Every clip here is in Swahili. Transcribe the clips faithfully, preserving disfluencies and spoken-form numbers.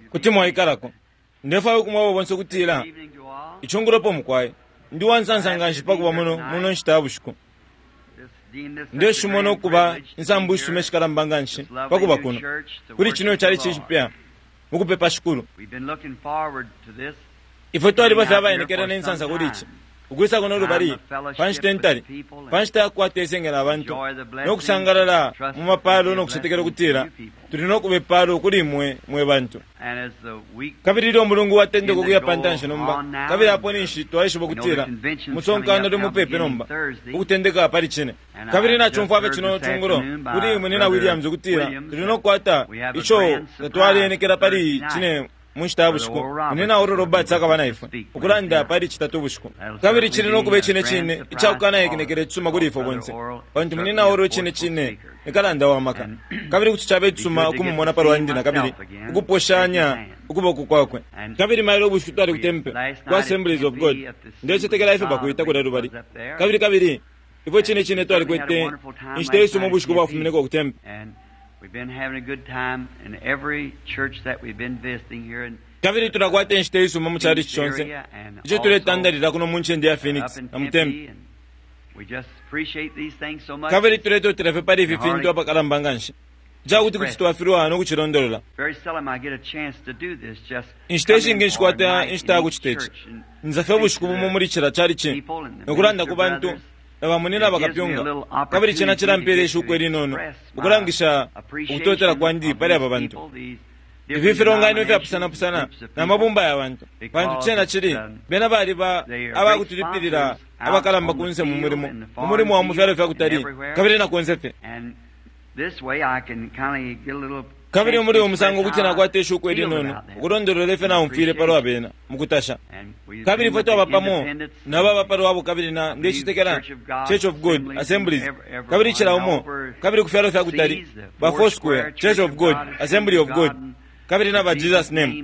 kuti mwaikalako ndefa kumwa bonse kutira ichongoro pomukwaye ndi wansansanga nchipakuba muno muno nchitabushiko ndiyo shimono kuba nsambu isume shikalambanga nchi pakuba kuno kuli chino chali chichipya mukupepa shikulu ifo twali bafe abayinekera n'ensansa kulichi ukwisa kuno lubali panchitentali panchita kwatesengera abantu n'okusangalala mu mapalo n'okusetekera kutira tulina okubepaalo kuli mwe mwe bantu kabirira omulungu watendeko kuya pantanshe nomba kabiri apo ninshi twaishibo kutira musonkano li mupepe nomba ukutendeka pali chine kabiri na chumfwabe chino chunguro kuli mwenena Williams kutira tulina okukwata icho twalyenekera pali chine munchitabushiko munena ororo batsaka banaifu ukulanda pali chitatu bushiko kabiri chine nokube chine chine ichakukana yekenekere tsuma kuli ifo bonse bantu munena oro chine chine nikalanda wamaka kabiri kuchichabe tsuma kumumona pali wandina kabiri ukuposhanya ukuboku kwakwe kabiri mailo bushiko ali kutempe kwa Assemblies of God ndio chitekera ife bakuita kudadu bali kabiri kabiri ifo chine chine twali kwete instead mu bushiko bafumineko kutempe. We've been having a good time in every church that we've been visiting here in kabiri turakwate nshiteyisu mu cyari cyonse ico turetandalira kuno munche ndi ya Phoenix na mutembe we just appreciate these things so much kabiri tureto trefe pari vifinto abakalambanganje ja kuti kuti twafirwa no kuchirondolola very seldom I get a chance to do this just instation ngishikwata insta kuchitechi nzafe bushikumu mu muri kira cyari cye nokuranda ku bantu abamunina bakapyonga kabiri chena chira mpere shukweri nono ukurangisha utotera kwandi pale aba bantu ivifironga ino vya pusana pusana na mabumba ya bantu bantu chena chiri bena bali ba abakutulipirira abakalamba kunse mu murimo mu murimo wa mufyaro vya kutari kabiri na konsefe this way I can kind of get a little kabiri muri umusango gutena kwate shukweri nono urondoro lefe na umfire paro abena mukutasha kabiri foto abapamo na baba paro abo kabiri na ndechitekera Church of God Assemblies kabiri chira umo kabiri kufyaro vya kutari ba Four Square Church of God Assembly of God kabiri na ba Jesus name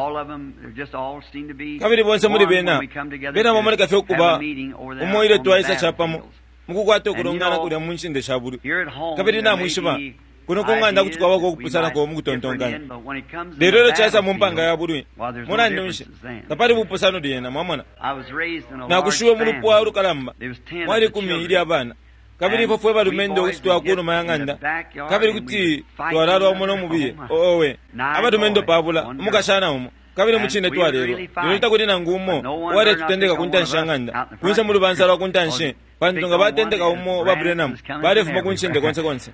kabiri bonse muri bena bena mo muri kafe kuba umo ile twaisa chapamo mukukwate kurongana kuri munchi ndeshaburu kabiri na mwishiba kuno konganda kuti kwabako kupusana ko mukutontongana lero chaisa mumpanga ya buru mona ndonshi tapari bupusano diyena mamona na kushuwe mulu kwa rukalamba mwali kumi ili abana kabiri fo fwe balumendo usitwa kuno mayanganda kabiri kuti twararo mono mubiye owe abadumendo pabula mukashana umo kabiri muchine twalero nolita kuti nangumo wale tutendeka kuntanshanganda kunse mulu bansala kuntanshe bantu ngabatendeka umo babrenam bale fuma kunchinde konse konse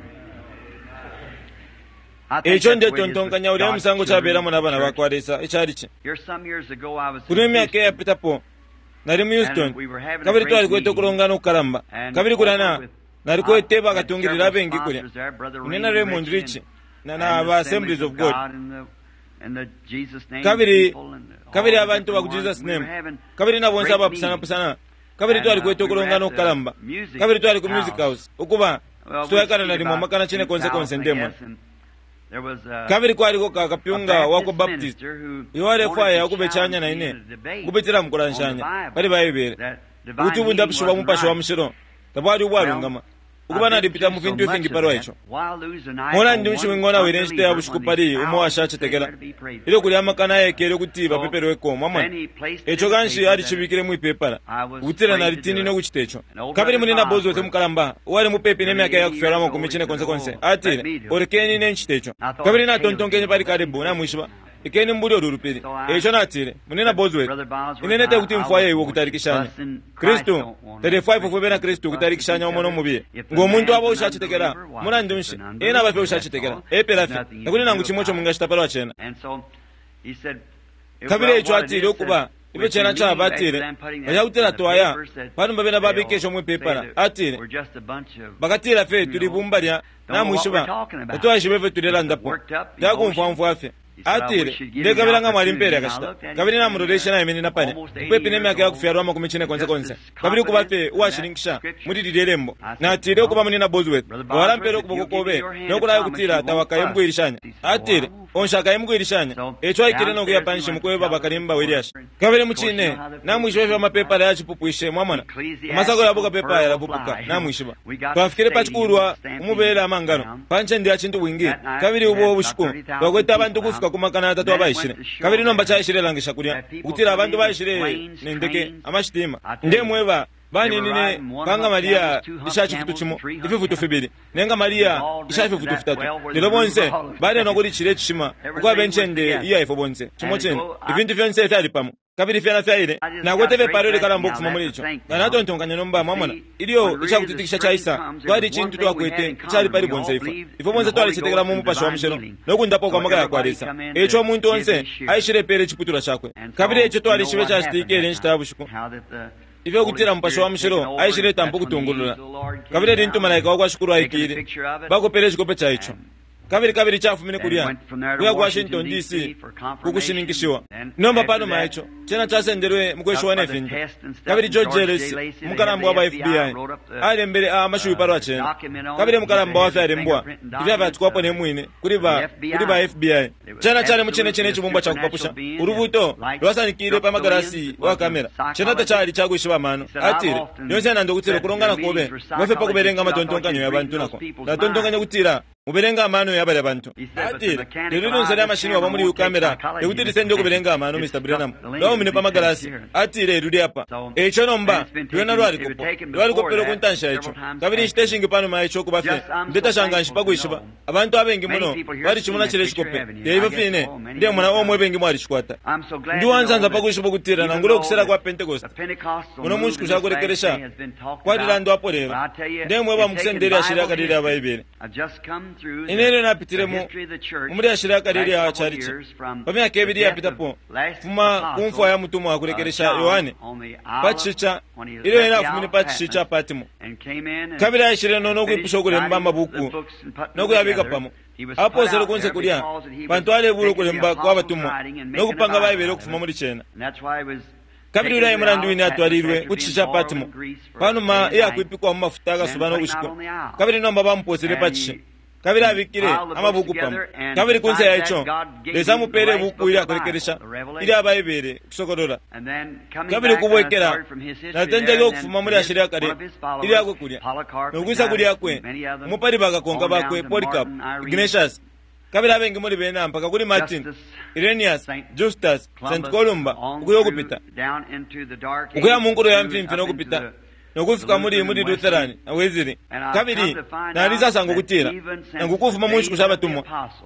echo nde tontonganya uri musango chabera muna bana bakwarisa ichari chi kuri myaka ya pitapo nari mu Houston kabiri twali kwete kurongana ukaramba kabiri kurana nari kwete bakatungirira bengi kuri nena Raymond Rich na na ba Assemblies of God kabiri kabiri abantu ba Jesus name kabiri na bonsa bapusana pusana kabiri twali kwete kurongana ukaramba kabiri twali ku music house ukuba twakana nari mu makana chine konse konse ndemo kabiri kwali ko kakapyunga wako Baptist iwale faya yakubechanya na ine kubitira mkulanshanya bali bayibere kuti ubunda bishuba mupasho wa mshiro tabali ubwalungama ukubana lipita mu vintu vingi paro icho mona ndi mshingona werenste ya bushuku pali umo washache tekela ile kuli amakana yekere kuti bapepero eko mama echo ganshi ali chibikire mu ipepara utira na litini no kuchitecho kabiri munina bozo te mukalamba wale mupepe ne myaka ya kufera mu kumichine konse konse atire orekeni ne nchitecho kabiri na tontonkenye pali karibu na mwishiba ikeni mburi orurupiri echo natire munina bozo we inenete kuti mfwaye iwo kutarikishanya Kristo thirty-five fubena Kristo kutarikishanya umono mubiye ngo muntu abo ushachitekera muna ndunshi ena bafe ushachitekera eperafi nakuni nangu chimocho mungashita palo achena kabiri echo atire okuba ibe chena cha batire ayawutira twaya pano babena babikesho mu pepara atire bakatira fe tuli bumbarya na mwishiba etwashibeve tulera ndapo ndakumva mfwafe atire ndekabira nga mwali mpere akashita kabiri na murolesha na imeni napane pepe ne myaka yakufyarwa makumichine konse konse kabiri kubafe washiringisha muri dirembo na atire okuba munina Bosworth wala mpere okuboko kobe nokulayo kutira tawakaye mbwirishanya atire onshaka yemgwirishanya echo aikire no kuyapanisha mukwe baba kalimba wiriash kabiri muchine na mwisho wa mapepa ya chipupuishe mwamana masako yabuka pepa ya bupuka na mwishiba twafikire pachikurwa umubera amangano panche ndi achintu wingi kabiri ubo bushuko bakweta abantu kufika makumi kana atatu abayishire kabiri nomba chayishire langisha kulya ukutira abantu bayishire nendeke amashitima ndemweba baninine banga Maria ishachi futu chimo ifi futu fibiri nenga Maria ishachi futu fitatu lero bonse bale nokuri chire chima kwa benchende iya ifo bonse chimo chene ibintu byonse tali pamo kabiri fyana fyaire na gotebe parole kala mboku fuma mulicho na to ntonganya nomba mamona iliyo ichakutikisha chaisa twali chintu twakwete chali pali bonse ifo ifo bonse twali chitekera mu mpasho wa mshero noku ndapo kwa magaya kwa lesa echo muntu onse aishire pere chiputura chakwe kabiri echo twali chibe cha stikere nchitabushiko ivyo kutira mpasho wa mshiro aishire tampo kutungulula kabiri rintu malaika wakwa shukuru aikire bako pere chikope cha icho kabiri kabiri chafu mine kulia kuya kwa Washington D C kukushiningishiwa nomba pano maicho chena chasenderwe mkwesho wa nefinda kabiri George Ellis mukalambo wa F B I ale mbele amashuwi paro wa chena kabiri mukalambo wa fya mbwa ivya vya tukwapo ne muine kuriba kuriba F B I chena chane mchene chene chumumba cha kupapusha urubuto lwasanikire pa magarasi wa kamera chena ta chali chagu ishiba mano atire yonse nando kutira kurongana kobe wefe pa kuberenga matontonganyo ya bantu nako na tontonganyo kutira muberenga amano yabale abantu atire lero nzera mashini wa muri kamera ekutiri sende kuberenga amano Mister Branham lawo mine pa magarasi atire rudi apa echo nomba yona lwali kopo lwali kopero kuntansha echo kabiri station pano ma echo kubafe ndeta shanga nshipago ishiba abantu abengi muno bali chimuna chile chikope yebo fine ndiye mwana omwe bengi mwali chikwata ndi wanzanza pago ishiba kutira nangulo kusera kwa Pentecost muno munshi kuzakorekeresha kwadi lando apo lero ndiye mweba mkusenderi ashira kadiri ya Bible inene napitiremo umuri ashira kadiri ya charichi pamya kebiri ya pitapo fuma kumfwa ya mutumu akurekeresha Yohane pachicha ilo ena fumini pachicha patimo kabiri ashira no no kwipusho kulemba mabuku no kuyabika pamo apo zero kunse kulia bantu ale bulu kulemba kwa batumu no kupanga Bible kufuma muri chena kabiri ula imurandu ine atwalirwe kuchicha patimo pano ma iya kwipikwa mu mafuta agasubana kushiko kabiri nomba bampozere pachiche kabiri abikire amabuku pamo kabiri kunse ya icho leza mupere buku ili akurekeresha ili abayibere kusokodora kabiri kubwekera na tendege okufuma muri ashira kare ili akwe kulya nokwisa kulya kwe mupari bagakonga bakwe Polycarp Ignatius kabiri abengi muri bena mpaka kuri Martin Irenaeus Justus Saint Columba ukuyo kupita ukuya munguro ya mfimfi no kupita nokufika muri muri Lutheran awezire kabiri naliza sango kutira ngukufuma munshi kushaba tumwa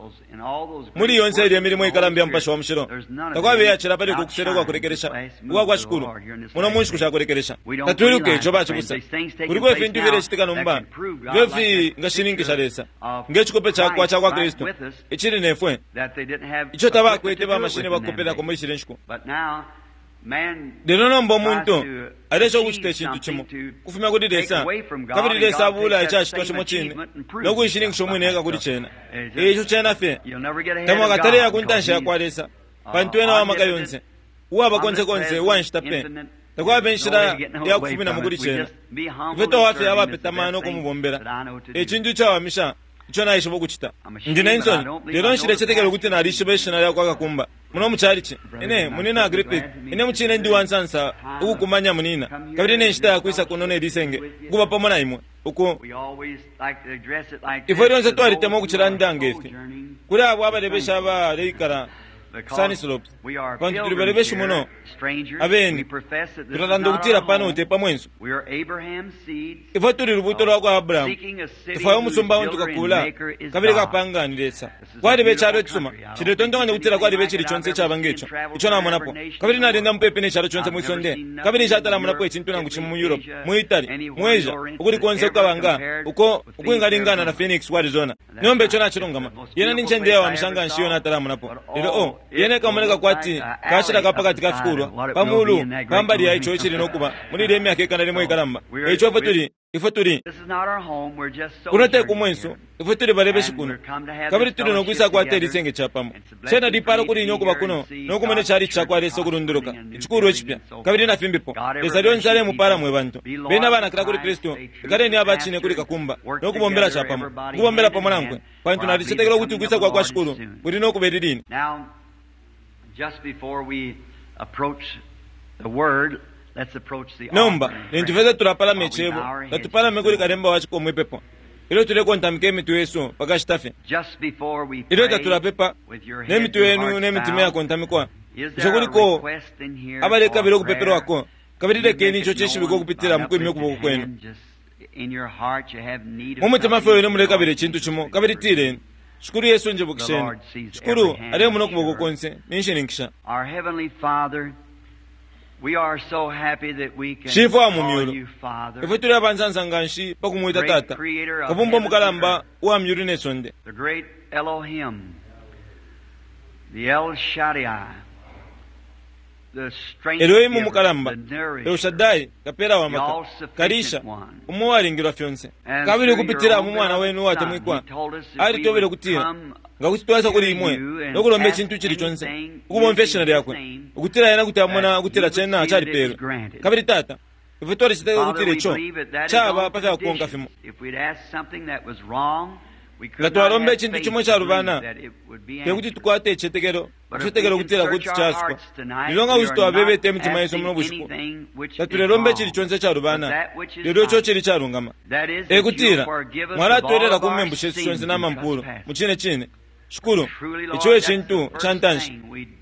muri yonse ile mirimo ikarambya mpasho wa mshiro takwabe yachira pale kukusere kwa kurekeresha kwa kwa shukuru muno munshi kushakorekeresha tatwiruke choba chibusa kuriko efintu vile chitika nomba vefi ngashiningisha lesa ngechikope cha kwa cha kwa Kristo ichiri nefwe icho tabakwete ba mashine bakopera ko mwishire nshiko lero nomba omuntu aresho kuchita chintu chimo kufuma kuti lesa kabiri lesa bula cha chito chimo chine nokuyishiningisha omwene eka kuti chena echo chena fe tamo katale ya kuntansha kwa lesa pantwena wa makayonse uwa konse konse wanshita pe takwa benshira ya kufumina mukuri chena veto wafe abapetamano kumubombera echintu cha wamisha chona ishibo kuchita ndina insoni lero nshire chetekero kuti na rishibe shina ya kwa kakumba muno mucharichi ene munina agripe ene muchine ndi wansansa ukukumanya munina kabiri ne nshita yakwisa kunone disenge kuba pamona imwe uko iforonse twari temo kuchira ndangefi kuri abo abalebesha aba leikara Sunny Slopes kwantu tuliberebesha muno abeni tutatando kutira pano ute pamwenso ifo turi rubuto rwa Abraham ifayo musumba wantu kakula kabiri kapangani lesa kwadi becharo tsuma chire tondongane kutira kwadi bechiri chonse chabangecho icho na monapo kabiri na renda mpepe ne charo chonse mwisonde kabiri chatala monapo echintu nangu chimu mu Europe mu Italy mu Asia ukuri konse kabanga uko ukwingalingana na Phoenix Arizona nombe chona chirongama yena ninchende ya mshanga nshiyo na tala monapo lero oh yene kamoneka kwati kashira kapakati kafikuru pamulu pambali ya icho chiri nokuba muri remi akekana limwe ikaramba icho faturi ifoturi unote kumwenso ifoturi barebeshi kuno kabiri turi nokwisa kwate risenge chapamo chena diparo kuri nyokuba kuno nokumene chari chakwa reso kurunduruka ichikuru echipya kabiri na fimbipo esarion sare mupara mwe bantu bena bana kira kuri Kristo kare ni abachine kuri kakumba nokubombera chapamo kubombera pamonangwe pantu na richetekero kuti kwisa kwa kwa shukuru kuri nokuberidini. Just before we approach the word, let's approach the nomba nintuveza turapala mechebo tatupala mekuri karemba wachi komwe pepo ilo tulekontamika emitu yesu pakashitafe ilo tatulapepa n'emitu yenu n'emitima yakontamikwa isokuliko abale kabiri okupepera wako kabiri lekeni icho cheshibika okupitira mukwimi okuboko kwenu mumutima feyo nemule kabiri chintu chimo kabiri tireni shukuru yesu nje bukisheni shukuru ale muno kuboko konse ninshenikisha shifo wa mumyulu ife tuli abanzanzanganshi pakumwita tata kabumba mukalamba wa myulu nesonde Elohimu mukalamba Eushadai kapera wa maka karisha umuwaringirwa fyonse kabiri kupitira mu mwana wenu wate mwikwa ari tobere kutira ngakutitwasa kuri imwe nokulombe chintu chiri chonse ukumomfessional yakwe ukutira yana kutamona kutira chena chari pero kabiri tata ifutori chitaka kutire cho chaba paka kuonka fimo ngatwarombe chintu chimwe cha rubana pekuti tukwate chetekero chetekero kutira kuti chaswa nilonga usitwa bebe temtima yeso muno bushiku taturerombe chiri chonse cha rubana lero cho chiri cha rungama ekutira mwala twerera kumembushe chonse na mampuro muchine chine shukuru icho chintu chantanshi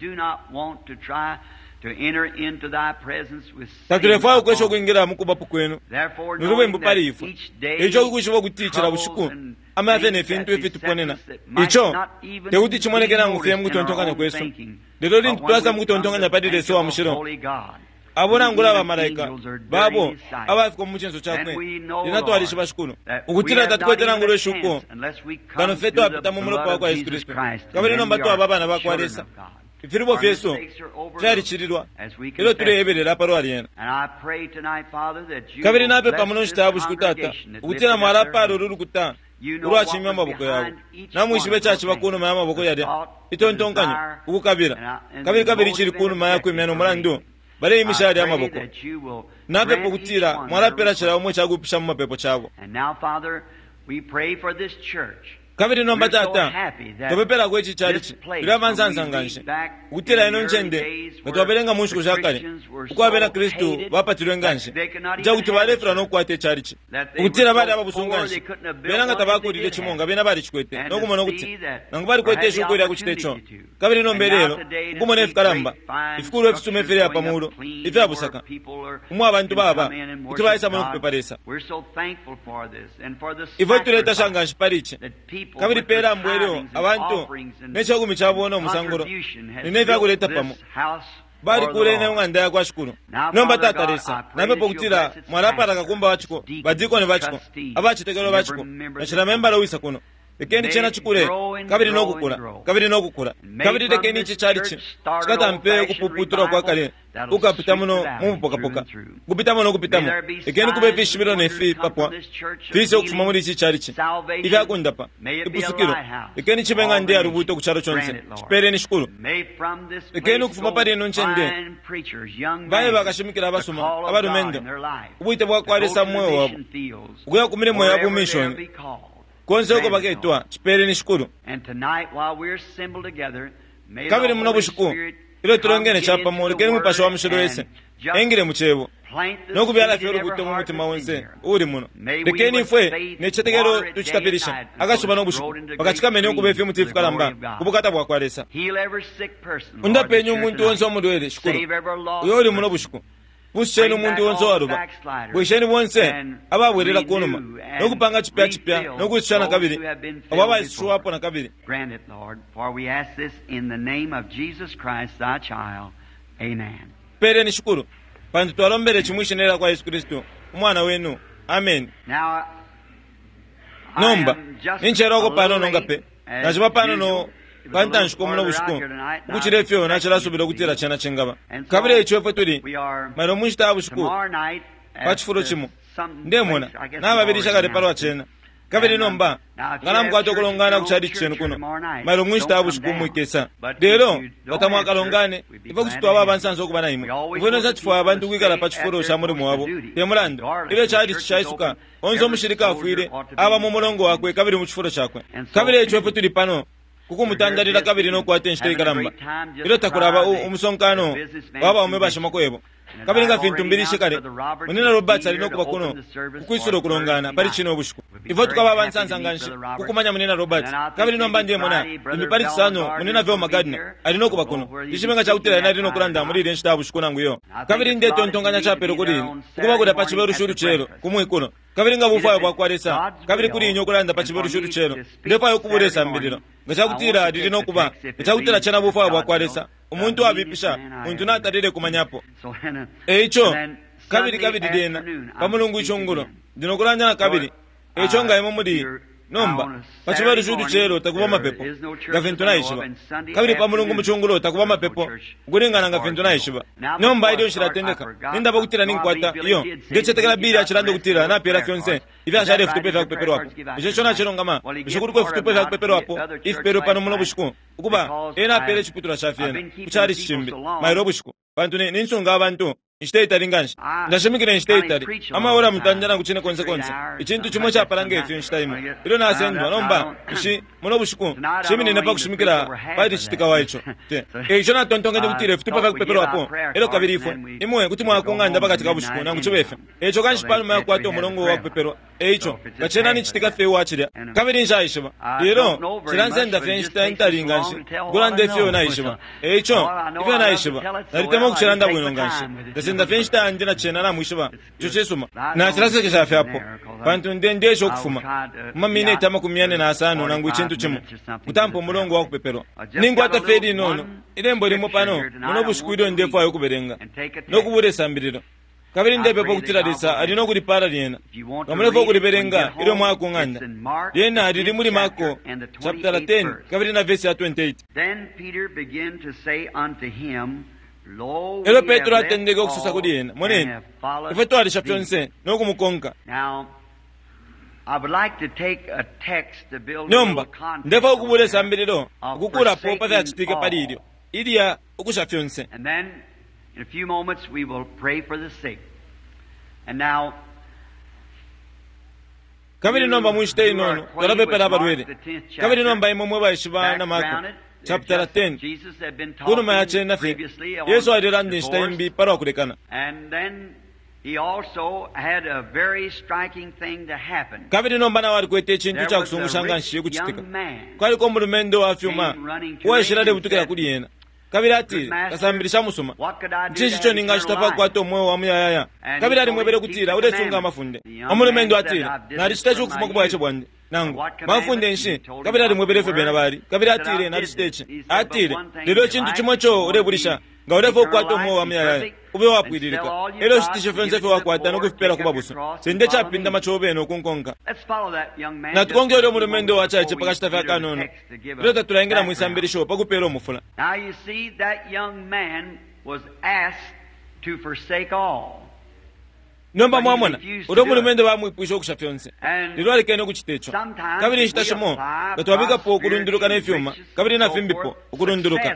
tatulefa kwesho kuingira mukubapo kwenu nurube mbuparifu icho kushibo kutichira bushiku ama afene fintu efitu ponena icho teuti chimonekera ngufiye mukutontonganya kwesu lero lintu twasa mukutontonganya padire so wa mushiro abona ngula ba malaika babo abafiko muchenso chakwe linatwalisha bashukuru ukutira tatukwetera ngulo shuko kano feto apita mu mulopo kwa Yesu Kristo kabiri nomba to abana bakwalesa ifiribo feso fyari chirirwa ilo tureberera paro aliena kabiri nape pamuno shitabu shikutata ukutira mwala paro ruru kuta urwa chimya maboko yawo namwishibe chachi bakuno maya maboko yade itontonganya ukukabira kabiri kabiri chiri kuno maya kwemeno mulando bare imishari ya maboko nape pokutira mwala pera chira omwe chagupisha mu mapepo chabo kabiri nomba tata topepera kwechi chalichi ilavanzanzanganshe ukutira ino nchende ngatwabelenga mushiku shakale ukwabela kristu wapatirwe nganshe jakuti balefera nokwate chalichi ukutira bali ababusunganshe belanga tabakulile chimonga bena bali chikwete nokumona kuti nangu bali kwete shukwira kuchitecho kabiri nombe lero ukumona efikalamba ifikulu efisume efere apamulo ife abusaka umwe abantu baba kuti baisa mono kupeparesa ifo tuleta shanganshe palichi kabiri pera mbwero abantu necho kumichabo no musangoro nineva kuleta pamo bari kule ne nganda yakwa shukuru nomba tataresa nabe pokutira mwarapara kakumba wachiko badiko ne bachiko abachitegero bachiko nachira memba lowisa kuno ekeni chena chikure kabiri no kukura kabiri no kukura kabiri dekeni chichari chi chikata mpe kupuputura kwa kale ukapita muno mupoka poka kupita muno kupita mu ekeni kube fish miro ne fi papwa fise okufuma muri chichari chi ika kundapa ipusukiro ekeni chibenga ndi arubuto kucharo chonse chipere ni shukuru ekeni okufuma pari no nchende baye bakashimikira abasoma abarumendo ubuite bwa kwalesa moyo wabo ugoya kumire moyo wabo mission konse uko baketwa chipere ni shukuru kabiri muno bushuku ilo turongene chapa mu lekeni mupasho wa mushiro wese engire muchebo nokubyala fyoro buto mu mutima wonse uri muno lekeni fwe nechetegero tuchitapirisha akashuba no bushuku bakachikamene okubefe mutifu kalamba kubukata bwa kwalesa unda penyu umuntu wonse omudwele shukuru uyo uri muno bushuku bushenu umuntu wonse waruba bushenu wonse ababwerera kunuma nokupanga chipya chipya nokushana kabiri ababa ishuwa hapo na kabiri grant it Lord for we ask this in the name of Jesus Christ thy child amen pere ni shukuru pantu twalombere chimwishenera kwa Yesu Kristo umwana wenu amen now nomba nincheroko pano nongape nachipa pano no pantanshiko muno bushuko ukuchirefyo nachira subira kutira chana chengaba kabire ichwefe turi maro munchita bushuko pachifuro chimo ndemona nababiri shakare parwa chena kabiri nomba ngana mkwato kulongana kuchadi chenu kuno maro munchita bushuko muikesa lero batamwa kalongane ifa kuchitwa baba nsanzo kubana imwe iveno zachifwa abantu kwikala pachifuro cha muri mwabo temulando ile chadi chaisuka onzo mushirika afuire aba mu mulongo wakwe kabiri muchifuro chakwe kabire ichwefe turi pano kukumutandalira kabiri no kwate nshito ikaramba ilo takuraba umusonkano waba umebasha makwebo kabiri nga vintu mbirishe kale munena Roberts alina okuba kuno kukwisula okulongana pali kino obushuku ivo tukaba abansansanganshi kukumanya munena Roberts kabiri nomba ndiye muna imi pali kisano munena Veo Magadna alina okuba kuno ichimenga chakutira ina alina okulanda mulire nshita obushuku nanguyo kabiri nde tontonganya chapero kulini kukuba kuda pachiveru shuru chero kumwe kuno kabiri nga bufayo bwakwaresa kabiri kuli inyo kulanda pachiveru shuru chero ndefayo kuburesa mbiriro ngachakutira lili nokuba ngachakutira chana bufayo bwakwaresa umuntu abipisha muntu natarire kumanyapo eicho kabiri kabiri dena pamulungu ichongulo ndinokulanya kabiri eicho ngaimo muli nomba pachiveru shuru chero takuba mapepo ngavintu naishiba kabiri pamulungu muchongulo takuba mapepo kulingana ngavintu naishiba nomba ili oshiratendeka ninda bakutira ninkwata iyo ngechetekela bili achirando kutira na pera fiance ivi ashare futupe vya kupepero hapo icho chona chironga ma ishukuru kwa futupe vya kupepero hapo ifipero pano muno bushiku ukuba ena pere chiputura shafiena kuchari chimbi mairo bushiku bantu ni ninsonga abantu nshiteita ringanshi ndashimikira nshiteita ama ora mutanjana kuchine konse konse ichintu chimwe cha parange ifi nshitaimo ilo nasendwa nomba ishi muno bushiku shimi nene pa kushimikira paiti chitika waicho te e chona tontonga ndikutire futupa vya kupepero hapo ilo kabirifo imwe kuti mwakunganda pakati ka bushiku nangu chibefe echo kanshi pano maya kwato mulongo wa kupepero eicho gachena ni chitika fe wachira kabiri nshaishiba lero chiransenda fe nshitaita ringanshi gulande fe naishiba eicho ife naishiba naritemo kuchiranda bwino nganshi senda fenshita andina chena na mwishiba chochesuma na chirase kishafe hapo pantu ndende sho kufuma mamine tama kumyane na asano nangu ichintu chimo kutampo mulongo wa kupepero ningu ata fedi nono ilembo limo pano muno bushukuido ndefu ayo kuberenga nokubure sambiriro kabiri ndebe pokutira desa alino kulipara liena kamulefo kuliberenga ilo mwako nganda liena alili muli mako chapter ten kabiri na verse ya twenty-eight. Then Peter began to say unto him, elo Petro atendeka okususa kuli yena moneni ife twalisha pyonse nokumukonka nyomba ndefa okubulesa mbiriro okukula po pata yachitike palilyo iliya okusha pyonse kabiri nomba mwishite inono tolapepela abalwele kabiri nomba imomwe baishiba na mako chapter ten kuno maya chena fe Yesu alirandi nshitaimbi para wakulekana kabiri nomba na wali kwete chintu cha kusungusanga nshiye kuchitika kwali ko mulumendo wa fyuma washirade butukira kuli yena kabiri ati kasambirisha musuma nchichi cho ninga chitapa kwato mwe wa muyayaya kabiri ali mwebere kutira ulesunga amafunde omulumendo atira nali chitacho kufuma kubwa echo bwande nangu mafunde nshi kabiri ali mwebere fe bena bali kabiri atire nali chiteche atire lero chintu chimocho ulebulisha nga ulefo kwato mwe wa muyayaya ube wapwililika elo chitishe fense fe wakwata nokufipela kubabuso sende chapinda machobe no kunkonka na tukonge ule mulumendo wacha eche pakashita fe kanono lero tatulaingira mwisambirisho pakupelo mufula. Now you see that young man was asked to forsake all. Nomba mwamona udo mulumendo bamwipwisha okusha fyonse lero alikene kuchitecho kabiri nshitashimo gatwabika po okulunduruka n'efyuma kabiri na fimbipo okulunduruka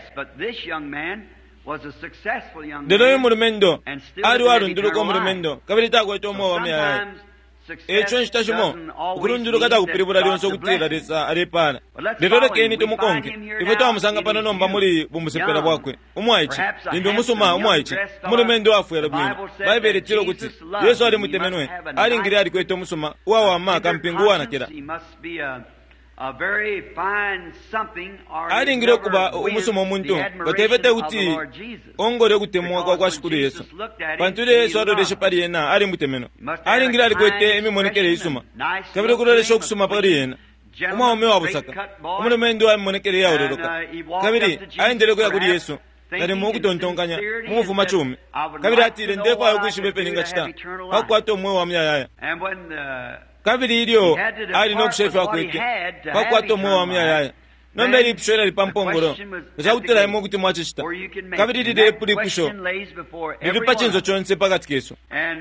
lero y'omulumendo ali walunduruka omulumendo kabiri takweta omwo wamuyaya echo nshitashimo okulunduruka takupiribula lyonse okutira lesa alepana lero lekeni tumukonke ife twamusanga pano nomba muli bumusepera bwakwe omwaichi indi omusuma omwaichi mulumendo wafuera bwino baibele tiro kuti Yesu ali mutemenwe alingiri ali kweta omusuma wawama kampingu wanakera alingiri okuba omusuma omuntu gatevete kuti ongole kutemwa kwa kwa shukuru Yesu pantule Yesu aloleshe pali yena ali mutemeno alingiri ali kwete emimonekele isuma kabiri kuloleshe okusuma pali yena umwa ome wabusaka omulumendo wa monekele ya ololoka kabiri aendele kuya kuli Yesu nali mukutontonganya mufuma chumi kabiri atire ndefa yokushibe peninga chita pakwata omwe wa myayaya kabiri ilyo ali nokushefa kwete pakwata omwe wa myayaya nombe lipshwela lipampongolo kachakutela imo kuti mwachishita kabiri lile epuli kusho lilipa chinzo chonse pakati keso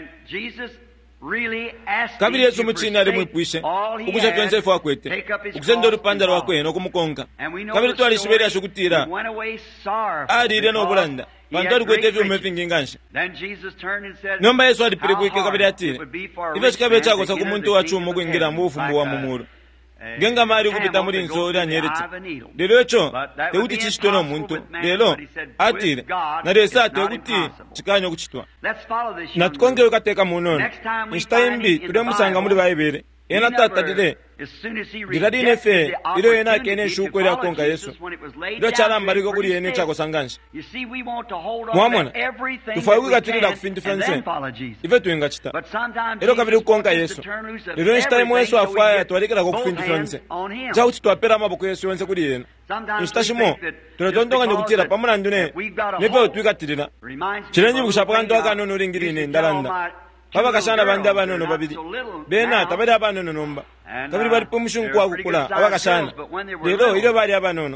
kabiri Yesu muchini ali mwipwishe ukusha fyonse ifu wakwete ukusendo lupanda lwakwe nokumukonka kabiri tu alishibeli ashukutira ali ile nobulanda bantu ali kwete vyume vingingansha nomba Yesu alipirikuike kabiri atire ife chikabe chako sa kumuntu wa chumu kuingira mbufu mbu wa mumuru genga mali kupita muri nzori anyeretse lero echo tekuti chishitwe n'omuntu lero atire naresa tekuti chikanyo kuchitwa natukongere kateka munono nshitayimbi tulemusanga muri bayibere ena tata dile diradine fe ilo ena kene shuko ila konga Yesu ilo chalamba liko kuli ene chako sanganshi muamona tufawi katirila kufintu fense ife tuinga chita ilo kabili kukonga Yesu ilo nshitayimu Yesu afaya tuwalikila kufintu fense chao chituwapera mabuku Yesu yonse kuli ene nshitashimo tuletondonga nyukutira pamuna ndune nepe utuikatirila chilenji mkushapaka waka nono ringirine ndalanda baba kashana bandi abanono babiri bena tabali abanono nomba kabiri bali pomushunku wa kukula abakashana lero ile bali abanono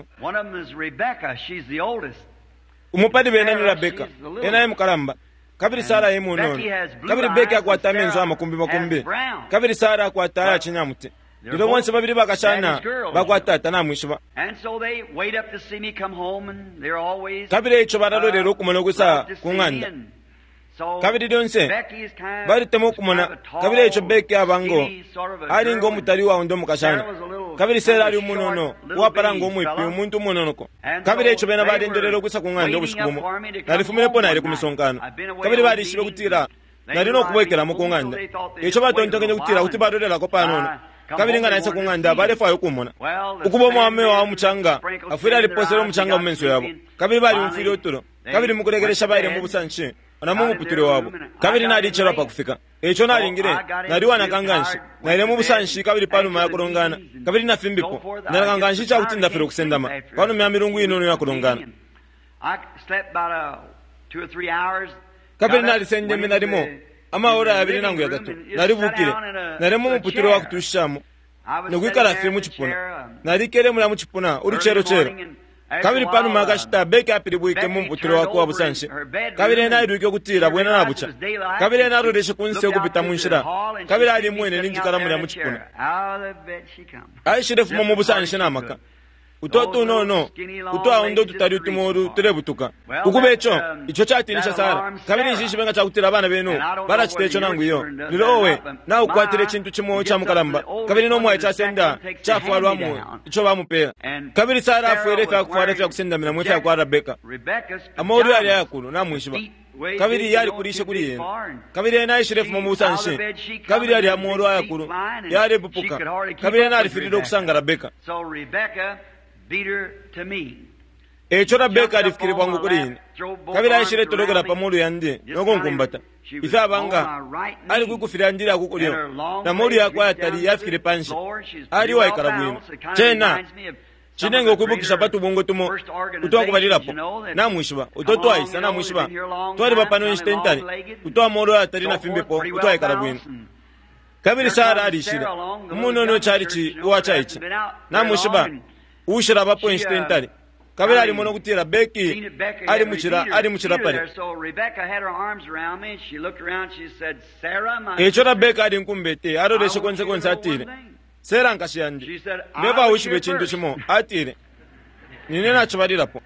umupadi bena ni Rebeka ena ye mukalamba kabiri Sara ye munono kabiri Beka akwata menzo amakumbi makumbi kabiri Sara akwata ya chinyamute lero bonse babiri bakashana bakwata tana mwishiba kabiri icho baralo lero kumono gusa kunganda kabiri donse bari temo kumona kabiri echo Beki abango ali ngo mutari wa ndo mukashana kabiri Sera ali umunono wapara ngo mwipi umuntu umunonoko kabiri echo bena bari ndorero gusa kunganda obushikumo narifumire pona ile kumisonkano kabiri bari shibe gutira nari no kubwekera mu kunganda echo batontonge gutira kuti barorera ko panono kabiri ngana isa kunganda bari fa yokumona ukubo mwame wa muchanga afira liposero muchanga mumenso yabo kabiri bari umfiri oturo kabiri mukuregeresha bayire mu busanshi na mungu putire wabo kabiri nari chera pa kufika echo nari ngire nari wana kanganshi naire mu busanshi kabiri pano ma yakurongana kabiri na fimbipo nari kanganshi cha kutinda fero kusendama pano mya mirungu inono yakurongana kabiri nari sende menarimo ama ora abiri nangu ya gatu nari bukire nari mu putire wa kutushamo nogwikara fe mu chipona nari kere mu chipona uri chero chero kabiri pano magashita Beki apiri buike mu putire wa kwa busanshi kabiri na iruke kutira bwena nabucha kabiri na rodeshe kunse kupita munshira kabiri ali mwene ninjikala muri amuchipona aishire fumo mu busanshi namaka utoto no no utwa ondo tutari utumoru turebutuka ukubecho icho chatinisha Sara kabiri ijishi benga chakutira abana beno barachitecho nangu iyo lirowe na ukwatire chintu chimo cha mukalamba kabiri no mwaye chasenda chafwalwa mu icho bamupera kabiri Sara afuerefa kufarefa kusenda mina mwefa kwa Rebeka amori ali yakulu na mwishiba kabiri yali kulishe kuri yene kabiri na ishirefu mu busanshi kabiri yali amoro yakulu yali bupuka kabiri na alifirido kusanga Rebeka echo Rebeka alifikiri bwangu kuri yene kabiri ayishire tologera pamuru yandi nogo nkumbata ifa abanga ali kukufira ndira akukulio na muru yakwa atari yafikiri panshi ali waikarabwino chena chinenge okubukisha patu bongo tumo utwa kubalirapo na mwishiba utoto aisa na mwishiba twali bapano instantly utwa moro atari na fimbepo utwa ikarabwino kabiri Sara alishira umunono chali chi uwacha ichi na mwishiba ushira bapo instantly kabiri ali mono kutira Beki ali muchira ali muchira pale echo Rebeka ali nkumbete arodeshe konsekonse atire Sera nkashiyandi neba ushibe chintu chimo atire nine nacho balirapo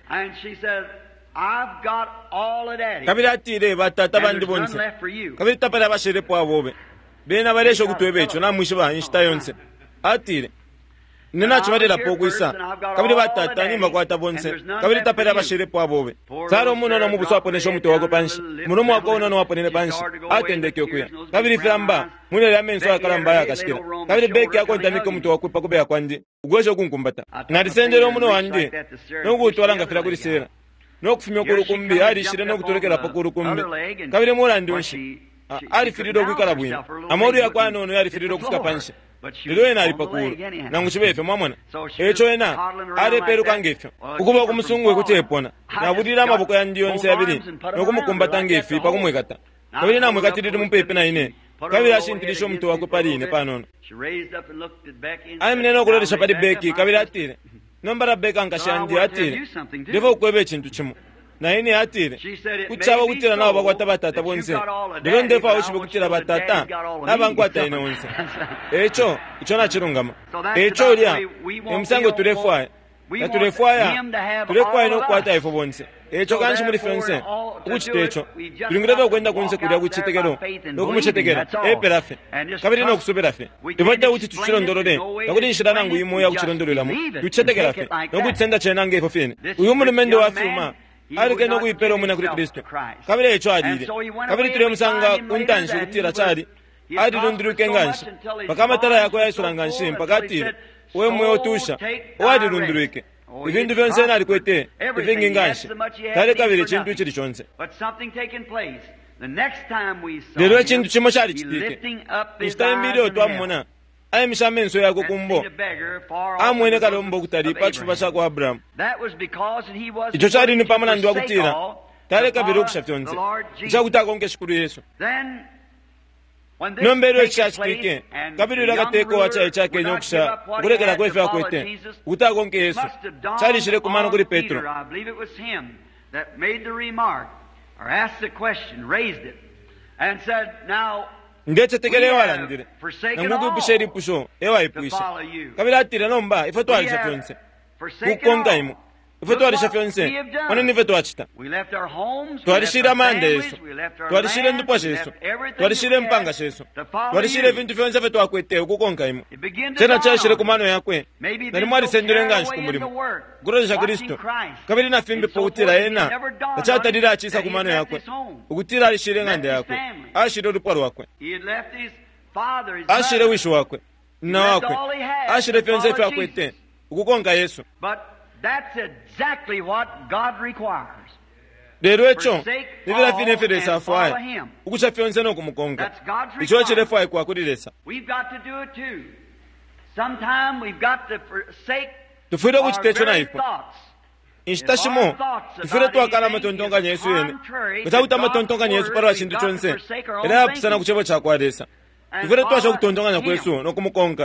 kabiri atire batata bandi bonse kabiri tapala bashirepo abobe bena balesho kutwebecho na mwishiba inshita yonse atire nina chibadela pokuisa kabiri batata ni makwata bonse kabiri tapela bashirepo abobe saro muno no mubuso aponesho muto wako panshi murumo wako no waponene panshi atendeke okuya kabiri flamba mune ya menso akalamba yakashikira kabiri Beki yako ndaniko muto wako pakube yakwandi ugwesho kunkumbata narisendero muno wandi no gutwala ngafira kuri Sera no kufimyo kurukumbi ari shire no kutorekera pakurukumbi kabiri mulandi onshi ari firido kwikala bwino amoru yakwano no yari firido kufika panshi lilo ena alipakuru na nguchibefe mwamwana echo ena ale peru kangefe ukuba kumusungu ekutepona nabudira amaboko ya ndiyo nse yabiri nokumukumbata ngefe pakumwekata kabiri namwekatiriri mumpepe na ine kabiri ashintirisho mtu wako paline panono ayi mineno kulodesha pali Beki kabiri atire nombara Beka nkashandi atire devo ukwebe chintu chimo na ine atire kuchaba kutira nabo bakwata batata bonse ndero ndefa ushibe kutira batata nabankwata ine bonse echo icho na chirungama echo lya emsango turefwa yatulefwaya tulekwayo n'okukwata ifo bonse ekyo kanshi muri fense ukukiteekyo tulingireva okwenda kunse kulya kukitegero n'okumukitegera eperafe kabiri n'okusubirafe tuvadde kuti tukirondolole nakuti nshirana ngu imoya kukirondoleramu tukitegerafe n'okukisenda kyena ng'efo fene uyu mulumende wafiruma alike n'okuyipera omwena kuri kristo kabiri ekyo alire kabiri tulemusanga kuntanshi kutira kyali adirundiruke nganshi paka amatara yako yayisulanga nshi mpaka atire we mwe otusha owadirundiruke ibintu byonse nali kwete ivingi nganshi tale kabiri kintu kiri kyonse lero ekintu kimwe kyali kitike nshitaimbiri otwamumona ayimisha menso yako kumbo amwene kalombo kutali pachifupa chako Abrahamu icho chali ni pamana ndi wakutira tale kabiri okusha fyonse ichakuta konke shikuru Yesu nombero ekishakitike kabiri lakateko wacha echake nyokusha kurekera kwefe akwete ukuta konke Yesu chali shire kumano kuri Petro ngece tegelewala ndire nanguku pusheri pusho ewa ipusha kabila atira nomba ife twalisha fyonse kukonga imo ife twalisha fyonse wana nife twachita twalishira manda Yesu twalishire ndupwa Yesu twalishire mpanga Yesu twalishire vintu fyonse fe twakwete kukonga imo tena chashire kumano yakwe nari mwari sendere nganshi kumulimo kurojesha Kristo kabili na fimbi po utira ena achatalira achisa kumano yakwe ukutira alishire ngande yakwe ashire urupwaro wakwe ashire wisho wakwe na wakwe ashire fyonse fe akwete ukukonga Yesu lero ekyo nibira fine feresa afwaye ukusha fyonse no kumukonga icho chire fwaye kwa kudiresa tufire kuchitecho naifo inshitashimo tufire twakala matontonga Yesu yene kutakuta matontonga Yesu parwa chintu chonse era yapusana kuchebo chakwadesa tufire twasha kutontonga Yesu no kumukonga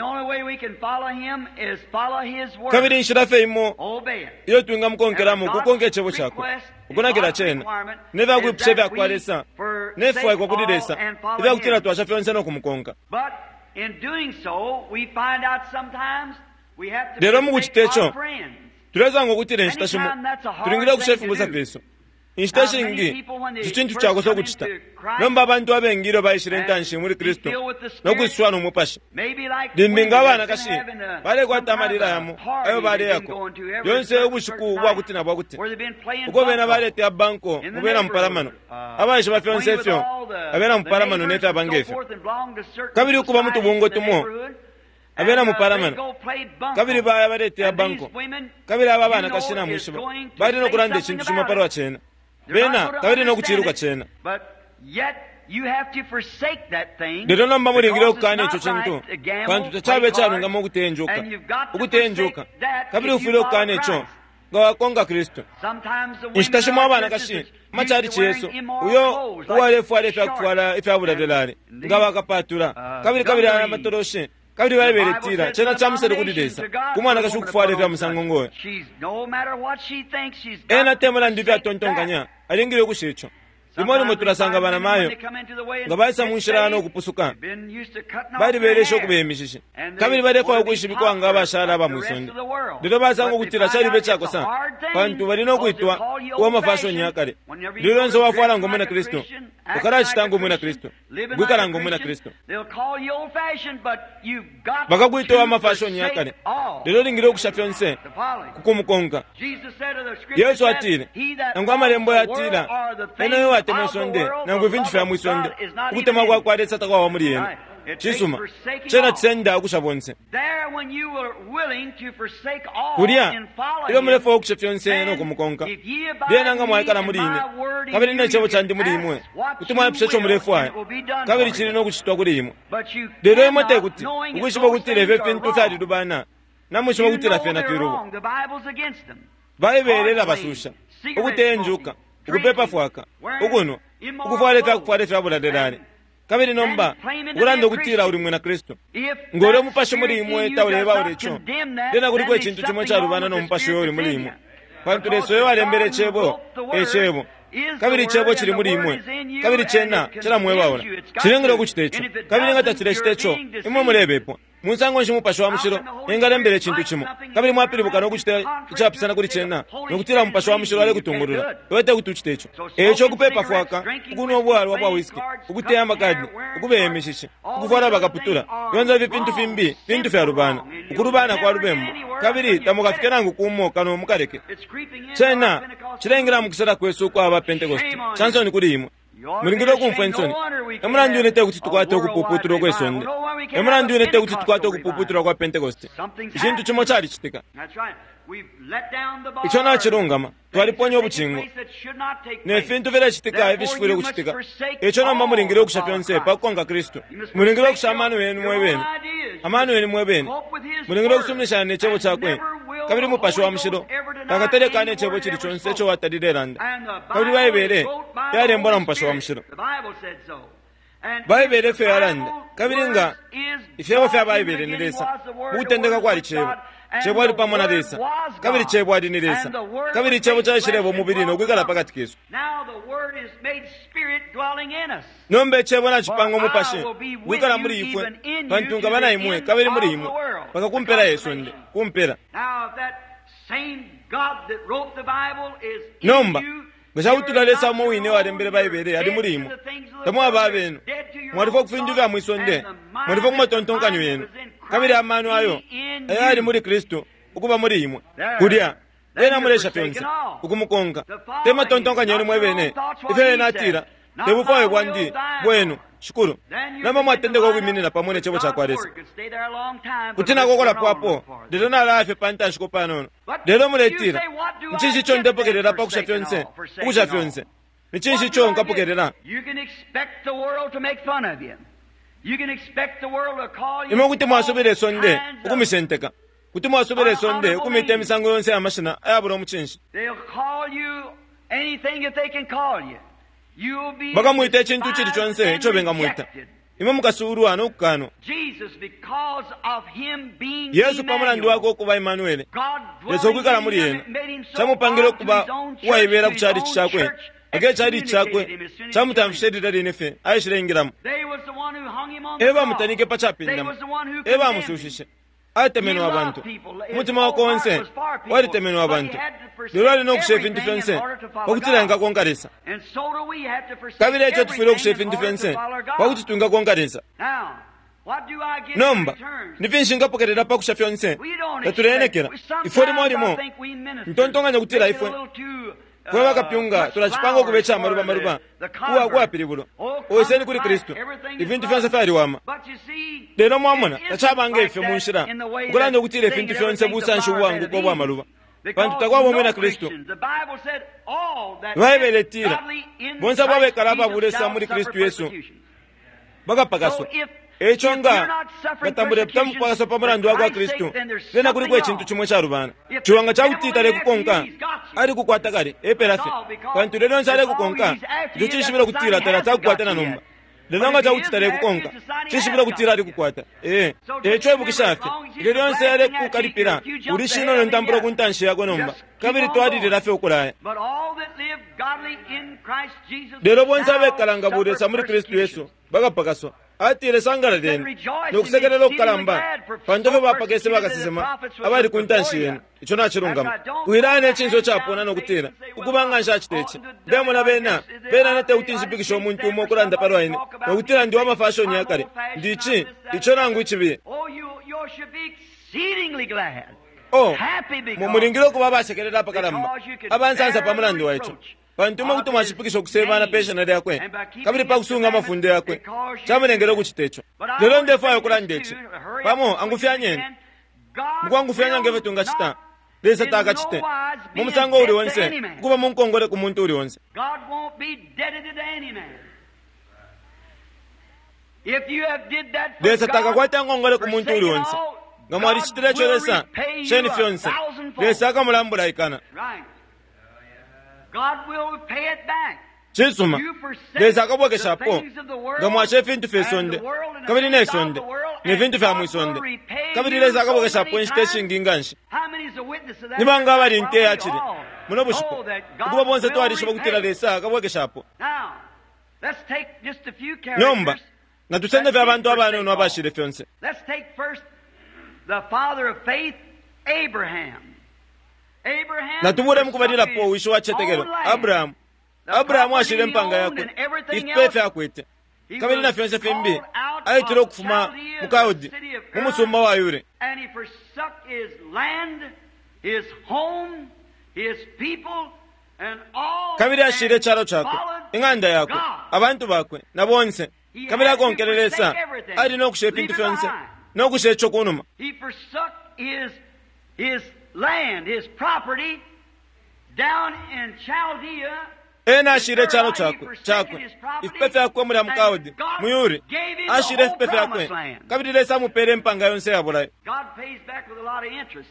kabiri nshirafe imo iyo tuinga mkonkeramo kukonge chebo chako ukunakira chena neva kuipushe akwadesa nefwa kwa kudiresa ivya kutira twasha fyonse no kumukonga lero mukuchitecho tuleza ngo kutira nshitashimo tulingira kushefu busa Kristo inshitashingi chichintu chako so kuchita nomba abantu abengiro bayishire ntanshi muri Kristo no kwiswana umupashi dimbinga abana kashi bale kwatamarira yamo ayo bale yako yonse ubushiku bwa kutina bwa kuti uko bena bale te banko mubena mparamano abaje bafyonse fyo abena mparamano neta abangefe kabiri ukuba mutu bungo tumo abena muparamano kabiri baya barete ya banko kabiri ababana kashina mushiba bari no kurande chintu chimaparo chena bena kabiri no kuchiruka chena lero namba muringire okukana ekyo kintu kantu tachabe charunga mu kutenjuka ukutenjuka kabiri ufire okukana ekyo ngawakonga Kristo inshitashimo abana kashi machari Yesu uyo uwalefu alefa kufwala ifyabudadelare ngawakapatura kabiri kabiri amatoroshi kabiri baberetira chena chamusere kudidesa kumwana kashukufwale vya musango ngoya ena temala ndivya tontonganya alingire kushecho imoni muturasanga bana mayo ngabaisa munshirano okupusuka bari beresho kubemishishe kabiri barefa okushibikwa ngaba shara ba mwisonde lero bazango kutira chari bechako sa bantu bari no kuitwa wa mafasho nyakare lero nzo wafala ngomwe na Kristo ukara chitango mwe na Kristo gukara ngomwe na Kristo bakakuitwa wa mafasho nyakare lero lingire okushafyonse kukumukonga Yesu atire ngwa malembo yatira eno yo atemesonde nangu vintu vya mwisonde ukutema kwa kwa desa takwa wa muri yena chisuma chena tsenda akushabonse kuria iyo mrefa okushafyonse no kumukonga bena nga mwaikala muri ine kabiri ne chebo chandi muri imwe utumwa pshecho mrefu aya kabiri chiri no kuchitwa kuri imwe lero imate kuti ukushibo kutire vintu thadi dubana namushibo kutira fena kirubo bayiberera basusha ukutenjuka ukupepa fwaka ukuno ukufwaleta kufwaleta abuladelane kabiri nomba urando kutira uri mwe na Kristo ngore mupashe muri imwe tawleba urecho dena kuri kwe chintu chimwe cha rubana no mupashe uri muri imwe bantu leso yo alembere chebo echebo kabiri chebo chiri muri imwe kabiri chena chera mwe baura chirengero kuchitecho kabiri ngata chire chitecho imwe murebepo munsango nshimupasha wa mushiro engala mbere chintu chimo kabiri mwapiri bukano kuchita chapisana kuri chena nokutira mupasha wa mushiro ale kutungurura wete kutuchita echo echo kupepa fwaka kuno obwalo bwa whisky ukute amakadi ukubeyemeshishi ukufara bakaputura yonza vipintu fimbi pintu vya rubana ukurubana kwa rubembo kabiri tamukafike nangu kumoka no mukareke chena chirengira mukisara kweso kwa aba Pentecost chansoni kuri imwe mulingiro kumfensoni emurandi unete kuti tukwate okupuputura kwesonde emurandi unete kuti tukwate okupuputura kwa Pentecost chintu chimo chali chitika icho nachirungama twaliponya obuchingo nefintu vile chitika evishifwire kuchitika icho namba mulingiro kusha fyonse pakukonga Kristo mulingiro kusha amanu wenu mwebeni amanu wenu mwebeni mulingiro kusumnisha nechebo chakwe kabiri mupasha wa mushiro takatereka nechebo chili chonse cho watadiriranda kabiri bayibere yari mbona mupasha wa mushiro bayibere fe yaranda kabiri nga ifyebo fya bayibere niresa mutendeka kwali chebo chebo ali pamona desa kabiri chebo ali niresa kabiri chebo cha shirebo mubiri no kwikala pakati keso nombe chebo na chipango mupashe kwikala muri ifwe bantunga bana imwe kabiri muri imwe bakakumpera Yesu ndi kumpera nomba ngashawutulelesa mo wine wali mbere bayibere ali muri imwe tamwa ababenu mwalifo kufinjuka mwisonde mwalifo kumatontonkanyo yenu kabiri amanu ayo ayali muri Kristo ukuba muri imwe kudya yena mulesha fyonse ukumukonga tema tontonkanyo yenu mwebene ife natira tebufawe bwandi bwenu shukuru namba mwatendeka kuminina pamwe chebo cha kwaresa kutina kokola papo lero nalafe panta shiko panono lero muletira nchinji cho ndepokerera pa kusha fyonse kusha fyonse nchinji cho ngapokerera you can expect the world to make fun of you. You can expect the world to call you imo kuti mwasubire sonde ukumisenteka kuti mwasubire sonde ukumite misango yonse amashina ayabura muchinji they'll call you anything that they can call you. You'll be baka muite chintu chiri chonse cho benga muita imo mukasuru ano ukano Jesus because of him being Yesu pamana ndi wako kuba Emmanuel Yesu kwikala muri yena chamupangiro kuba waibera kuchari chakwe age chari chakwe chamutamshedira rinefe ayishirengiramu eba mutanike pachapinda eba musushishe atemeno abantu mutima wako wonse wali temeno abantu lero no kushefa indifense okutiranga konkaresa kabire echo tufiro kushefa indifense wakuti tunga konkaresa nomba nifinshinga pokerera pa kusha fyonse taturenekera ifori morimo ntontonganya kutira ifwe kwa bakapyunga turachipanga kubecha maruba maruba kuwa kwa piribulo oyeseni kuri Kristo ivintu fyonse fari wama lero mwamona tachabanga ife munshira ukulande kutira ivintu fyonse busanshu wangu kwa bwa maruba bantu takwa bomwe na Kristo babeletira bonsa babe kalaba bulesa muri Kristo Yesu bagapagaso echo nga gatambure tamupagaso pamurandu wa Kristo lena kuri kwe chintu chimwe cha rubana chiwanga cha utita le kukonka ari kukwata kale eperafe bantu lero nsale kukonka ndo chishibira kutira tara takukwata na nomba lero nga cha utita le kukonka chishibira kutira ari kukwata eh echo ebukishafe lero nsale kukalipira urishino no ntamburo kuntanshi yako nomba kabiri twadi lerafe okulaya lero bonsa bekalanga bulesa muri Kristo Yesu bagapagaso atire sangara den nokusekerera okalamba pandofe bapagese bagasizema abari kuntanshi yenu icho nachirungama kuirane chinzo chapona nokutira ukubanga nshachiteche ndemo na bena bena nate utinjipikisho omuntu umo kulanda parwa ine nokutira ndi wa mafashion yakare ndichi icho nangu ichibiye oh mumuringiro kuba basekerera pakalamba abansansa pamulandi waicho pantuma kuti mwachipikisho kusevana pensionary yakwe kabiri pakusunga amafunde yakwe chamunengero kuchitecho lero ndefayo kulandechi pamo angufyanyeni mkwangufyanya ngeve tungachita lesa takachite mumusango uri wonse kuba munkongole kumuntu uri wonse lesa takakwata ngongole kumuntu uri wonse ngamwari chitirecho lesa sheni fyonse lesa akamulambula ikana God will pay it back. Chisuma lesa akabwekesha po ngamwache fintu fesonde kabiri nesonde ne vintu vya mwisonde kabiri lesa akabwekesha po station nganshi nibanga bari nte yachiri muno bushipo kuba bonse twari shiba kutira lesa akabwekesha po Let's take just a few characters. Nomba nga tusenge vya abantu abanono abashire fyonse. Let's take first the father of faith, Abraham. Abraham Na tumure mukubadira po wisho wa chetekelo. Abraham. Abraham ashire mpanga yakwe. Ifefe yakwete. Kabiri na fyonse fembi. Aitiro kufuma mukaudi. Mumusumba wa yure. And he forsook his land, his home, his people, and all. Kabiri ashire charo chakwe. Inganda yakwe. Abantu bakwe. Na bonse. Kabiri akonkelelesa. Ari no kushe pintu fyonse. No kushe chokunuma. He forsook his his land, his property down in Chaldea. Ena ashire charo chakwe. Chakwe. Ifefe yakwe muri mukaudi. Muyuri. Ashire ifefe yakwe. Kabiri lesa mupere mpanga yonse yabulai. God pays back with a lot of interest.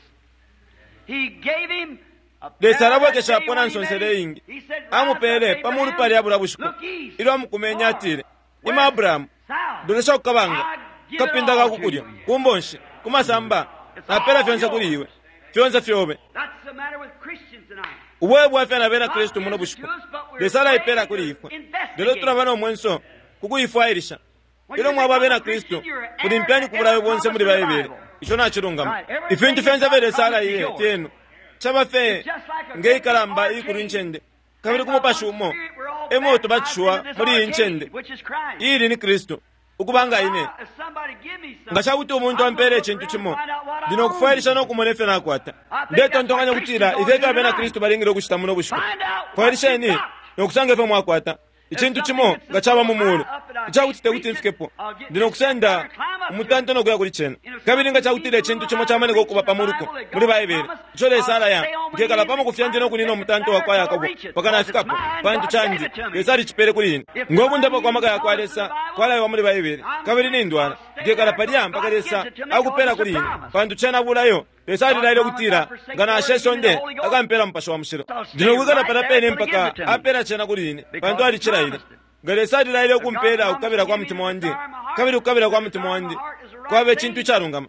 He gave him Desarabo ke shapona nsonsere ingi. Amupere pamuru pari abula bushuko. Ilo amukumenya atire. Ima Abraham. Donesha ukabanga. Kapinda gakukulya. Kumbonshi. Kumasamba. Napera fyonse kuri iwe. Fyonse fyobe. That's the matter with Christians tonight. Uwe bwafe na bena Kristo muno bushuko. Desala ipera kuri ifwe. Delo turabana omwenso. Kukuyifairisha. Ilo mwaba bena Kristo. Kuri mpyani kubulayo bonse muri bayebere. Icho nachirungama. Ifintu fyonse bere sala iye tenu. Chaba fe ngei kalamba ikuru nchende. Kabiri kumupashumo. Emo tubachua muri nchende. Iri ni Kristo. Ukubanga ine. Ngacha kuti umuntu ampere chintu chimo. Dino kufairisha no kumonefe na kwata. Ndeto ntonganya kutira ifeka bena Kristo balingiro kushita muno bushuko. Fairisha ni nokusanga fe mwakwata. Ichintu chimo ngachaba mumulu. Icha kutite kuti mfikepo. Dino kusenda umutanto no kuya kuri chena. Kabiri ngacha kutire chintu chimo chamane go kuba pamuruko. Muri bayebere. Chole sala ya. Ngekala pamo kufyanje no kunino umutanto wa kwaya kabo. Pakana afikapo. Pantu chanji. Yesari chipere kuri ine. Ngobu ndapo kwa maka ya kwalesa. Kwala wa muri bayebere. Kabiri ni ndwana. Ngekala padia mpaka desa. Akupera kuri ine. Pantu chena bulayo. Yesari lailo kutira. Ngana ashesonde. Akampera mpasho wa mshiro. Dino kugana para pene mpaka apera chena kuri ine. Pantu ali chira ine. Galesadi laile kumpera ukabira kwa mtima wandi. Kabiri ukabira kwa mtima wandi. Kwabe chintu charungama.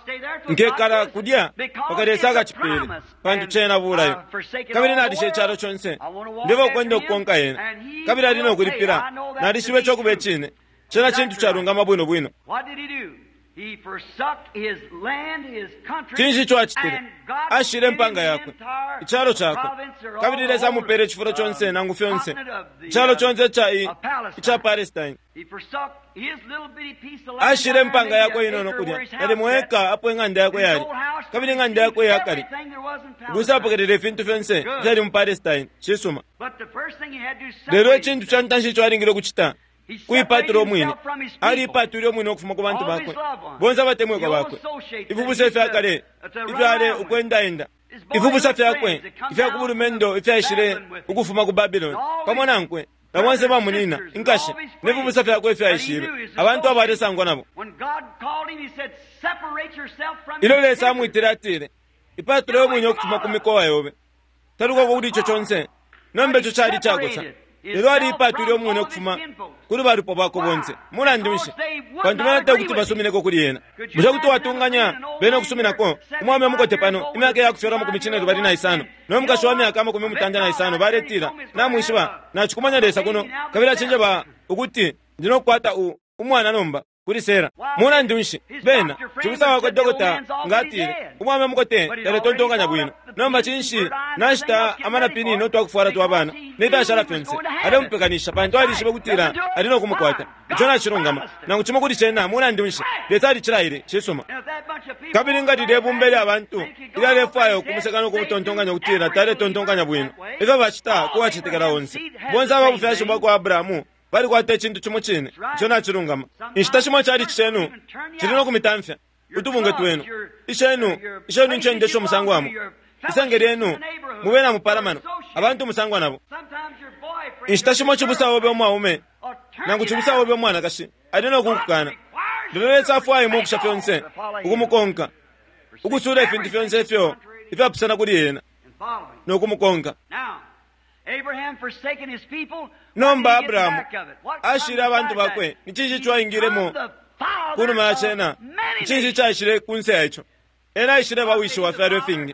Ngekala kudya pakadesaga chipere. Pantu chena bulayo. Kabiri nadishe charo chonse. Ndevo kwenda kukonka yena. Kabiri adino kulipira. Nadishiwe chokube chine. Chena chintu charungama bwino bwino. What did he do? He forsook his land, his country, Chinji chwa chitire. and God Ashire gave him mpanga the yako. entire Icharo chako. province or all Kabiri lesa the mupere chifuro whole, chonse uh, nangu fyonse. continent of the, Chalo uh, chonse chai. of Palestine. Icha Palestine. He forsook his little bitty piece of land Ashire down mpanga there yako in ino the no acre where kudya. his Yali house mweka sat. apo nganda yako His yali. old house Kabiri nganda yako yakari. everything there was in Gusa Palestine. pakere fintu fyonse. Good. Zali mu Palestine. Chisuma. But the first thing he had to do Lero separate chintu himself. chantanshi chwaringiro kuchita. He Kuipatiro separated mwini. himself from his Ali people. ipatiro mwini okufuma ku bantu All his bakwe. loved ones. Bonza batemwe kwa The old bakwe. associates Ifubusa that ife used akale. to- to run Ife ale around with. ukwenda enda. His boys Ifubusa and fe friends akwe. that come Ife down akubulu from mendo ife ashire Babylon with him. ukufuma ku Babylon. Always Pamona nkwe. Nawanze bamunina. brothers and Inkashi. sisters, Nefubusa fe akwe ife but he ashire. knew his Abantu abade associates. sangwa nabo. When God called him, he said, separate yourself from Ilo your lesa kindred. mwitira atire. Ipatiro yo mwini okufuma ku mikoa yobe. Taruko kuri icho chonse. Nombe cho chali chakosa. Lero ali ipatiro yo mwini okufuma. Kuri bari po bako bonse. Muna ndimushi. Bantu banata kuti basumine ko kuri yena. Muja kuti watunganya beno kusumina ko. Umwame mukote pano. Imyaka yakufyora mu kumichine bari na isano. No mukashwa myaka mu kumutanda na isano baretira. Na mwishiba na chukumanya lesa kuno. Kabira chenje ba ukuti ndino kwata u umwana nomba kuri sera. Muna ndimushi. Bena chimisa wako dogota ngatire. Umwame mukote tare tontonganya bwino. Nomba chinshi nashita amana pini no twakufara twabana. Nita shala fense. Ade mpekanisha bantu ali shibe kutira. Adino kumukwata. Chona chirungama. Na kuchimo kuti chena muna ndimushi. Letari chiraire chisoma. And if that bunch of people Kabiri ngati debu mbele abantu. Ila lefayo kumusekano kumutontonganya kutira tare tontonganya bwino. Ifa bachita kuwa chitikala onse. Bonza bakufyasho bako Abrahamu. Bari kwate chintu chimo chine. Chona chirungama. Inshita chimo chali chenu. Chirino kumitamfya. Utubunge twenu. Ishenu. Ishenu nchende sho musango amu. Isangeri enu. Mubena muparamano. Abantu musangwa nabo. sometimes your boyfriend Inshita chimo chibusa obe omwaume. will turn Nangu you chibusa out. obe omwana kashi. Adino kukukana. Ndolesa fwayo mukusha fyonse. Ukumukonka. Ukusura ifintu fyonse fyo. Ife apusana kuri yena. And follow him. Nokumukonka. Now, Abraham forsaken his people. Nomba what did he get Abrahamu. back of it? What comes Ashira abantu besides bakwe. that? Nichichi He chwaingiremo. become the father Kuno of machena. many Nichichi nations. chashire kunse yacho. Ena ishire bawishi wa fero fingi.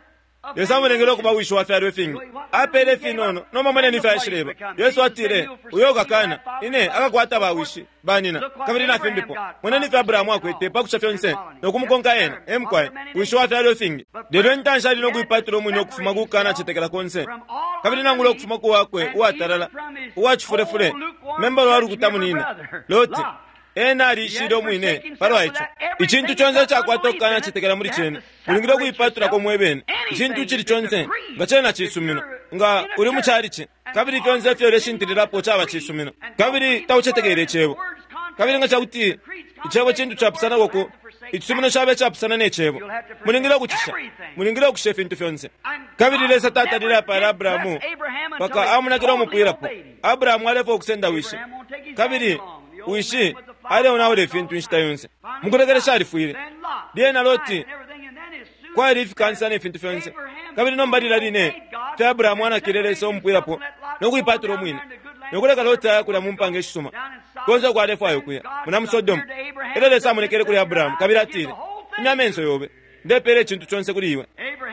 yesu amulengera okuba wishi waffe aliwo fingi apeera efini ono nomamwene nife ayishireba yesu atire uyoga kana ine akakwata bawishi banina kabiri nafe mbipo mwene nife aburahamu akwete pakusha fyonse nokumukonka yena emkwaye wishi waffe aliwo fingi lero entansha alina okuyipatira omwine okufuma kukana achetekera konse kabiri nangula okufuma kuwakwe uwatalala uwachifulefule memba lwari kutamunina loti ena alishire omwine palo aicho ichintu chonse chakwata okukana achetekera muri chene mulingire okuyipatira komwebene ichintu chili chonse nga chena chisumino nga uli muchali chi kabiri fyonse fyole shintirirapo chaba chisumino kabiri tauchetekere chebo kabiri nga chakuti ichebo chintu chapusana koko ichisumino chabe chapusana nechebo mulingire okuchisha mulingire okusha fintu fyonse kabiri lesa tata lila para Abrahamu paka amunakira omupwirapo Abrahamu alefo okusenda wishi kabiri wishi ale onawule fintu nshita yonse mukulegere shalifuire liena loti kwa ilifi kanisa ne fintu fyonse kabiri nombalila line fya Abrahamu anakirele iso omupwirapo nokuyipatira omwine nokulega loti ayakula mumpange shisuma konza kwa alefo ayokuya muna musodomu ele lesa amunekere kuli Abrahamu kabiri atile inyamenso yobe ndepere chintu chonse kuli iwe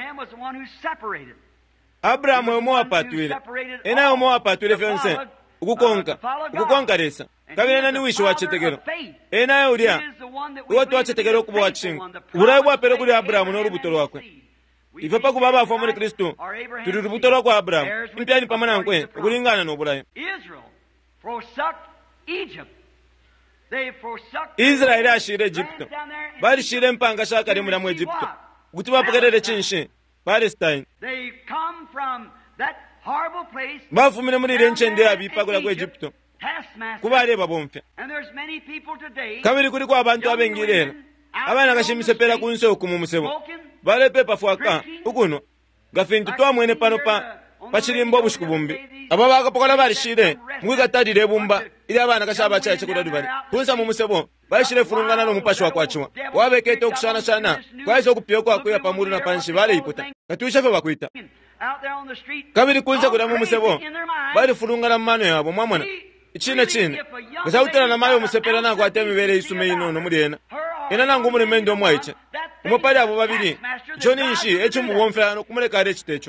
Abrahamu yomo wapatwile ena yomo wapatwile fyonse ukukonka ukukonka lesa kabiri nani wishi wachetekero ena yaulia uwatu wachetekero kubo wachingu ubulayi bwapere kuli Abrahamu n'olubuto lwakwe ife pakuba abafu muri Kristo tuli lubuto lwakwa Abrahamu mpyani pamana nkwe ukulingana n'obulayi Israeli ashire Egypto bali shire mpanga shakari muri mu Egypto kuti bapokerere chinshi Palestine bafumire muri renchende abipagula ku Egypto kuba areba bomfe kabiri kuri kwa abantu abengirera abana gashimise pera kunse okumu musebo bale pepa fwaka ukuno gafintu twamwene pano pa pachirimbo bushikubumbi aba bakapokola bali shire mwiga tadire bumba ili abana gashaba chache kudadubali kunsa mu musebo bashire furungana no mupashi wakwachiwa wabekete okushana shana kwaizo okupyo kwa kuya pamuru na panshi bale iputa katusha fe bakwita kabiri kunse kuda mu musebo bali furungana mano yabo mwamwana ichine chine gasautana na mayo musepera nako atemibere isume ino no muriena ena nangu muri mendo mwaiche umupali abo babiri joni ishi echo muwomfe ano kumuleka are chitecho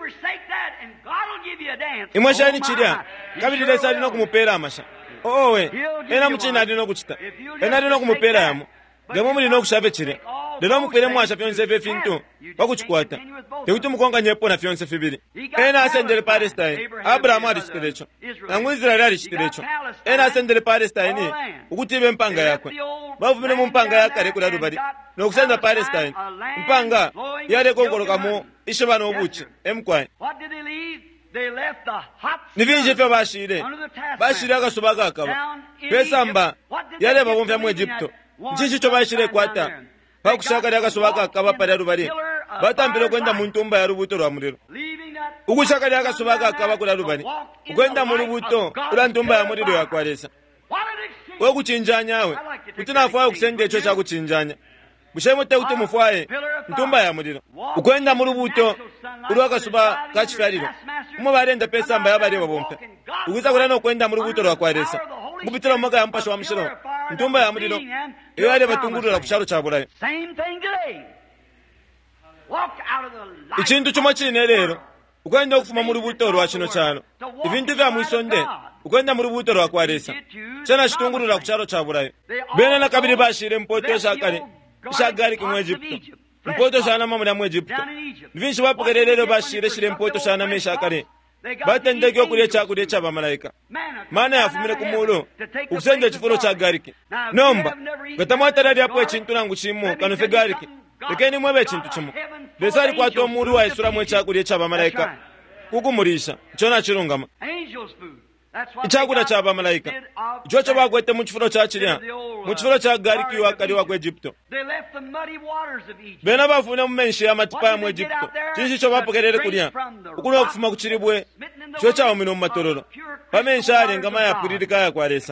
imwashani chiria kabiri lesa lino kumupera amasha owe ena muchina lino kuchita ena lino kumupera yamo gamo muri no kushave chire lero mupere mwasha fyonse fe fintu bakuchikwata tekuti mukonga nyepo na fyonse fibiri ena asendele Palestine Abrahamu ali chitecho nangu Israeli ali chitecho ena asendele Palestine ukuti be mpanga yakwe bavumire mu mpanga yakare kula rubari nokusenda Palestine mpanga yale kongoloka mu ishobana obuchi emkwaye nivinje fe bashire bashire akasubaga akaba pesamba yale babumva mu Egypto nchichi cho bashire kwata bakushaka lyakasobaka akaba pali alubali batambire kwenda mu ntumba ya lubuto lwa muliro ukushaka lyakasobaka akaba kula lubali kwenda mu lubuto kula ntumba ya muliro yakwalesa we kuchinjanya we kuti nafaye kusende echo cha kuchinjanya bushemo te kuti mufaye ntumba ya muliro ukwenda mu lubuto ulwakasoba kachifaliro umo balenda pesa mba yabali babompe ukuza kula no kwenda mu lubuto lwakwalesa ngubitira maka ya mpasho wa mshiro ntumba ya muliro iyo ale batungurura kusharo cha bulayo ichintu chuma chine lero ukwenda okufuma mu lubuto lwa kino cyalo ibintu bya mwisonde ukwenda mu lubuto lwa kwalesa chana chitungurura kusharo cha bulayo bena na kabiri bashire mpoto shakale shagari ku Egypto mpoto shana mamuna mu Egypto vinshi bapokerelelo bashire shire mpoto shana meshakale batendeke okulia chakulia cha bamalaika mana yafumire kumulo ukusende chifulo cha gariki nomba gatamwatala lyapo ekintu nangu kimu kanofe gariki lekeni mwebe ekintu kimu lesali kwata omulu wa isura mwe chakulia cha bamalaika kukumulisha chona chirungama ichakulia cha bamalaika ichocho bagwete mu kifulo cha kirya mu kifulo cha gariki wakali wa Egypto bena bafuna mu menshi ya matipa mu Egypto chichi cho bapokerere kulya ukuno kufuma kuchiribwe cyo cha omino mu matororo bamenshi alenga ya puririka ya kwalesa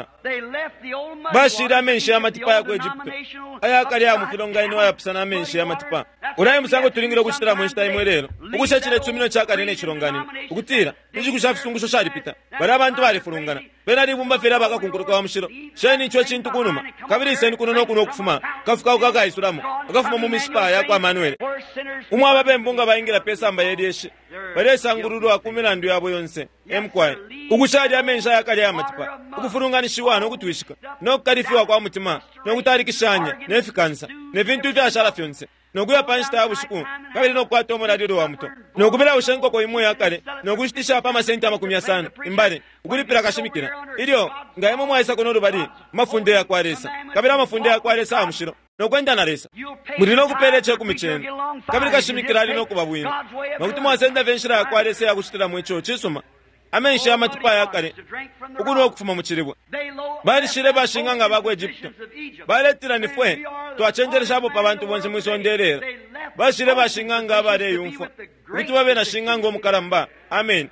bashira menshi ya matipa ya Egypto aya kali ya mufilonga ino ya pisana menshi ya matipa unaye musango tulingira kuchitira mwinchita imwe lero ukushachire tsumino chakale nechirongani ukutira ichikushafisungusho shalipita bari abantu barifulungana bena libumba fera bakakunkuruka wa mushiro sheni icho chintu kunuma kabiri iseni kuno nokuno okufuma kafuka ukakaisulamu akafuma mu mishipa yako Amanuel umwe ababembunga bayingira pesa mba yedyeshi bari esangururu akumilandu yabo yonse emkwaye ukushaje amensha yakale amatipa ukufulunganishiwana ukutwishika nokukalifiwa kwa mutima nokutarikishanya nefikansa nevintu vyashala fyonse nokuya panshita abushiku kabiri nokwata omuladido wa muto nokubira ushenko ko imwe yakale nokushitisha pa masenti amakumi asanu imbale ukulipira kashimikira ilyo ngayemo mwaisa kono bali mafunde ya kwaresa kabira mafunde ya kwaresa amushiro nokwenda naresa mulino kupeleche kumicheno kabiri kashimikira ali nokubabwino nokuti mwasenda venshira ya kwaresa ya kushitira mwecho chisuma amensha amatipa yakale ukuno okufuma muchiribwa bali shire bashinganga bagwe Egypt bale tiranifwe twachenjeresha abo pabantu bonse mwisonderera bashire bashinganga bare yumfa kuti babe na shinganga omukalamba amen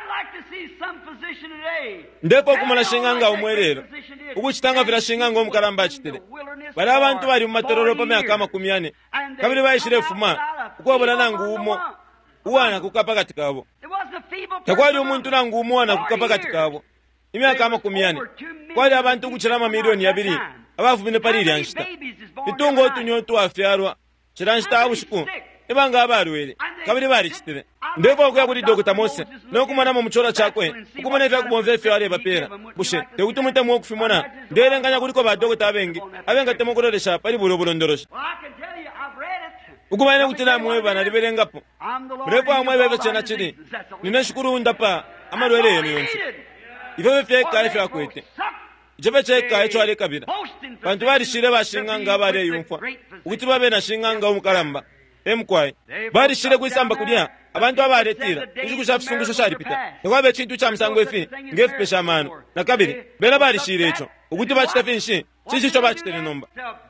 ndeko kumana shinganga omwerero ukuchitanga vira shinganga omukalamba chitere bali abantu bali mu matororo pa myaka makumi ane kabiri bayishire fuma ukobona nangu umo uwana kukapa katikabo takwali umuntu nangu umwana kukapa katikabo imyaka makumi ane kwali abantu kuchira mamiliyoni abiri abavumine pariri anshita itungo otunyotu afyarwa chiranshita abushiku ibanga abarwere kabiri bari chitere ndeko kuya kuti Dokita Mose nokumana mu muchora chakwe ukumana vya kubomve fyare bapera bushe tekutumute mu okufimona nderenganya kuliko ba Dokita abengi abenga temokoresha pali bulobolo ndorosha ukubane kutina mweba na liberengapo mrepo amwe bebe chena chiri ninashukuru ndapa amarwere yenu yonse ife fyeka ife akwete jebe cheka echo ale kabira bantu bari shire bashinganga bare yumfa ukuthi babe na shinganga umukalamba emkwai bari shire kwisamba kudya abantu abaretira ijukushafisungusho shalipita ekwabe chintu cha msango efi ngefu pesha mano na kabiri bela bari shire echo ukuthi bachita finshi chichi cho bachita nomba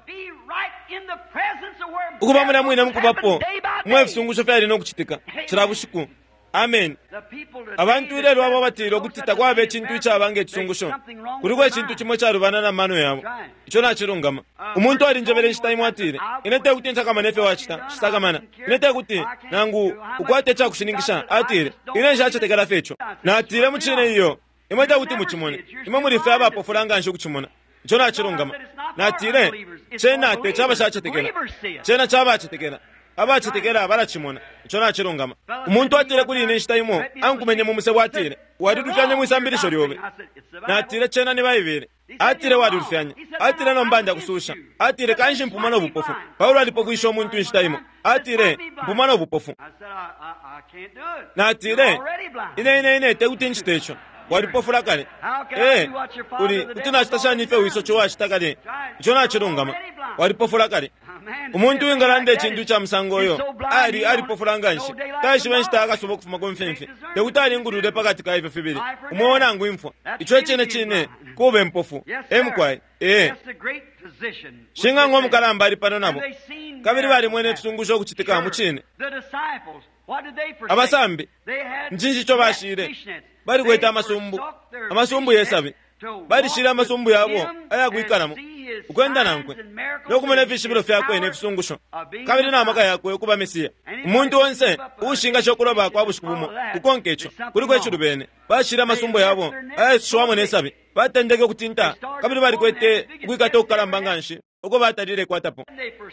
ukuba muna mwina mkubapo mwefisungu fyali nokuchitika chirabushiku amen abantu lero abo batiro kutita kwabe chintu chabange kisungusho kuliko chintu kimwe charubana na mano yabo icho nachirungama umuntu ali njebere chitaimu atire inete kuti ntaka manefe wachita chitaka mana inete kuti nangu ukwate cha kushiningisha atire ine njacho tegala fecho na atire muchine iyo imata kuti muchimone imwe muri fe aba pofuranga nsho kuchimona icho nachirungama na atire chena te chaba chachetekera chena chaba chachetekera abachitekera barachimona icho nachirungama umuntu atire kuri ine chitaimu ankumenye mu musebo atire wadudufyanye mwisambirishyo lyobe na atire chena nibayibere atire wadudufyanye atire nombanda kususha atire kanji mpuma no bupofu Paulo alipokuisha umuntu nchitaimu atire mpuma no bupofu na atire ine ine ine tekuti nchitecho walipofula kale eh uri utina chitasha nife wiso cho washitakale icho nachirungama walipofula kale umuntu wingalande chintu cha msangoyo ali alipofula nganshi tashi benshita akasobo kufuma komfemfe tekutali ngurude pakati ka ife fibiri umuona ngu imfwa icho chene chine kube mpofu emkwai eh shinga ngo mukalamba ali pano nabo kabiri bali mwene tusungusho kuchitika muchine abasambi njinji cho bashire bali kweta amasumbu amasumbu yesabe bali shira amasumbu yabo aya kuikaramo ukwenda nankwe nokumene vishibiro fyakwe nefisungusho kabiri namaka yakwe kuba Mesiya umuntu wonse ushinga chokuroba kwa bushukubumo kukonkecho kuri kwecho rubene bashira amasumbu yabo aya shwamo nesabe batendeke kutinta kabiri bali kwete kwikata ukalamba nganshi uko batarire kwatapo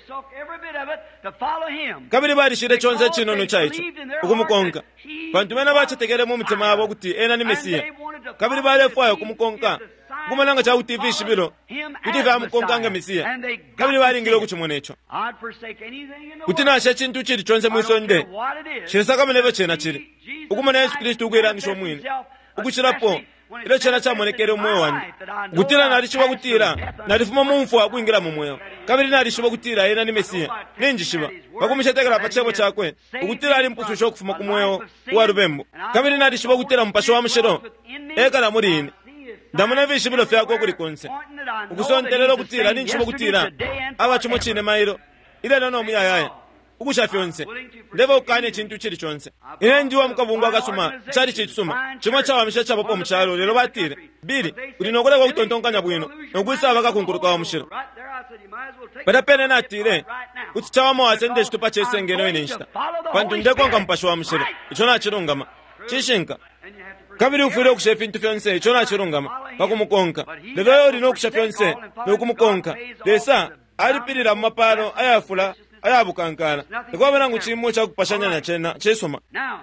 kabiri bali shire chonse chinono chaicho ukumukonka bantu bena bachetekere mu mutima wabo kuti ena ni Mesiya kabiri bali fwayo kumukonka kumananga cha utiv shibiro kuti va mukonka nga Mesiya kabiri bali ngiro kuchimonecho kuti nasha chintu chiri chonse mwisonde chirisaka meneve chena chiri ukumana Yesu Kristo ukwerangisho mwini ukuchirapo ilo chena chamonekere umwoyo wanu kutira narishiba kutira narifuma mumfu wakuingira mu mwoyo kabiri narishiba kutira ena ni Mesiya ninjishiba bakumishetekera pachebo chakwe ukutira ali mpususho kufuma ku mwoyo wa rubembo kabiri narishiba kutira mpasho wa mushiro eka na murini ndamuna vishibiro fyako kuri konse ukusonterero kutira ninjishiba kutira abachimo chine mairo ile nono muyayaya ukusha fyonse ndeva ukane chintu chiri chonse ine ndiwa mukavungu akasuma chari chitsuma chimwe chawa misha chapopo muchalo lero batire biri ulinokole kwa kutontonkanya bwino nokuisa abakakunkuruka wa mushiro patapene natile utsichawamo asende chitupa chesengeno ine nchita pantu ndekonga mpasho wa mshiro ichona chirungama chishinka kabiri ufire kushe fintu fyonse ichona chirungama pakumukonka lero yo lino kusha fyonse nokumukonka lesa alipirira mumapalo ayafula ayabukankala ndikobera ngu chimo chakupashanya chena chesoma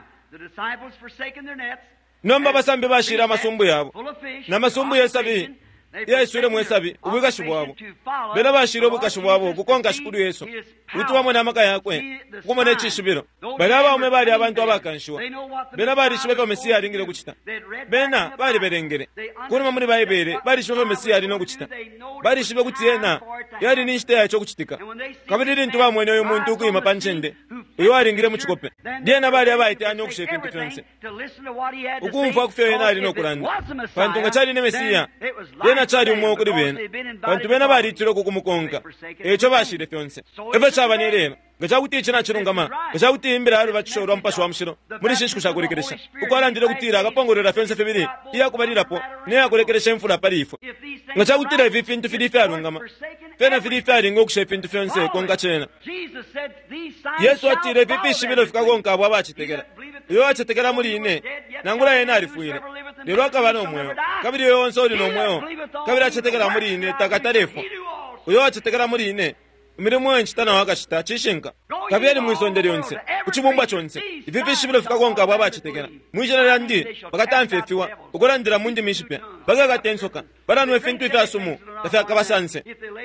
nomba basambi bashira amasumbu yabo namasumbu yesabi yaiswire mwesabi ubwikashi bwabo bena bashira ubwikashi bwabo kukonka shikuru yesu uti wamwe namaka yakwe kumone chishibiro bena baume bali abantu abakanshiwa bena bali shibeka mesiya alingire kuchita bena bali berengere kuri muri bayibere bali shibeka mesiya alino kuchita bali shibe kuti yena yali nishite yacho kuchitika kabiri ntu bamwene oyo muntu kuyima panchende uyo alingire muchikope dena bali abaite anyo kushepa into fense ukumva kufeyo yena alino kuranda pantu ngachali ne mesiya yena chali umwoko libena pantu bena bali tiro kukumukonka echo bashire fyonse eve chabanirema ngachakuti china chirungama ngachakuti imbira ari vachishoro mpasho wa mshiro muri shishu shakurekeresha ukwarandire kutira akapongorera fyonse febiri iya kubalirapo ne akurekeresha mfula palifo ngachakutira ivi fintu filifi arungama fena filifi aringo kushepa into fyonse konka chena Yesu atire vipi shibiro fika konka abo abachitegera yo achitegera muri ine nangula yena arifuire lero akabana omweyo kabiri yonse oli nomweyo kabiri achitegera muri ine takatarefo yo achitegera muri ine mirimo yenchitana wakashita chishinka kabiri mwisondere yonse kuchibumba chonse ivipi shibiro fika konka abo abachitegera mwijana ndi bakatamfefiwa ukorandira mundi mishipe bagagatensoka baranwe fintu ifasumu tafya kabasanse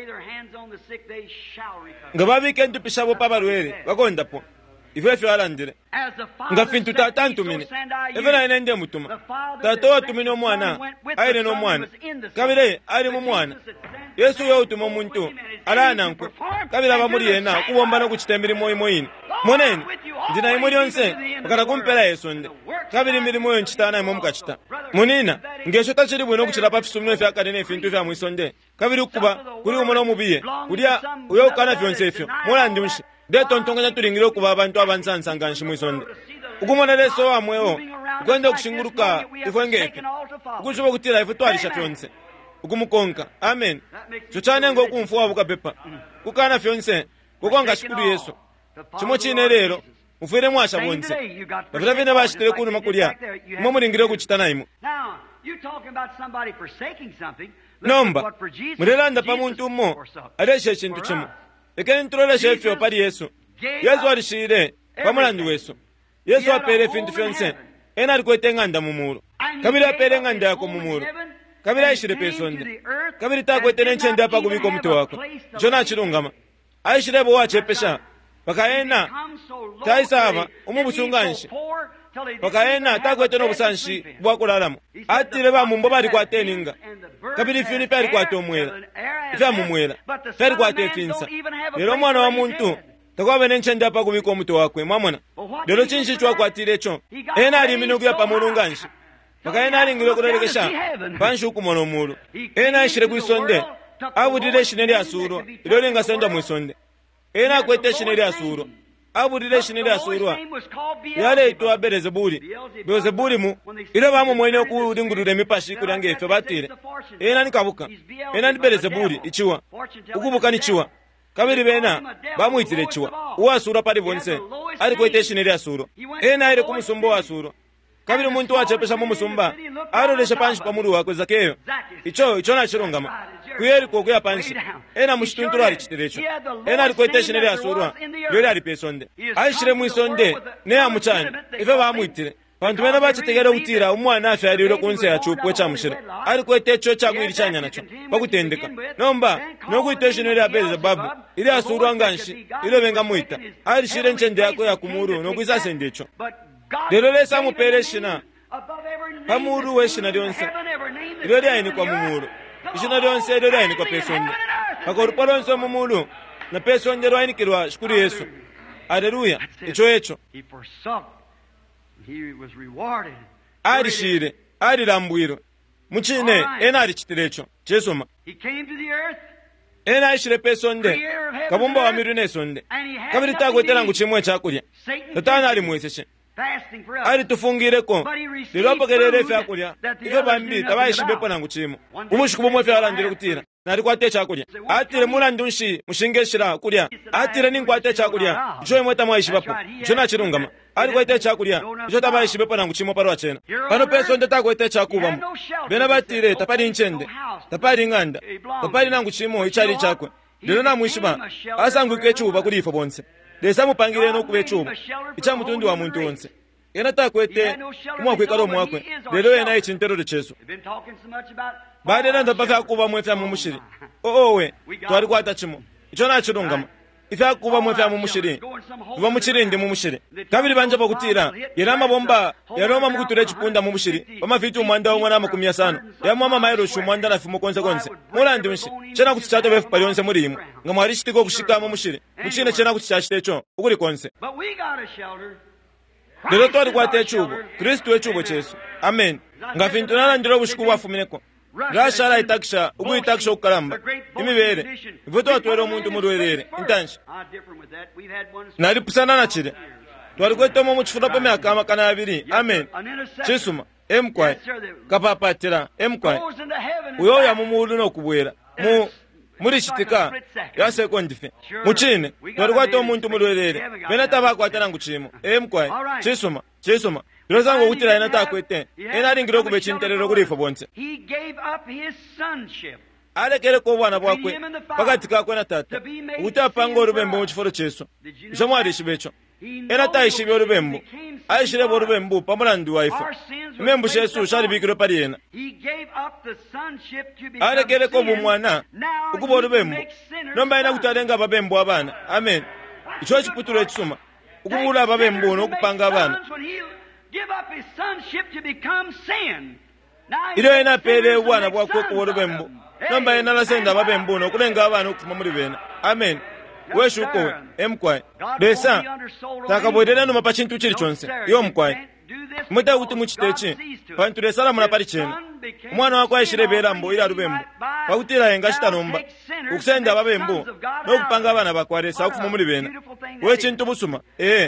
ngababike ntupisabo pabarwere bakondapo ifefe alandire ngafintu tatantu mine evena inende mutuma tatowa tumine omwana aire no mwana kabire ari mu mwana Yesu yo utuma muntu alana nkwe kabira bamuri yena kubomba no kuchitembera moyo moyini monene ndina imuri yonse bakara kumpera Yesu ndi kabiri mirimo yo nchitana imo mukachita munina ngesho tachiri bwino kuchira pafisumwe fya kadene fintu fya mwisonde kabiri kuba kuri umona omubiye kulia uyo kana fyonse fyo mola ndimshi de tontonganya turingiro kuba abantu abanzansanga nshi mwisonde ukumona leso wamwewo kwenda kushinguruka ifwengefe ukushoba kutira ifu twalisha fyonse ukumukonka amen chochane ngo kumfuwa bukapepa kukana fyonse kukonga shikuru Yesu chimo chine lero mufire mwasha bonse bavira vina bashitire kuno makulia mwe muringire kuchitana imo nomba murelanda pa muntu mo aleshe chintu chimo ekeni ntrole shefyo pali Yesu Yesu alishire pamulandu Yesu Yesu apere fintu fyonse ena alikwetenganda mumuro kabira apere nganda yako mumuro kabira ishire pesonde kabira takwetene nchende apa kubiko mtu wako jona chirungama aishire bo wachepesha bakaena taisaba umubusunganshi bakaena takwetene obusanshi bwakulalamo atire ba mumbo bali kwateninga kabiri fyuni pali kwatomwera ifa mumwera pali kwatefinsa lero mwana wa muntu takwabene nchende apa kubiko mtu wako mwamona lero chinshi chwa kwatire cho ena ali minugira pamulunganshi bakaena alingiro kurerekesha panshu kumono mulu ena ishire kuisonde abudire shineri asuro ilolenga senda mwisonde ena kwete shineri asuro abudire shineri asuro yale itwa Belzebuli Belzebuli mu ile bamu mwene ku dingurure mipashi kurange efe batire ena nikabuka ena ni Belzebuli ichiwa ukubuka ni chiwa kabiri bena bamuitire chiwa uwasura pali bonse ali kwete shineri asuro ena ile kumusumbo asuro kabiri muntu wachepesha mu musumba arolesha panshi pamuru wako zakeyo icho icho na chirungama kuyeri ko kuya panshi ena mushitunturu ali chiterecho ena ali kwetesha nere asurwa yori ali pesonde aishire mwisonde ne amuchani ife bamuitire bantu bena bachitegera utira umwana afi ali ro kunse ya chupwe cha mushira ali kwetecho cha gwiri chanya nacho bakutendeka nomba no kwitesha nere abeze babu ili asurwa nganshi ile benga muita ali shire nchende yako ya kumuru no kwisa sendecho lero lesa mupereshina pamuru weshina lyonse ilo lyayini kwa mumuru ishina lyonse ilo lyayini kwa pesonde pakorupa lonse mumulu na pesonde lwayinikirwa shukuru Yesu aleluya icho echo alishire alilambwiro muchine ena alichitirecho chesoma ena aishire pesonde kabumba wa miru nesonde kabiri tagwetera ngu chimwe chakulya tatana ali mweseshe ali tufungireko lero apokerere fya kulya ife bambi tabayishibepo nangu chimo umushukubo mwe fya alandire kutira nalikwate chakudya atire mulandunshi mushingeshira kulya atire ninkwate chakudya icho imwe tamwaishipapo icho nachilungama alikwete chakudya icho tabaishipepo nangu chimo palo achena pano penso ndetakwete chakubamo bena batire tapali nchende tapali ng'anda tapali nangu chimo ichali chakwe lero namwishipa asangwike chupa kuli ifo bonse lesa mupangire nokuve chupa icha mutundu wa muntu onse ena takwete umwakwikalo mwakwe lero ena ichinterero chesu bade nanda pafe akuba mwefya mumushiri oowe twali kwata chimo icho nachilungama ife akuba mwefya mumushiri tuba muchirindi mumushiri kabili banja pakutira yena mabomba yanoma mukutule chipunda mumushiri pamafiti umwanda omwe na makumi asanu yamwama mayiroshi umwanda na fimo konse konse mulandi unshi chena kuti chato befu pali onse muri imwe nga mwali chitiko kushika mumushiri muchine chena kuti chachitecho ukuli konse lero twali kwate chubo kristu echubo chesu amen ngafintunana ndiro bushiku bwafumineko rashala itakisha ubu itakisha ukalamba imibere ivuto watwele omuntu mulwerere intanshi nalipusana na chile twali kwetomo muchifuta pa myaka amakana abiri amen chisuma emkwai kapapatira emkwai uyo ya mumulu nokubwera mu muri chitika yaseko ndife muchine twali kwatomo omuntu mulwerere bena tabakwatana nguchimo emkwai chisuma chisuma Rozango utira ena takwete ena ringiro kube chinterero kuri ifo bonse alekere ko bwana bwakwe pakati kakwe na tata utapanga orubembo mu chiforo cheso jamwari shibecho ena taishi byo rubembo aishire bo rubembo pamulandu waifa membu shesu shari bikiro pari ena alekere ko bumwana ukubo rubembo nomba ina kutalenga babembo abana amen icho chiputuro etsuma ukubula babembo no kupanga abana give up his sonship to become sin. Ilo ena pele wana bwakwe ku bolubembo. Nomba ena lasenda babembo no kulenga abana okufuma muri bena. Amen. Weshuko emkwai. Desa takabodera no mapachintu chiri chonse. Yo mkwai. Muta kuti muchitechi. Pantu resala muna pali chena. Mwana wako ayishirebera mbo ila rubembo. Pakutira yenga chitanomba. Ukusenda babembo no kupanga abana bakwaresa okufuma muri bena. Wechintu busuma. Eh.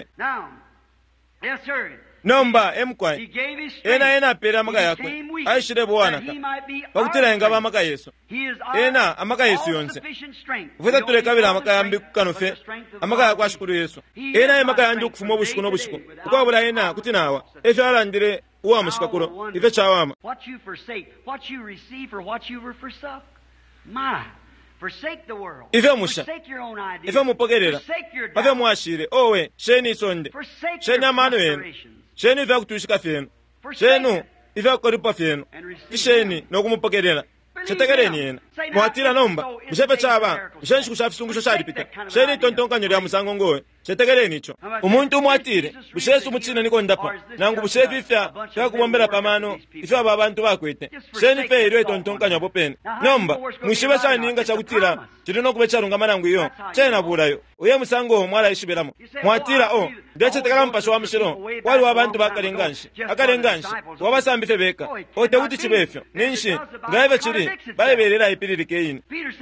Yes sir. Nomba emkwai ena ena pera amaka yakwe aishire bwanaka pakutira yenga bamaka Yesu ena amaka Yesu yonse vuta tulekabira amaka yambi kukanofe amaka yakwe ashukuru Yesu ena amaka yandi okufuma obushiku n'obushiku ukwabula ena kuti nawa efe alandire uwa mushikakulo ife chawama what you forsake what you receive for what you were forsook my forsake the world ife musha forsake your own ideas ife mupogerera ife muashire owe sheni sonde sheni amano yenu sheni ife kutushika fenu shenu ife kukoripa fenu isheni nokumupogerera chetegereni yena mwatira nomba mushepe chaba sheni shikushafisungu shalipita sheni tontonkanyo lya musango ngowe chetegereni icho umuntu mwatire bushesu muchina niko ndapa nangu bushefi ifya fya kubombera pamano ifya aba abantu bakwete sheni fe ilo tontonkanyo popene nomba mwishibe shani ninga chakutira chirino kube charunga manangu iyo chena bulayo uye musango mwala ishiberamo mwatira o ndeche tekala mpasho wa mshiro wali wabantu bakalenganshi akalenganshi wabasambife beka ote uti chibefyo ninshi ngaive chiri baeberera ipiririke ine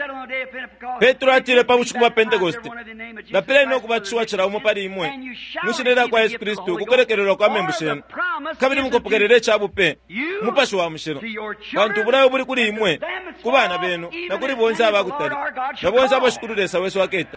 Petro atire pa mushuku wa Pentecoste na pele no kubachua chira umopari imwe mushirera kwa Yesu Kristo kukerekerera kwa membusheno kabiri mukopokerere chabupe mupasho wa mshiro bantu burayo buri kuri imwe kubana beno na kuri bonza abakutari na bonza abashukururesa weso waketa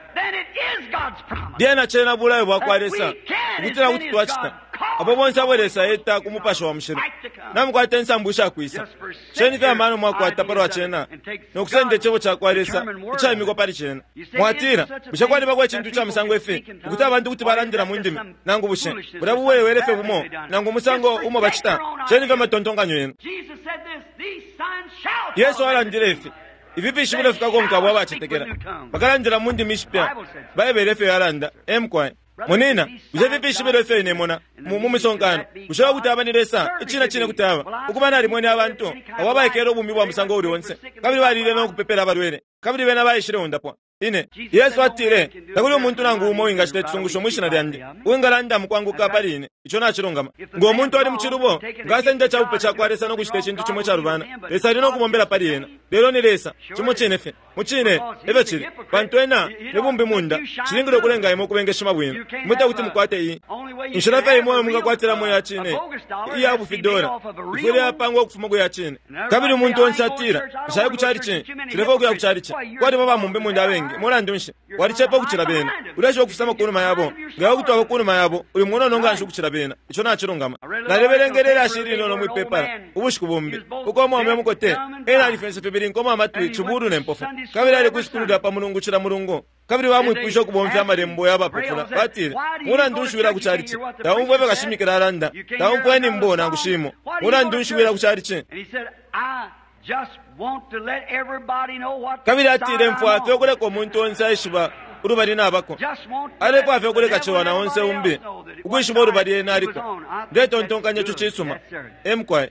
diana chena burayo bwakwaresa kutira kuti twachita abo bonza abweresa eta kumupasho wa mshiro namukwata nsambusha kwisa cheni vya mano mwakwata paro achena nokusende chebo chakwaresa icha imiko pari chena mwatira bishakwani bakwe chintu cha musango efe kuti abantu kuti barandira mundimi nangu bushe burabu wewe erefe bumo nangu musango umo bachita cheni vya matontonganyo yenu Yesu arandire efe ivipi shibule fika kwa mkabwa bachitekera bakarandira mundimi ishpya baebe erefe yaranda emkwai Monena, ujevipi shibero efe nemona, mumumisonkano, ushawa kutabaniresa, ichina chine kutaba, ukubana alimoni abantu, awaba ekero bumi wa musango uri onse, kabili walile no kupepera barwere. kabiri bena bayishire undapwa ine Yesu atire takuli umuntu nangu umo inga chite tsungusho mwishina lyandi wingalanda mukwanguka paline icho nachirongama ngo umuntu ari muchirubo ngase nje chaupe chakwaresa no kuchite chintu chimwe charubana lesa rino kumombera pali yena lero ni lesa chimwe chinefe muchine eve chiri bantu ena nebumbi munda chiringiro kulenga imo kubengeshima bwino muta kuti mukwate iyi inshirafa imo munga kwatira mo yachine iya bufidora ifure yapangwa kufumago yachine kabiri umuntu onse atira shaye kuchari chine chirevo kuya kuchari chine kwati baba mumbi munda awengi mora ndonshe warichepa kuchira bena uraje kufisama kunuma yabo ngaho kutwa kunuma yabo uri mwono nonga nshu kuchira bena icho nachirongama nareberengerera ashiri no mu pepara ubushiku bombi uko mo mwe mukote ena defense febiri ngoma amatwi chuburu nempofa kabiri ari kuskuluda pa mulungu chira mulungu kabiri bamwe kwisho kubomvya amarembo y'abapofuna batire mura ndunshwira kucharichi daumwe bakashimikira aranda daumwe ni mbona ngushimo mura ndunshwira kucharichi kabiri atire mfu afyo kule ko muntu onse ayishiba urubari nabako ariko afyo kule kachiwana onse umbi ubwishiba urubari nariko ndeto ntonkanya cyo cisuma emkwaye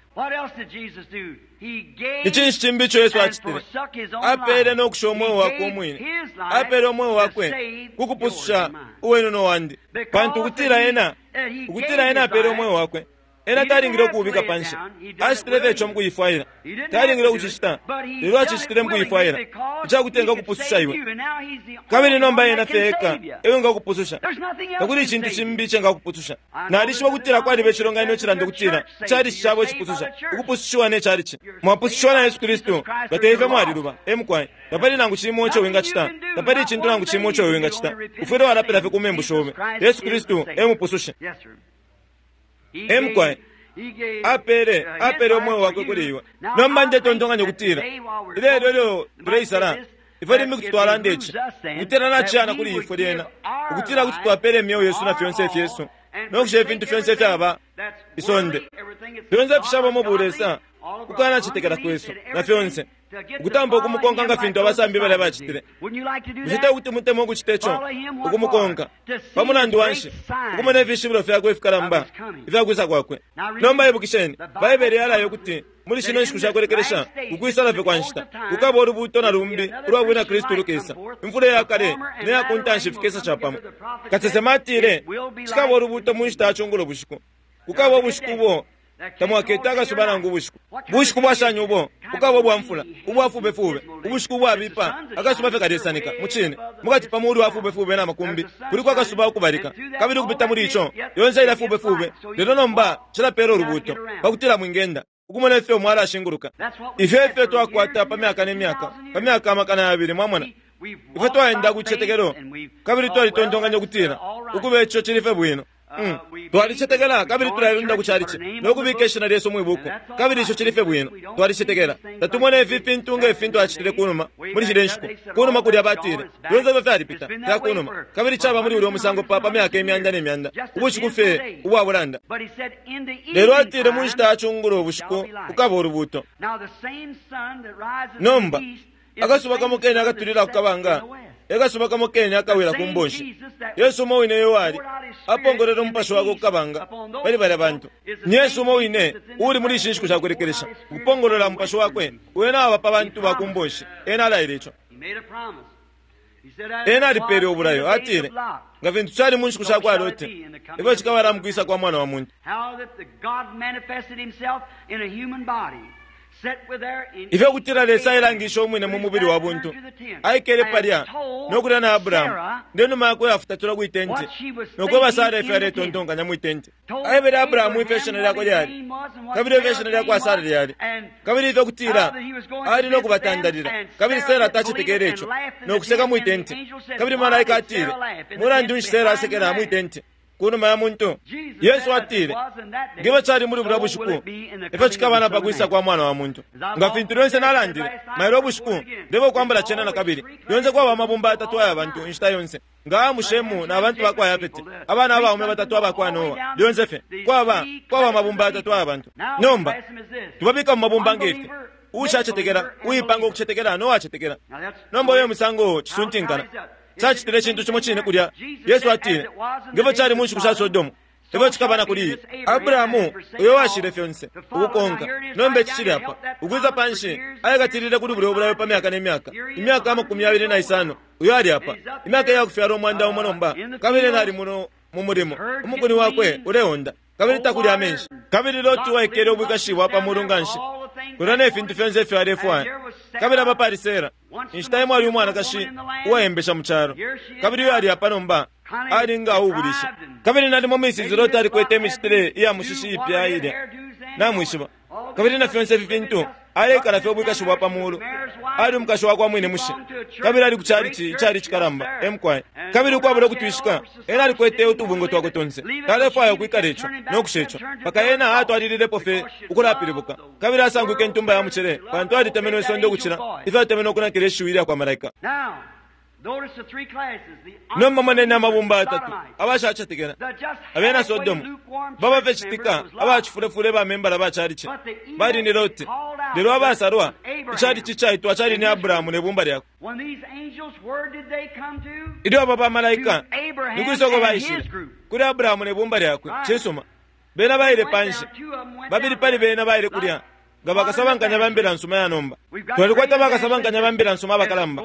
ichinshi chimbi cho Yesu achitire apere no kushomwe wako mwini apere omwe wakwe kukupusha uwenu no wandi pantu kutira ena kutira ena apere omwe wakwe ena taringiro kubika pansha ashitire cyo mkuyifaira taringiro kuchishita rero achishitire mkuyifaira chakutenga kupusha iwe kabiri nomba ena feka ewe ngakupusha takuri chintu chimbi chenga kupusha narishiba kutira kwari bechironga ino chirando kutira chari chabo chipusha ukupusha ne chari chi mwapusha na Yesu Kristo bateve mwari ruba emkwai tapari nangu chimo cyo wenga chita tapari chintu nangu chimo cyo wenga chita ufero warapera fe kumembu shobe Yesu Kristo emupusha emkwai apere apere omwe wakwe kuriwa nomanje tondonga nyokutira ile lolo grace ifari mikutwala ndechi kutira na chana kuri iforiena kutira kuti twapere miyo Yesu na fiance Yesu no kushe fintu fiance fyaba isonde fiance fyaba mo buresa ukana chitekera kweso na fiance kutambo kumukonga nga fintu abasambi bale bachitire mujite kuti mutemo kuchitecho ukumukonga pamunandi wanshi ukumone vishibiro fyakwe fikaramba ifyakwisa kwakwe nomba ibukisheni bayibeli yalayo kuti muri shino nshikushya kwerekeresha ukwisala fe kwanshita ukabora ubuto na rumbi urwabwina Kristo rukesa imfure ya kare ne yakuntanshi fikesa chapamo katsesematire chikabora ubuto munshita chongolo bushiku ukabo bushikubo tamwaketaka subana ngubushiku bushiku bwashanya ubo ukabo bwamfula ubwafube fube ubushiku bwabipa akasuba fe kadesanika muchine mugati pamuri wafube fube na makumbi kuliko akasuba kubarika kabiri kubita muri ico yonza ila fube fube lero nomba chira pero rubuto bakutira mwingenda ukumone fe mwara ashinguruka ife fe twakwata pa myaka ne myaka pa myaka makana abiri mwamwana ife twaenda guchetekero kabiri twali tondonganya kutira ukubecho chirife bwino Mm. Twali chetegela kabiri turayunda kuchariche nokubikesha na Yesu mwibuko kabiri ico chirife bwino twali chetegela tatumone vipi ntunge fintu achitire kunuma muri chidenshiko kunuma kuri abatire yonza bafari pita ta kunuma kabiri chaba muri uri omusango papa myaka emyanda ne myanda ubushikufe ubwaburanda lero atire munshita achunguro ubushiko ukabora ubuto nomba agasuba kamukenya agaturira kukabanga egasuba kamukenya akawira kumbonshi Yesu mo ine yowari apongorero mpasho wako kukabanga bali bali abantu Yesu mo ine uri muri shinshiko chakwerekeresha upongorera mpasho wakwe wena abapa abantu bakumbonshi ena lairecho ena ripere oburayo atire ngavintu chari munshiko chakwa lote ebo chikawara mkwisa kwa mwana wa muntu ife kutira lesa ilangisho mwine mu mubiri wa buntu aikere paria nokura na Abraham ndeno makwe afutatura kuitente noko basara ife are tontonga nyamu itente aibere Abraham ifeshana yako yari kabiri ifeshana yako asara yari kabiri ife kutira ari no kubatandalira kabiri sera tachitekelecho nokuseka mu itente kabiri malaika atire murandunshi sera asekera mu itente kuno maya muntu Yesu atire ngiba chari muri burabu shiku ife chikabana pakwisa kwa mwana wa muntu ngafintu yonse nalandire mayiro bushiku ndebo kwambala chena na kabiri yonse kwa bamabumba atatu aya abantu inshita yonse nga mushemu na abantu bakwa yapete abana aba ume batatu abakwa no yonse fe kwa ba kwa bamabumba atatu aya abantu nomba tubabika mabumba ngefe ushachetekera uyipango kuchetekera no achetekera nomba we musango chisuntingana chachitire chintu chimwe chine kulya Yesu atire ngiva chari munshi kusha Sodomu ebo chikabana kuli Abrahamu uyo washire fyonse ukukonga nombe chichiri apa ugwiza panshi ayagatirira kuri buri obulayo pa myaka n'emyaka imyaka makumi abiri na isano uyo ari apa imyaka yakufyara omwanda omonomba kabiri nari muno mu murimo umukuni wakwe urehonda kabiri takuri amenshi kabiri lotu waikere obwikashibwa pa murunganshi kurane fintu fyonse fyare fwa kabiri abaparisera inshitaye mwari umwana kashi uwahembesha mucharo kabiri uyo ari apa nomba ari nga uburisha kabiri nari mu misi loti ari kwete mishitire iya mushishi ipya ire na mwishiba kabiri na fyonse fintu ari karafe obwikashibwa pa muru ari mukashwa kwa mwine mushi kabiri ari kuchari chi chari chikaramba emkwai kabiri kwa buro kutwishika era ari kwete utubungo twa kutonse kale faya kwikarecho no kushecho pakayena hatu aririre pofe ukurapiribuka kabiri asangu kentumba ya muchere kwantu ari temeno sondo kuchira ifa temeno kuna kireshuira kwa malaika no mama nena mabumba atatu abashacha tigera abena sodomu baba vechitika abachifurefure ba membara bachariche bari ni Loti lero abasarwa ichari chichaitwa chari ni Abrahamu ne bumba lyako idio baba malaika nikwisoko bayishira kuri Abrahamu ne bumba lyako chesoma bena bayire panshi babiri pali bena bayire kuriya ngaba kasabanganya bambira nsuma ya nomba twalikwata bakasabanganya bambira nsuma bakalamba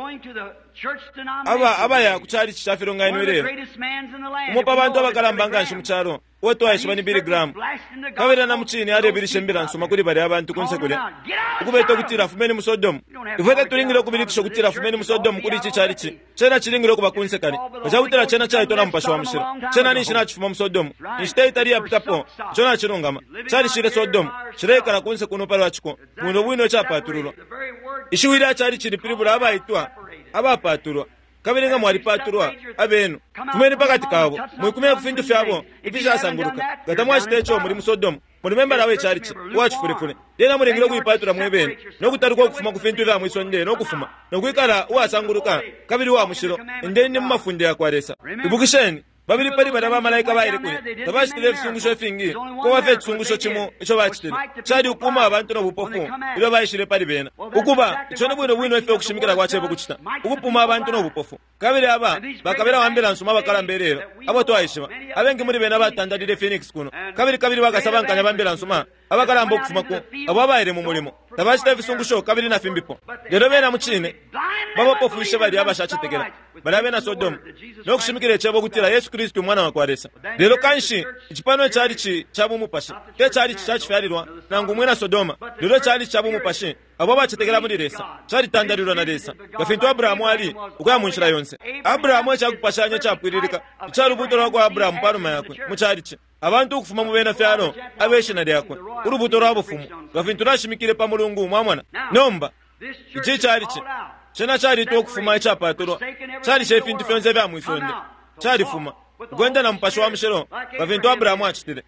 aba aba ya kuchari chafiro ngani rero umupa abantu abakalamba nganshi mucharo woto ayishwa ni Billy Graham kabira na muchini ari birishe mbira nsuma kuri bari abantu konse kuri ukubeto kutira fumeni musodomu ivete turingiro kubirikisho kutira fumeni musodomu kuri iki cyari ki cena chiringiro kuba kunse kare bacha kutira cena cyayi tona mpasho wa mushira cena ni shina chifuma musodomu inshite itari ya pitapo chona chirungama cyari shire sodomu shire kara kunse kuno paro achiko muno bwino chapatururo ishiwira cyari kiri piribura abayitwa abapaturwa kabirenga mwari paturwa abenu kumeni pakati kabo mwikumye kufindu fyabo ifisha asanguruka gatamwa chitecho muri musodomu muri membara we cyari ki wacu furefure dena murengiro kuyipatura mwebene no kutaruko kufuma kufindu ra mwisonde no kufuma no kwikara wasanguruka kabiri wa mushiro ndeni mu mafunde ya kwaresa ibukisheni babiri pari baraba malaika bayire kuri tabashitire fungusho fingi ko bafete fungusho chimo ico bachitire cyari ukuma abantu no bupofu ilo bayishire pari bena ukuba ico ne bwino bwino efe okushimikira kwa chebo kuchita ukupuma abantu no bupofu kabiri aba bakabera wambira nsuma bakalamberero abo twayishima abengi muri bena batandadire Phoenix kuno kabiri kabiri bagasabanganya bambira nsuma abakarambo kufuma ko abo bayire mu murimo tabashitire fungusho kabiri na fimbipo rero bena muchine babo pofushe bari abashachitegera barabe na Sodom no kushimikira chebo gutira Yesu Kristo mwana wa kwaresa rero kanshi ikipano cyari ki cyabo mupashe ke cyari cyachifyarirwa nangu mwena Sodoma rero cyari cyabo mupashe abo bachitegera muri resa cyari tandariro na resa gafintu Abrahamu ali uko yamunshira yonse Abrahamu cyagupashanya cyapwiririka cyari ubuto rwa Abrahamu paruma yakwe mu cyari ki abantu kufuma mu bena fyano abeshe na yakwe urubuto rwabufumu gafintu rashimikire pa mulungu mwamwana nomba iki cyari ki chena chari to kufuma ichapaturo chari shefintu fyonse bya mwisonde chari fuma gwenda na mpasho wa mshero bavintu Abrahamu achitire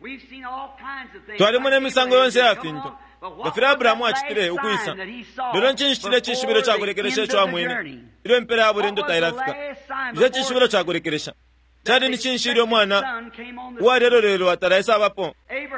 twali mune misango yonse ya fintu bafira Abrahamu achitire ukuisa lero nchinshitire chishibiro chakurekeresha cyo amwene ilo mpera abo rendo tairafika je chishibiro chakurekeresha chari ni chinshiro mwana wa rero rero ataraisa abapo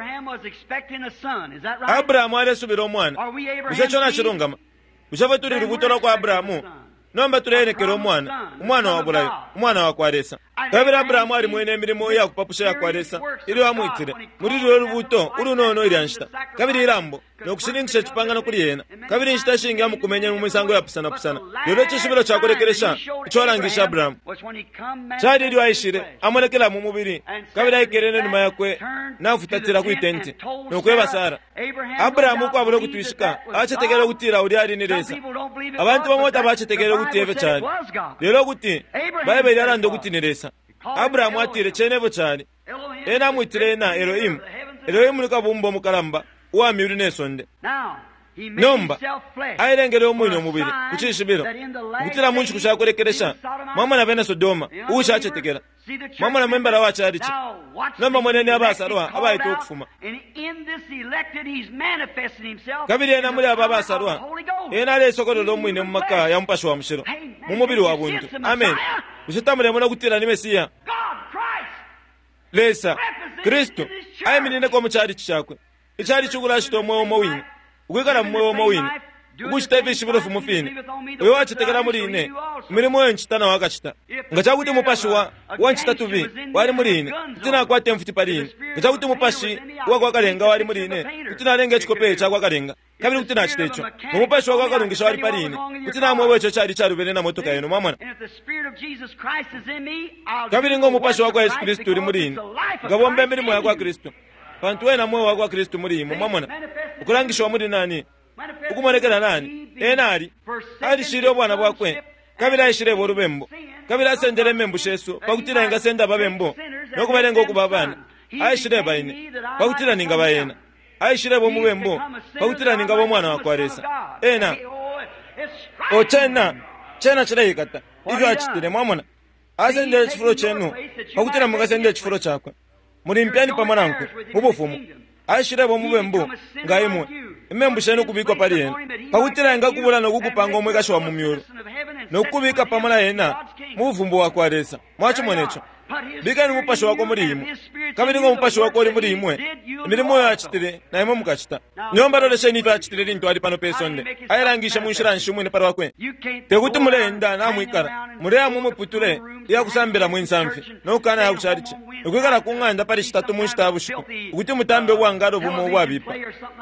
Abrahamu ari subiro mwana uze chona chirungama ushava turi rubuto rwa Abrahamu nomba turerekero mwana umwana wa Burayo umwana wa kwaresa kabira Abrahamu ari mwene mirimo ya kupapusha ya kwaresa iri wamwitire muri rero rubuto urunono iryanshita kabiri irambo no kushiringisha chipanga no kuri yena kabiri inshita shinga mu kumenya mu misango ya pusana pusana rero cyishibiro cyakorekeresha cyorangisha Abrahamu cyari iri wayishire amonekera mu mubiri kabira ikerene nyuma yakwe nafutatira ku itenti no kweba Sara Abrahamu kwa buro gutwishika achetegera gutira uri ari ni resa abantu bamota bachetegera gutiyeve cyane rero guti Bible yarando gutiniresa Abrahamu atire chenebo cyane ena mwitire na Elohim Elohim nikabumbo mukaramba wa miuri nesonde nomba airengere omwino mubiri kuchishibiro gutira munchi kushakorekeresha mama na bena Sodoma ushachetegera mama na membara wa charichi nomba mwenene abasarwa abayito okufuma kabiri ena muri abasarwa ena le sokoro lomwine mumaka ya mpasho wa mshiro mu mubiri wa buntu amen ushitamure mona gutira ni Mesiya lesa Kristo ayiminine ko muchari chakwe ichari chukura shito mwe omowini ukwikara mwe omowini ukuchita ivi chivirofu mufini uyo wachitekera muri ine mirimo yo nchitana wakachita ngachakuti mupashi wa wanchita tuvi wali muri ine kuti nakwate mfuti pali ine ngachakuti mupashi wakwakalenga wali muri ine kuti nalenge chikope chakwakalenga kabiri kuti nachitecho mupashi wakwakalungisha wali pali ine kuti namwe wecho chali charuvene na motoka yenu mwamwana kabiri ngo mupashi wakwa Yesu Kristo uri muri ine ngabombe mirimo yakwa Kristo pantu wena moyo wakwa Kristo muri imo mwamwana ukulangishwa muri nani ukumonekera nani enali alishire obwana bwakwe kabira ishire borubembo kabira asendere membu shesu bakutira nga senda babembo nokubalenga okubabana ayishire bayine bakutira ninga bayena ayishire bo mubembo bakutira ninga bo mwana wakwaresa ena ochena chena chirayikata ivyo achitire mwamona asendere chifuro chenu bakutira mugasendere chifuro chakwe muri mpiani pamaranku mubufumu ayishire bo mubembo ngaimwe membu shenu kubikwa pali yena pakutira nga kubula nokukupanga omwe kasho wa mumyolo nokubika pamala yena muvumbo wakwaresa mwacho mwenecho bika ni mupashi wako muri imwe kabiri ngo mupashi wako uri muri imwe imirimo yachitire na imwe mukachita nyomba roleshe nifa yachitire lintu ali pano pesonde ayirangisha munshira nshimwe ne para wakwe tekuti mulenda na mwikara muri amwe muputure ya kusambira mwensamfi nokana ya kusharichi ukwikara kunganda pali chitatu munshitabu shiko ukuti mutambe wangaro bumo wabipa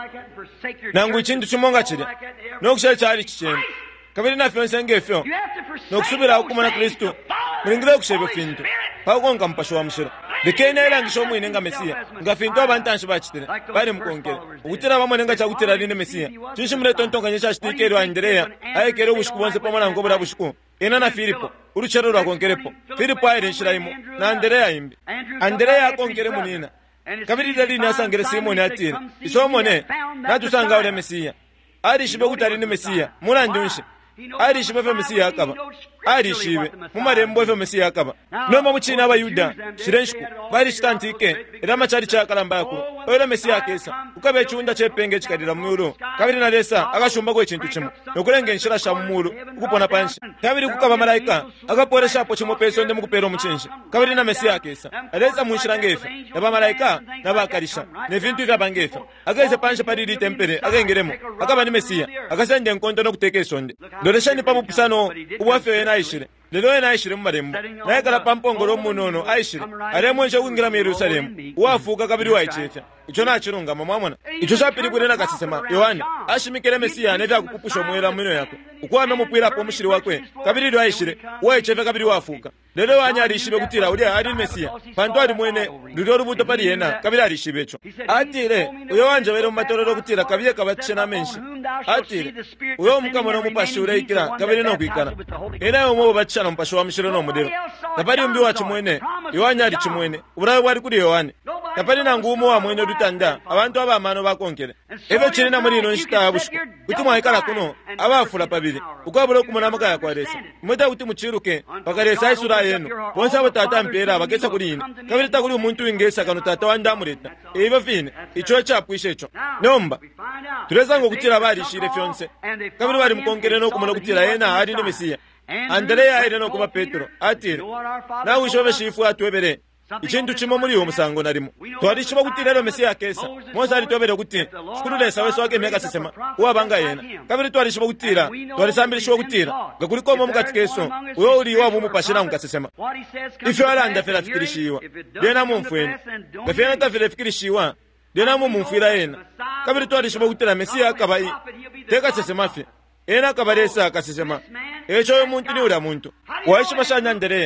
nangu ichindu chimonga chiri nokushari chari chichenu kabiri na fionse ngefyo nokusubira ukumana Kristo mulingire kushebe finto pakonga mpasho wa mshira bekena ilangisho mwine nga Mesiya nga finto abantanshi bachitire bari mukongera ukutira bamwe nga chakutira rine Mesiya chinshimure tontonga nyesha chitikero Andrea ayekere ubushikubonse pamana ngo bura bushiku ena na Filipo uruchero rwa kongerepo Filipo ayire shiraimo na Andrea imbi Andrea akongere munina kabiri dali nasangere Simoni atira isomone natusanga ule Mesiya ari shibe kutari ne Mesiya mulandunshi ari shibe fe Mesiya akaba ari shibe mumarembo fe Mesiya akaba noma muchina abayuda shirenshiku bari chitantike era machari cha kalamba yako ole Mesiya kesa ukabe chunda chepenge chikadira mwuro kabiri na lesa akashumba ko ikintu chimo nokulenge nshira sha mumuro ukupona panshi kabiri kukaba malaika akaporesha apo chimo peso nde mukupero muchinji kabiri na Mesiya kesa aleza munshira ngefe naba malaika nabakarisha ne vintu vya bangefe akaize panshi pariri tempere akengeremo akaba ni Mesiya akasende nkonto nokutekesha nde ndoreshani pamu pusano ubwafe na ishire lelo ena ishire mumarembo naye kala pampongolo munono aishire aremo nje wingira mu Yerusalemu wafuka kabiri waichefya icho na chirunga mwamwana icho chapiri kurena kasisema Yohana ashimikere Mesiya ne vya kupupusha mwera mwino yako ukwame mupwira po mushiri wakwe kabiri ndo aishire waichefya kabiri wafuka lelo wanyari ishibe kutira uri ari Mesiya panto ari mwene ndiro rubuto pali yena kabiri ari shibecho atire uyo wanje bero matorero kutira kabiye kabachena menshi atire uyo mukamano mupashura ikira kabiri no kwikana ena yo mo bachana mpasho wa mshiro no mudero napari umbi wacu mwene Yohana chimwene urawe wari kuri Yohana napari nangumo wa mwene dutanda abantu abamano bakonkere ebe chirina muri ino nshita bushu kuti mwayikala kuno abafula pabiri ukwaburo kumona makaya kwaresa mweta kuti muchiruke bakaresa isura yenu bonsa abo tata mpera bagesa kuri ino kabiri takuri umuntu ingesa kanu tata wandamureta ebe fine icho chapwishe icho nomba tureza ngo kutira bari shire fyonse kabiri bari mukongere no kumona kutira yena ari ne Mesiya Andrea ayire no kuba Petro atire nawe ishobe shifu atwebere ikintu chimo muri uwo musango narimo twari chiba kuti rero Mesiya kesa Mose ari tobere kuti shukuru sawe so akemeka sisema uwabanga yena kabiri twari chiba kutira twari sambiri chiba kutira ngakuri ko mu mukati keso uyo uri wa mu mupashira ngakasema ifyo aranda fera fikirishiwa dena mu mfweni ngafena ta fera fikirishiwa dena mu mfira yena kabiri twari chiba kutira Mesiya akabai teka sisema fi ena kabaresa akasema echo umuntu ni ura muntu waisha bashanya Andrea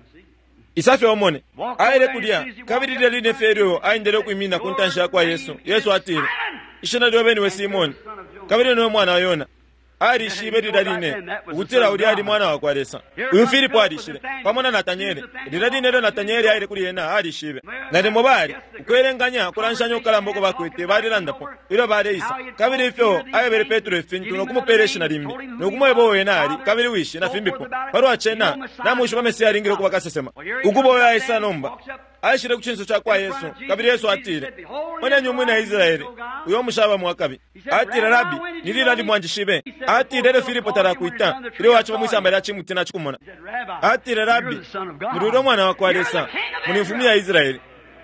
isafi omone aire kudia kabiri deli ne ferio aindere kuimina kuntansha kwa Yesu Yesu atire ishina dio beni we Simon kabiri no mwana wa Yona ari shiberi daline utira uri ari mwana wa kwaresa uyu Filipo ari shire pamona Natanyeli diradine ro Natanyeli aire kuri yena ari shibe nade mobari ukwerenganya kuranshanyo kalamboko bakwete bari randapo iro bare isa kabiri fyo ayebere Petro fintu no kumuperesha narimbi no kumwebo yenari kabiri wishi na Filipo baro achena namusho bamesiya ringiro kuba kasesema ukubo ya isa nomba ashire kuchinso cha kwa Yesu kabiri Yesu atire mwana nyumwe na Israeli uyo mushaba mwakabi atire rabi nilira ndi mwanjishibe atire re Filipo tarakuita ire wacu bamwisamba ya chimutina chikumona atire rabi muriro mwana wa kwaresa munifumi ya Israeli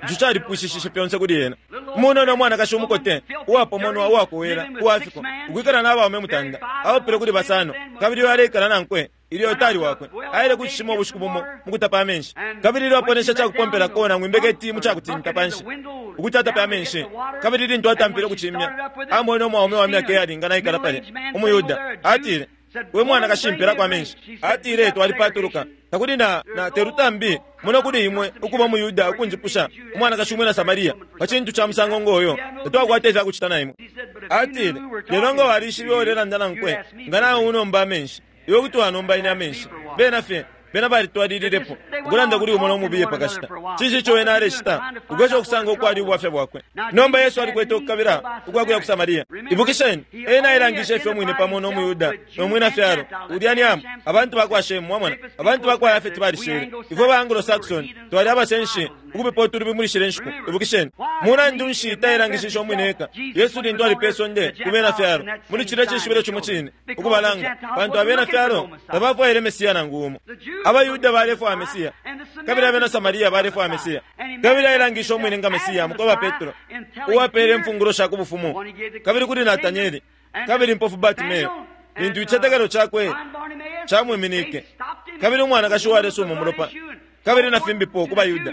juchali pushishishe pyonse kuli yena muno no mwana kashumu kote uwapo mono wako wera uwafiko ukwikana naba omemutanda aho pere kuli basano kabiri wale kana nankwe ili otari wakwe aile kuchishimo bushikubumo mukutapa amenshi kabiri ilo ponesha cha kupompera kona ngwimbeke timu cha kutinta panshi ukutata pa amenshi kabiri ndo atampira kuchimya amo no mwa wa myake yali ngana ikala pale umuyuda atire we mwana kashimpira kwa menshi atire to alipaturuka takudi na na terutambi muno kudi imwe ukuba muyuda ukunjipusha umwana kashumwe na Samaria pachintu cha msango ngoyo to kwateza kuchitana imwe atire lelongo walishi byolera ndana nkwe ngana uno mba menshi yo kutu anomba ina menshi bena fe bena bali twadirirepo gulanda kuli umono mubiye pakashita chichi cho ena reshita ugocho kusanga ukwali bwafe bwakwe nomba Yesu ali kweto kabira ukwakuya ku Samaria ibukisheni ena irangishe fe mwine pamono muyuda no mwina fyaro udiani am abantu bakwashe mwamwana abantu bakwa yafe tibarishire ivo ba Anglo Saxon twali abasenshi ukube poturu bimurishire nshuku ibukisheni muna ndunshi itayirangishe sho mwineka Yesu ndi ndo ali pesonde kumena fyaro muri chire chishibero cyumuchine ukubalanga bantu abena fyaro tabavo ere Mesia nangumo abayuda balefu wa Mesia kabira bena Samaria balefu wa Mesia kabira irangisho mwine nga Mesia mukoba Petro uwa pere mfunguro shako bufumu kabiri kuri Nathanieli kabiri mpofu Bartimayo bintu bicetegero chakwe chamwe minike kabiri umwana kashuware sumo muropa kabiri na fimbi po kuba Yuda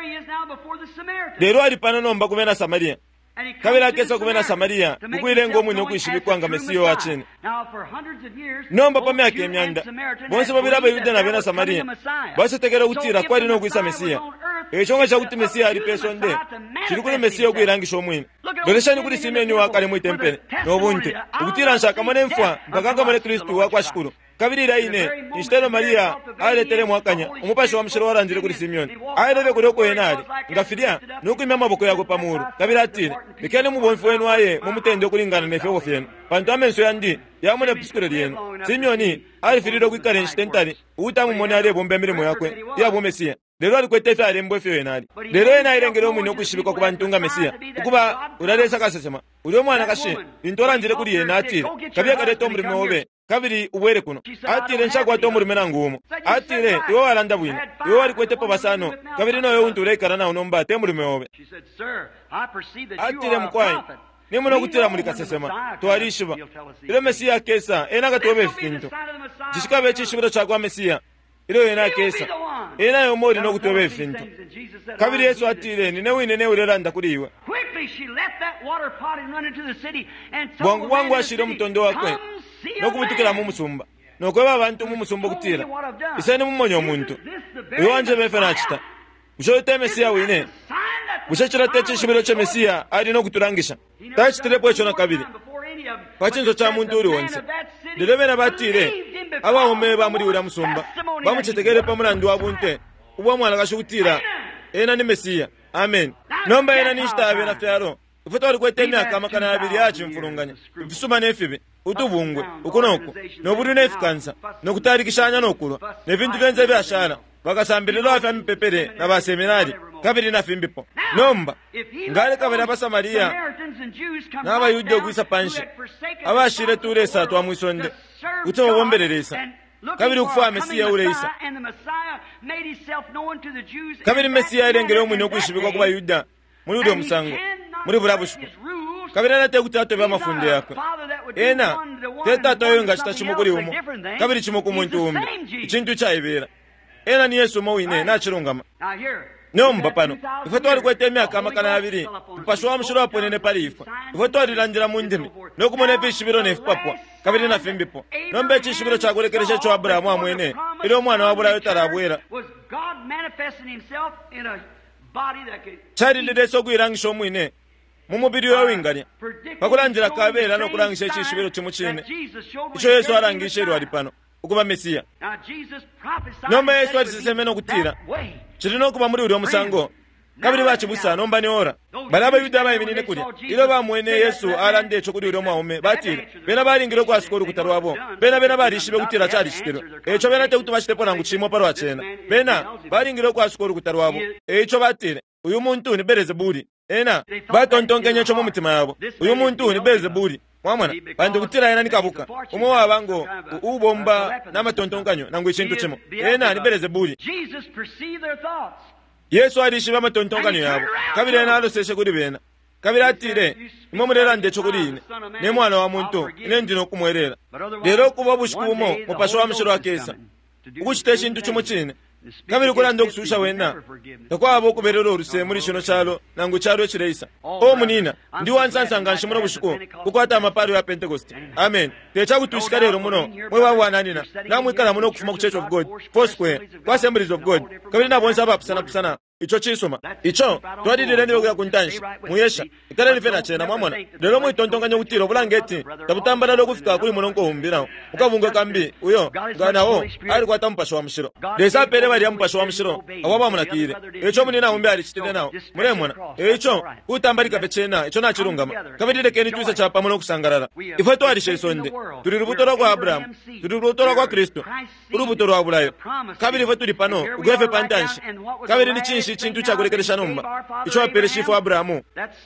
lero ali pano nomba kumena Samaria kabira kesa kumena Samaria kukwire ngo munyo kwishibikwa Mesiya wachene nomba pa myaka emyanda bonse babira Abayuda na bena Samaria base tegera gutira kwari no kwisa Mesiya echonga cha kuti Mesiya ali pesonde chiri kuri Mesiya kwirangisho mwini doreshani kuri Simeoni wakale mu tempele no bunte gutira nshaka mone mfwa mpaka mone Kristo wakwashikuru kabiri raine instelo Maria ale tere mwakanya umupashi wa mshiro warandire kuri Simeoni ale kuri ko yenali ngafiria nuko imama boko yako pamuru kabiri atire bikene mu bonfu wenu aye mu mutende kulingana nefe ofyeno pantu amenso yandi yamune piskure yenu Simeoni ali firiro kwikare instentari utamu mone ale bombe mirimo yakwe yabo Mesiya lero ali kwete fya rembo fyo yenali lero ena irengero mu nokushibika ku bantunga Mesiya ukuba uraresa kasesema uri mwana kashe intorangire kuri yenatire kabiya kareto muri mobe kabiri ubwere kuno atire nshakwa to muri menangumo atire yo walanda bwina yo wali kwete po basano kabiri no yo unture karana unomba te muri meobe atire mkwai ni muno kutira muri kasesema to arishiba ile Mesiya kesa ena gatobe finto jishikabe chishibiro chakwa Mesiya ile ena kesa ena yo mori no kutobe finto kabiri Yesu atire ni newe nene ureranda kuriwe wangu wangu ashiro mtondo wakwe no kubutukira mu musumba no kweba abantu mu musumba kutira isene mu monyo muntu yonje befanachita ujote Mesiya wine ushachira teche shibiro cha Mesiya ari no kuturangisha tachi telepo chona kabiri pachinzo cha muntu uri wonse dilebera batire aba omeba muri ura musumba bamuchetegere pamurandu wabunte ubwa mwana kashutira ena ni Mesiya amen nomba ena nishtabe na fyaro ufuta uri kwete myaka makana abiri yacu mfurunganya bisuma nefibe utubungwe ukonoko no buri nefikansa no kutarikishanya no kulo ne bintu benze byashara bagasambirira afa mipepere na baseminari kabiri na fimbipo nomba ngale kabiri abasamaria n'abayuda gwisa panshi abashire turesa twa mwisonde uto bombereresa kabiri kufa Mesiya ureisa kabiri Mesiya irengero mu no kwishibikwa ku Bayuda muri udo musango muri burabushuko kabiri na te kutato bya mafunde yako ena teta toyo ngashita chimukuri umo kabiri chimuku muntu umbe ikintu cyayibera ena ni Yesu mo wine na chirungama nomba pano ifoto ari kwete myaka makana abiri mpashwa mshiro aponene palifa ifoto ari rangira mu ndimi no kumone bishibiro ne papwa kabiri na fimbipo nombe chishibiro chakurekeresha cyo Abrahamu amwene ilo mwana wa Abrahamu tarabwera chari lideso kwirangisho mwine mumubiri wa winganya bakurangira kabera no kurangisha chishibiro chimuchine icho Yesu arangishe ro alipano ukuba Mesiya nomba Yesu alisemeno kutira chiri no kuba muri uri musango kabiri bacu busa nomba ni ora balaba Yuda bayiminine kuri ilo bamwene Yesu arande cyo kuri uri mwaume batira bena baringiro kwa sikoro kutarwabo bena bena barishibe kutira cyari shitiro echo bena te kutubashite pona nguchimo paro achena bena baringiro kwa sikoro kutarwabo echo batira uyu muntu ni Belzebuli ena batontonkenye cyo mu mutima yabo uyu muntu ni Belzebuli mwamwana bandi kutira ena nikabuka umo wabango ubomba n'amatontonkanyo nango ikintu kimo ena ni Belzebuli Jesus perceived their thoughts. Yesu alishiba matontongano yabo kabiri naloseshe kuri bena kabiri atire imwe murera ndecho kuri ine ne mwana wa muntu ine ndino kumwerera lero kuba bushikumo mupasho wa mshiro akesa ukuchite chintu chumuchine kabiri kulanda okususha wena takwabo kuberero uruse muri shino chalo nangu chalo chireisa o munina ndi wansansanga nshimuro bushiko kukwata amaparo ya Pentecost amen techa kutushika lero muno mwe wawananina namwikala muno kufuma ku Church of God Foursquare kwa Assemblies of God kabiri nabonsa bapusana pusana icho chisoma icho twadidire ndiyo kwa kuntanshi muyesha ikale lifena chena mwamona lero mwitontonganyo kutiro bulangeti tabutambala lokufika kuli mulongo umbira ukavunga kambi uyo ganawo ali kwata mpasho wa mshiro lesa pele bali mpasho wa mshiro awaba munakire icho munina umbe ali chitene nawo mulemona icho kutambali kapechena icho nachirungama kabidire keni tuisa chapa muno kusangarara ifo twali shesonde tuli rubuto rwa Abraham tuli rubuto rwa Kristo rubuto rwa Aburayo kabiri ifo tuli pano ugefe pantanshi kabiri ni chinshi chintu chakurekeresha nomba icho apereshifu Abrahamu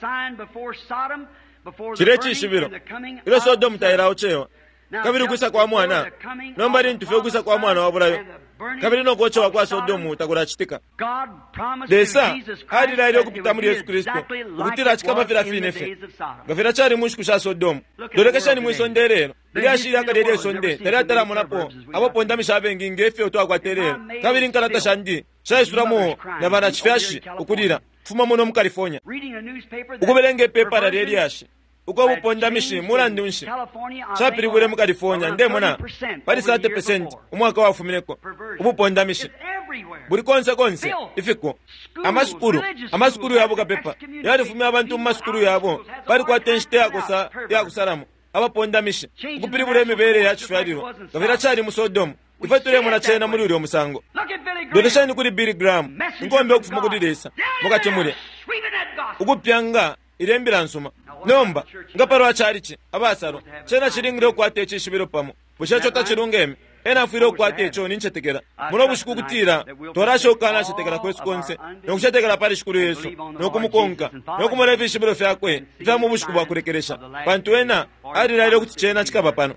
chirechi shibiro ilo Sodomu tairao chewa kabiri kuisa kwa mwana nomba rintu fyo kuisa kwa mwana wa Aburayo kabiri no kochewa kwa Sodomu takurachitika desa hadi lairo kupita muri Yesu Kristo ukutira chikama vira finefe gavira chari mushkusha Sodomu dolekesha ni mwisonderero ili ashiri akadere sonde teratara munapo abo ponda mishabengi ngefe otwa kwa terero kabiri nkalata shandi shaisuramu nabana chifyashi ukudira fuma muno mu California ukubelenge paper rali yashi uko buponda mishi mulandunshi chapiri kule mu California ndemona pali thirty percent umwaka wafumireko ubuponda mishi buri konse konse ifiko amasukuru amasukuru yabo kapepa yali fumya abantu mu masukuru yabo pali kwa tenshite yakosa yakusalamu abaponda mishi ukupiri bule mibere yacu shwariro gavira chari mu Sodomu ifatule muna chena muri uri omusango doleshani kuri Billy Graham ngombe okufuma kudiresa mukachemule ukupyanga irembira nsuma nomba ngaparo acharichi abasaro chena chiringiro kwate chishibiro pamo bushacho tachirungeme ena fuiro kwate cho ninchetekera muno bushiku kutira torasho kana chetekera kwesikonse nokuchetekera pali shikuru Yesu nokumukonka nokumureva ishibiro fyakwe vyamu bushiku bakurekeresha bantu ena ari rairo kuti chena chikaba pano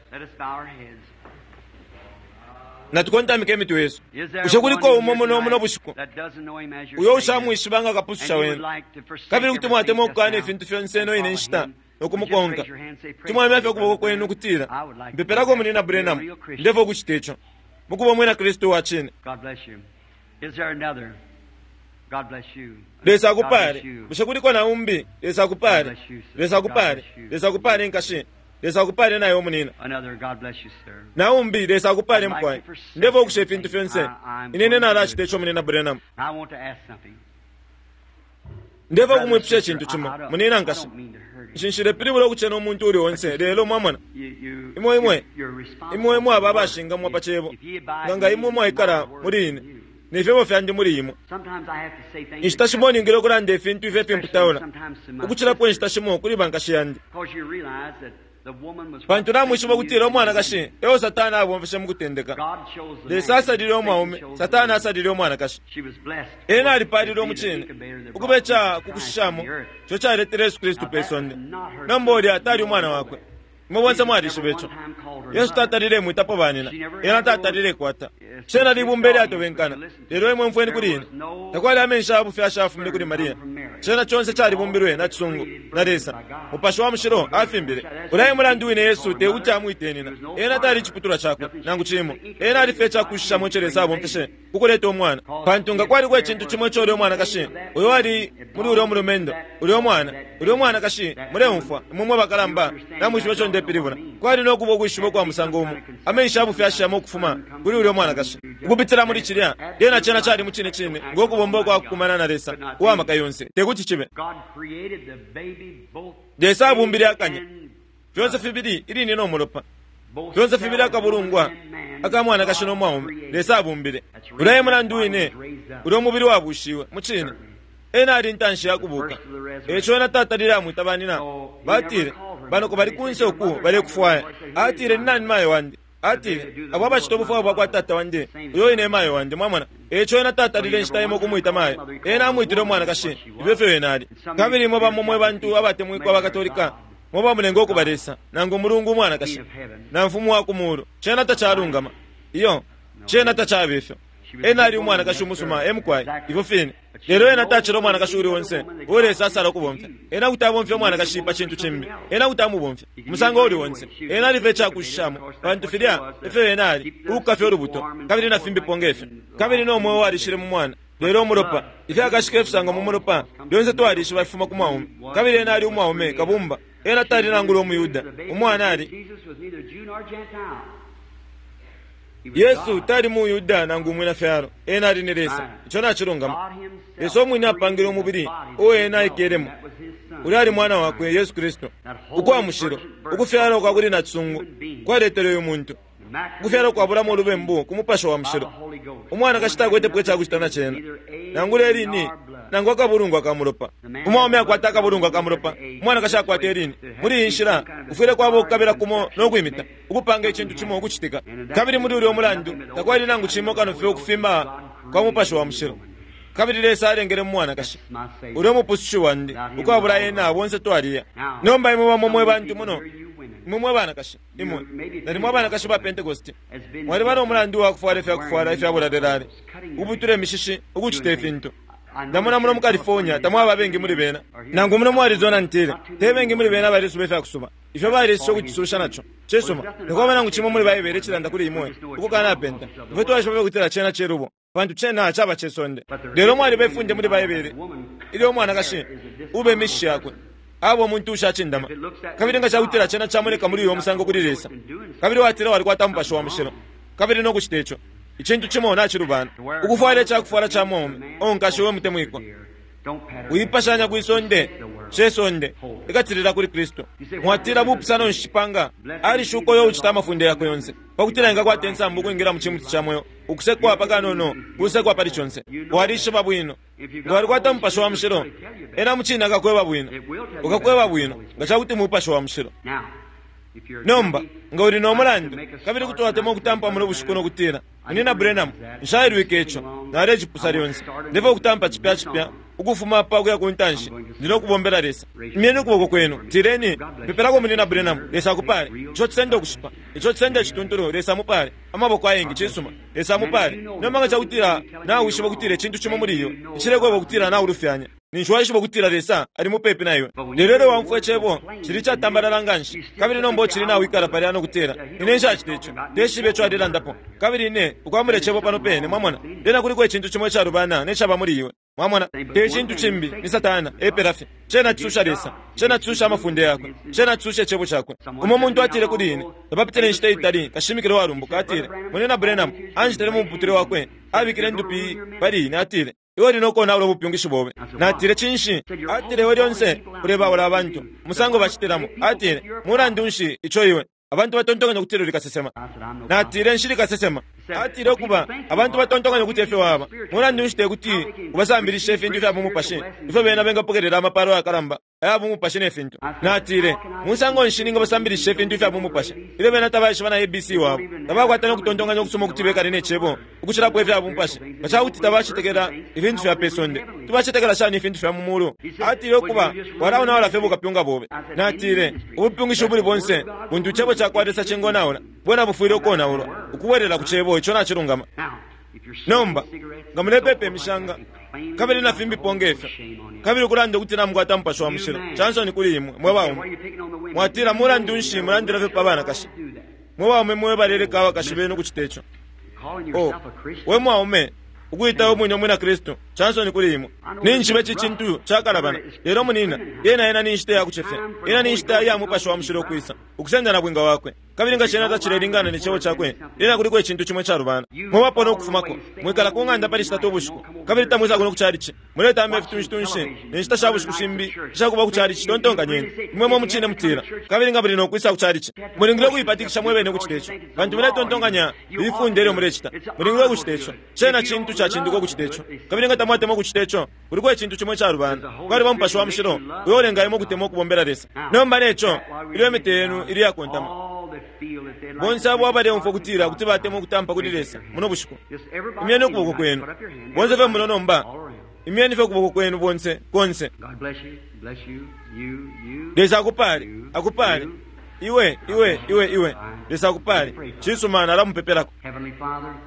natukonta mikemi tu Yesu ushakuliko umomo no muno bushiku uyo ushamu ishibanga kapusu shawena kabiri kuti mwatemo kane fintu fyonseno ine nshita okumukonga tumwame afya kuboko kwenu kutira mbeperako munina Branham ndevo kuchitecho mukuba mwena Kristo wachine God bless you. Is there another? God bless you. Lesa kupare bushakuliko na umbi lesa kupare lesa kupare lesa kupare nkashi lesa kupare nayo munina Another. God bless you, sir. na umbi lesa kupare mkwai ndevo kushefi fintu fyonse inene na rachitecho munina Branham I want to ask something. ndevo kumwepshe chintu chimo munina nkashi shinshire piriburo kuchena omuntu uri wonse lelo mwamwana imwe imwe imwe imwe ababashinga mwa pachebo nganga imwe mwa ikara muri ine nifebo fyanje muri imwe instashimoni ngiro kurande fintu ifefe mputaula ukuchira po instashimo kuri bankashiyandi bantu namwishiba kutira omwana kashi ewo satana abomfeshe mukutendeka de sasa dilo mwaume satana asa dilo mwana kashi ena alipadi lo muchine ukubecha kukushamo cho cha letere Yesu Kristo pesonde nambodi atari umwana wakwe mubonse mwari shibecho Yesu tatarire mwitapo banina ena tatarire kwata shena libumbere atobenkana lero emwe mfweni kuri ine takwali amensha abu fyasha afumle kuri Maria shena chonse chari bumbirwe na chisungu na resa upasho wa mshiro afimbire ulaye mulandu ine Yesu te uchamu itenina ena tari chiputura chako nangu chimo ena alifecha kushisha mochere abo mpeshe kukuleta omwana pantunga kwali kwe chintu chimwe chori omwana kashi uyo wali muri uri omulumendo uri omwana uri omwana kashi mure umfa mumwe bakalamba namushibecho ndepiribona kwali no kubo kwishibo kwa musango umu amensha abu fyasha mo kufuma uri uri omwana kashi kubitira muri chiria dena chena chari muchine chine ngoko bombo kwa kumana na resa wa makayonse tekuti chibe God created the baby both desa bumbiri akanye vyonse fibiri iri ni no mulopa vyonse fibiri akaburungwa akamwana kashino mwaume desa bumbire uraye mulandu ine uri omubiri wabushiwe muchine ena ari ntanshi yakubuka echo na tatarira mutabanina batire bano ko bari kunse oku bari kufwaya atire nani mayo wandi atire abo bashitobufa abo kwa tata wande uyo ine mayo wande mwamana echo na tatarire nshitayemo kumuita mayo ena muitire mwana kashi ibefe enali kabiri mo bamwe bantu abate mwiko abakatolika moba mulengo kubaresa nango mulungu mwana kashi na mfumu wa kumuru chena tacharungama iyo chena tachabefe ena ali mwana kashi musuma emkwai ivo fene lero ena tachira omwana kashuri wonse olesa asala okubomfya ena kuti abomfya omwana kashipa chintu chimbi ena kuti amubomfya musango oli wonse ena live chakushamo bantu filya efe enali ukafya olubuto kabiri na fimbi pongefe kabiri no mwe walishire mu mwana lero omulopa ife akashike fusanga mu mulopa lyonse twalishi bafuma ku mawume kabiri ena ali umawume kabumba ena tali nangula omuyuda omwana ali Yesu tali mu Yuda na ngumwe na fyaro ena ali neresa icho nachirungama Yesu mwini apangira omubiri o ena ikeremo uli ali mwana wakwe Yesu Kristo ukwa mushiro ukufyaro kwa kuli na tsungu kwa letere y'omuntu ukufyaro kwa Aburamu olubembo kumupasha wa mushiro omwana kashita kwete pwe chakushitana chena nangule lini nangwa kaburungu akamulopa umwame akwata kaburungu akamulopa omwana kashakwata lini muri inshira ufire kwabo kabira kumo no kwimita ukupanga ikintu kimo okuchitika kabiri muri uri omulandu takwali nangu chimo kano fyo kufima kwa mupasha wa mushiro kabiri lesa arengere mwana kashi uri omupushi wandi ukwabura yena abonse twaliya nomba imwe bamwe bantu muno mumwe bana kashi imwe nari mwe bana kashi ba Pentecost wali bana omulandu wa kufara fya kufara fya buladerare ubuture mishishi ukuchitefinto ndamuna muno mu California tamwa ababengi muri bena nangu muno mu Arizona ntire tebengi muri bena bari subefya kusuba ifyo bari sho kuchisusha nacho chesoma nikoma nangu chimo muri bayibere chiranda kuri imwe ukukana penta ifyo twashobe kutira chena cherubo bantu chena achaba chesonde lero mwali befunde muri bayibere ili omwana kashi ube mishi yakwe abo muntu ushachindama kabiri nga chawutira chena chamureka muri yo musango kuri lesa kabiri watira wali kwatampasho wa mushiro kabiri no kuchitecho ichintu chimo na chirubana ukufara cha kufara cha mome onkashiwe mutemwiko uyipashanya kuisonde chesonde ikatirira kuri Kristo mwatira bupsano nshipanga ali shuko yo uchita mafunde yako yonse pakutira inga kwatensa mbuku ingira muchimuti chamweyo ukusekwa paka nono kusekwa pali chonse walisha babwino ngwali kwata mpasho wa mshiro era muchina akakweba bwino ukakweba bwino ngachakuti mupasho wa mshiro nomba ngauri no mulandu kabiri kutwatemo kutampa muri bushikono kutira nina Branham nshayiri wikecho na reji pusari yonse ndevo kutampa chipya chipya ukufuma pa kuya kuntanshi ndino kubombera lesa myene kuboko kwenu tireni peperako munina Branham lesa kupale icho tsende kushipa icho tsende chitunturo lesa mupale amaboko ayengi chisuma lesa mupale nomanga chakutira na wishiba kutire chintu chimo muriyo chireko kutira na urufyanya ninshwashi bokutira lesa ari mupepe nayo lelero wamfwe chebo chiri chatambarara nganshi kabiri nombo chiri na wikara pali ano kutera inensha chitecho deshibe cho adela ndapo kabiri ne ukwamure chebo pano pene mwamona lena kuri kwe chintu chimwe cha rubana nechaba muriyo mwamona te chintu chimbi ni satana eperafi chena tsusha lesa chena tsusha mafunde yako chena tsushe chebo chako umo muntu atire kudini tabapitene nshite itali kashimikire warumbuka atire munena Branham anjitere mu putire wakwe abikire ndupi pali na atire iwe rinoko na ulo bupyungisha bobe natire chinshi atire we lyonse kureba wala abantu musango bashiteramo atire murandunshi ico iwe abantu batontonganya kutiro likasesema natire nshiri kasesema atire kuba abantu batontonganya kutefe waba murandunshi te kuti ubasambiri shefe ndi fyabu mupashe ifo bena benga pokerera amaparo akaramba ayabu mupashe nefinto natire musango nshininga basambiri shefe ndi fyabu mupashe ile bena tabashi bana A B C wabo tabakwatana kutontonganya kusoma kutibeka rine chebo ukuchira kwe fyabu mupashe bacha kuti tabashi tegera ibintu vya pesonde tubachitekera shani ibintu vya mumulo atire kuba waraona wala febo kapyunga bobe natire ubupyungisha buri bonse bundu chebo chakwatesa chingona ora bona bufuiro kona ora ukuwerera kuchebo icho na chirungama nomba ngamulepepe mishanga kabiri na fimbi pongefa kabiri kulande kuti namkwata mpasho wa mushiro chanso ni kuli imwe mwe bawo mwatira murandunshi murandira fe pabana kashi mwe bawo mwe barere kawa kashibeno kuchitecho oh we mwaume ukuita omwine mwina Kristo chanso ni kuli imwe ninchibe chichintu chakalabana lero munina yena yena ninshite yakuchefe yena ninshite ya mupasho wa mushiro kwisa ukusenda na bwinga wakwe kabiri ngachena tachirelingana ni chewo chakwe lena kuli kwe chintu chimwe cha rubana mwe pano kufumako mwekala kunganda pali statu bushuko kabiri tamweza kuno kucharichi muleta ame fitunshi tunshi ninshita shabushi kushimbi shakuba kucharichi tontonga nyeni mwe mwe mchine mtira kabiri ngabiri no kwisa kucharichi mulingire kuipatikisha mwe bene kuchitecho bantu muleta tontonga nya bifundere mulechita mulingire kuchitecho chena chintu cha chinduko kuchitecho kabiri ngata mwate mo kuchitecho kuli kwe chintu chimwe cha rubana bali bampasho wa mshiro uyolenga imo kutemo kubombera lesa nomba necho ile metenu ili yakontama bonse abo abade umfo kutira kuti batemo kutampa kudilesa muno bushiko imyene kuboko kwenu bonse fe muno nomba imyene fe kuboko kwenu bonse konse God bless you, bless you, you, you. Desa akupali akupali iwe iwe iwe iwe desa akupali chisumana la mpeperako Heavenly Father,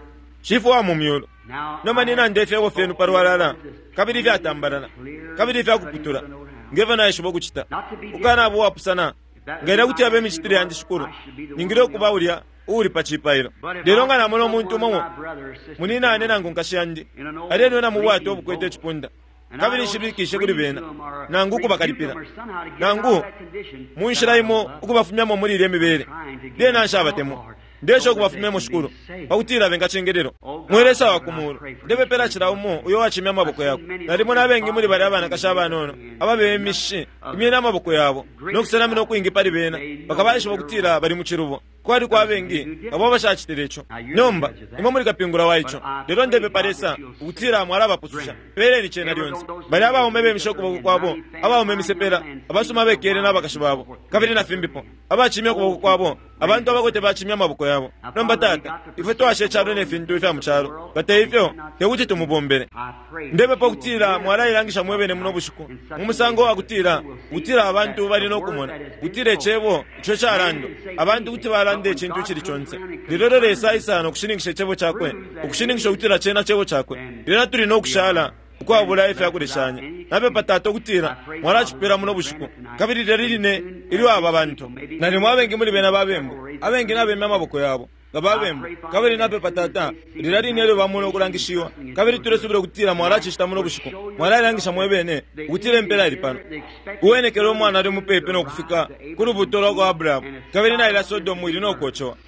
chifo wa mumyolo noma nina ndefe wo fenu parwalala kabiri vya tambarana kabiri vya kuputula ngeva na yeshubo kuchita ukana abo wapusana ngaira kuti abe michitire yandi shukuru ningiro kuba ulya uri pachipairo lero ngana muno muntu momo munina ane nangu nkashandi ari nona mubwato obukwete chipunda kabiri shibikishe kuri bena nangu kubakalipira nangu munshiraimo ukubafumyamo muri remibere de nanshabatemo ndesho kubafumyamo shukuru bakutira benga chengerero mweresa wakumuro ndebe pera chiraumo uyo wachimya amaboko yako narimo nabengi muri bari abana kashaba nono ababe mishi imye namaboko yabo nokusana mino kuingi pari bena bakabasha bakutira bari mu kirubo kwari kwa bengi abo bashachitirecho nomba imo muri kapingura waicho rero ndebe paresa utira mwara bapususha pere ni chena lyonse bari aba umebe mishoko kwabo aba umeme misepera abasuma bekere nabakashibabo kabiri na fimbipo abachimya kuboko kwabo abantu abagote bachimya amaboko yabo nomba tata ife twashe charo ne findu ife mucharo batayifyo tekuti tumubombere ndebe pokutira mwara irangisha mwebene muno bushuko mumusango wakutira utira abantu bari no kumona utire chebo ico charando abantu kuti barande chintu chiri chonse lero resa isano kushiningisha chebo chakwe ukushiningisha utira chena chebo chakwe lero turi no kushala kwa bula ife yakurishanya nabe patato kutira mwara chipera muno bushuko kabiri ririne iri aba bantu nari mwabengi muri bena babembo abengi nabe amaboko yabo gababembo kabiri nabe patata rirari nero bamuno kurangishiwa kabiri turesubira kutira mwara chishita muno bushuko mwara irangisha mwebene utire mpera iri pano uwene kero mwana ari mupepe no kufika kuri butoro kwa Abraham kabiri na ila Sodomu iri no kocho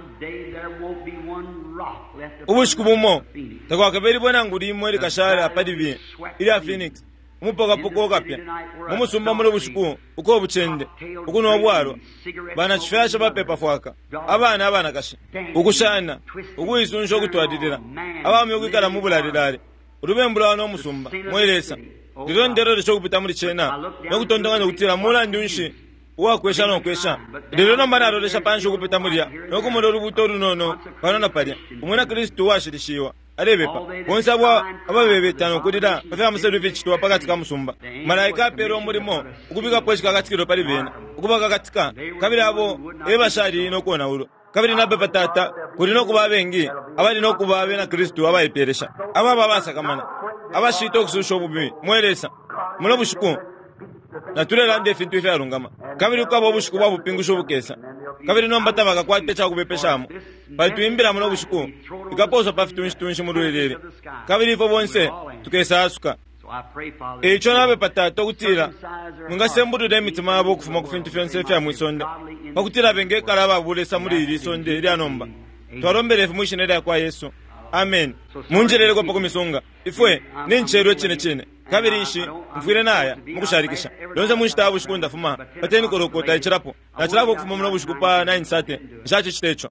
ubushuko bumo takwa kabiri bona nguri imwe kashara apadibi iri a Phoenix umupoka poko kapya mumusumba muno bushuko uko bucende ukuno obwaro bana chifasha bapepa fwaka abana abana kashi ukushana ukuyisunjo kutwadirira abami ukikala mubulalilale urubembula no musumba mweresa ndiro ndero cyo kupita muri chena no kutondanga kutira mula ndunshi uwakwesha no kwesha ndiro namba naroresha pansho kupita muri ya no kumuro rubuto runono banana palya umuna Kristo washirishiwa arebepa bonse abo ababebetano kudira bafya muservice to pakati ka musumba malaika pero murimo ukubika poshika katikiro pali bena ukubaka katika kabiri abo ebashari no kona ulo kabiri nabe patata kuri no kubabengi abali no kubabe na Kristo abayiperesha aba babasa kamana abashito kususho bubi mweresa muno bushuku nature lande fintu ife arungama kabiri kwa bushuku babu pingusho bukesa kabiri no mbata bakakwate cha kubepeshamo batuimbira muno bushuku ikapoza pafitunshi tunshi mururere kabiri ifo bonse tukesa asuka echo nabe patato kutira mungasembudu demitima abo kufuma kufintu fyonse fya mwisonde bakutira benge karaba bulesa muri iri sonde iri anomba twarombere fumushinera kwa Yesu amen munjerere kwa pakumisonga ifwe ninchero chine chine kabiri ishi mfwire naya mukusharikisha lonze munshita bushikunda fuma pateni korokota ichirapo na chirapo kufuma muno bushikupa nine sate shachi chitecho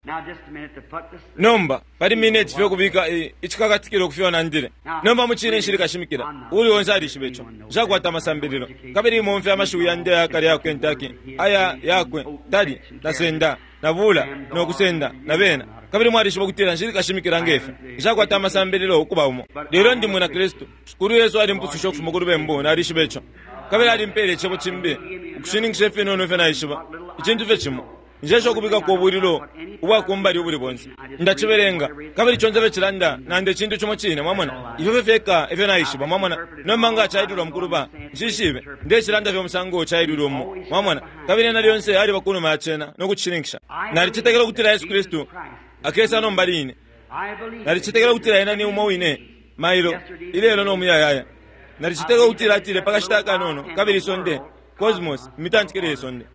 nomba pari minute fyo kubika ichikakatikiro kufyo nandire nomba muchine shirika shimikira uri onzari shibecho jakwata masambiriro kabiri mumfe amashu yande yakari ya Kentucky aya yakwe tadi nasenda nabula no kusenda nabena kabiri mwari shibo kutira shirika shimikira ngefe jakwata masambiriro ukuba umo lero ndi mwana Kristo shukuru Yesu ari mpusisho kufuma kuri bembo nari shibecho kabiri ari mpere chebo chimbe kushiningishe feno no fena ishiba ichintu fechimo njesho kubika ko buriro uba kumbari uburi bonse ndachiberenga kabiri chonze vechiranda nande chintu chomo chine mwamona ife feka ife na ishiba mwamona no manga chaiduro mkuruba njishibe ndechiranda vyo musango chaiduro mo mwamona kabiri na lyonse ari bakuno machena no kuchiningisha nari chitegera kutira Yesu Kristo akesa no mbarine nari chitegera kutira ina ni umowine mailo ilelo no muyaya nari chitegera kutira atire pakashitaka nono kabiri sonde Cosmos mitantikere sonde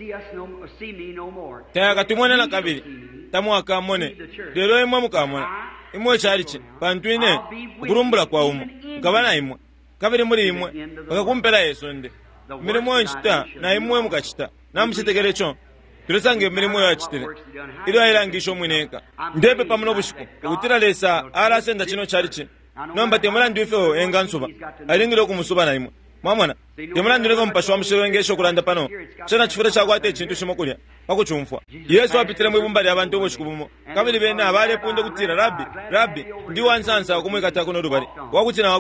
taya katumone na kabiri tamwaka mone lero imwe mukamona imwe charichi pantwine kurumbula kwa umo ngabana imwe kabiri muri imwe bakakumpera Yesonde mirimo nchita na imwe mukachita namuchitegere cho turesange mirimo yachitire ilo irangisho mweneka ndebe pamuno bushuko utira lesa ara senda chino charichi nomba temula ndifo engansuba alingiro kumusuba na imwe mwamwana temula ndiko mpashwa mshirengesho kulanda pano chana chifure chakwate chintu shimokulya pakuchumfwa Yesu apitire mwibumbali abantu boshikubumo kabiri bena abale punde kutira rabbi rabbi ndi wansansa kumwe katako no rubari wakutina wakuti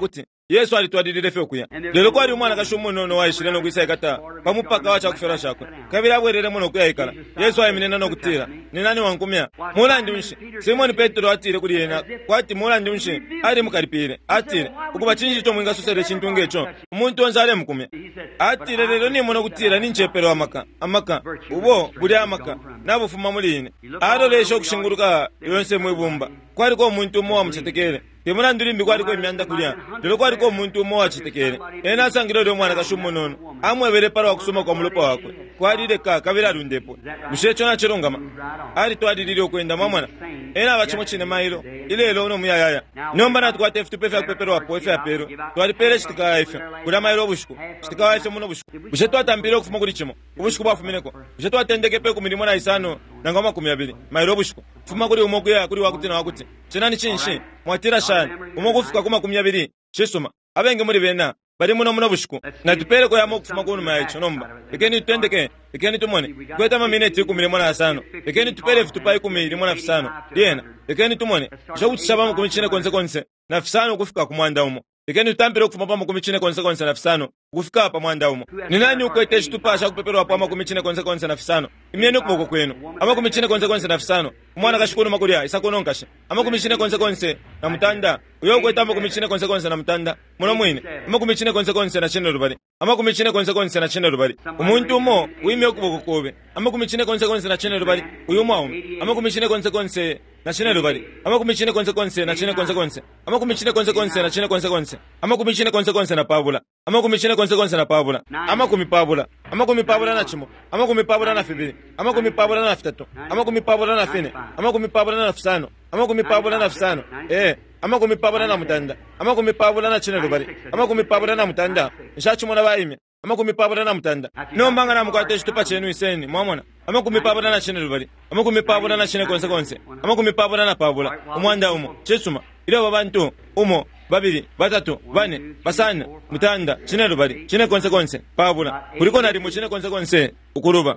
Yesu alitwadilire fe okuya lero kwali omwana kashomunono waishire n'okwisayikata pamupaka wacha kufera shakwe kabira abwerere muno okuyayikala Yesu ayiminena n'okutira ninani wankumya mulandi unshi Simoni Petero atire kuli yena kwati mulandi unshi ali mukalipire atire ukuba chinji cho mwinga susere chintu ngecho umuntu onzale mukumya atire lero ni muno kutira ninchepero amaka amaka ubo buli amaka nabo fuma muline alo lesho kushinguruka yonse mwebumba kwali ko umuntu mo amuchetekere temuna ndirimbi kwali ko imyanda kulya lero kwali ko umuntu mo achitekere ena sangiro lyo mwana kashomunono amwebere paro akusoma kwa mulopa wakwe kwali leka kabira rundepo mushecho na chirongama ali twadilire okwenda mamwana ena bachimo chine mailo ile lero no muyayaya nomba na twate F T P F pepero apo F apero twali pere chitika F kula mailo bushku chitika F muno bushku busheto atambire okufuma kuli chimo bushku bafumineko busheto atendeke pe kumilimo na isano nangoma kumi abiri mailo bushku fuma kuli umokuya kuli wakutina wakuti chenani chinshi mwatira shani umokufuka kuma kumi abiri chisoma abenge muri bena bari muno muno bushku na tupere ko yamo kufuma kuno mayicho nomba ekeni twendeke ekeni tumone kweta mamineti kumilimo na asano ekeni tupere futupai kumilimo na fisano yena ekeni tumone shokutsaba mu kumichine konse konse na fisano kufika kumwanda umo ekeni tutambire okufuma pa mu kumichine konse konse na fisano kufika pa mwanda umo ninani ukwete chitupasha kupeperwa pa mu kumichine konse konse na fisano imyene kuboko kwenu ama kumichine konse konse na fisano umwana kashikuru makulya isakononkashe ama kumichine konse konse na mutanda uyo kweta mu kumichine konse konse na mutanda muno mwine ama kumichine konse konse na chene rubari ama kumichine konse konse na chene rubari umuntu mo wime kuboko kobe ama kumichine konse konse na chene rubari uyo mwawo ama kumichine konse konse na chene rubari ama kumichine konse konse na chene konse konse ama kumichine konse konse na chene konse konse ama kumichine konse konse na pabula ama kumichine konse konse na pabula ama kumipabula ama kumipabula na chimo ama kumipabula na fibiri ama kumipabula na fitatu ama kumipabula na fine ama kumipabula na fisano ama kumipabula na fisano eh ama kumipabula na mutanda ama kumipabula na chene rubari ama kumipabula na mutanda nshachimo na bayime ama kumipabula na mutanda no mbanga na mukwate chitupa chenu iseni mwamona ama kumipabula na chene rubari ama kumipabula na chene konse konse ama kumipabula na pabula umwanda umo chesuma ile babantu umo babiri batatu bane basana mutanda chine rubari chine konse konse pabula kuliko nali mu chine konse konse ukuruba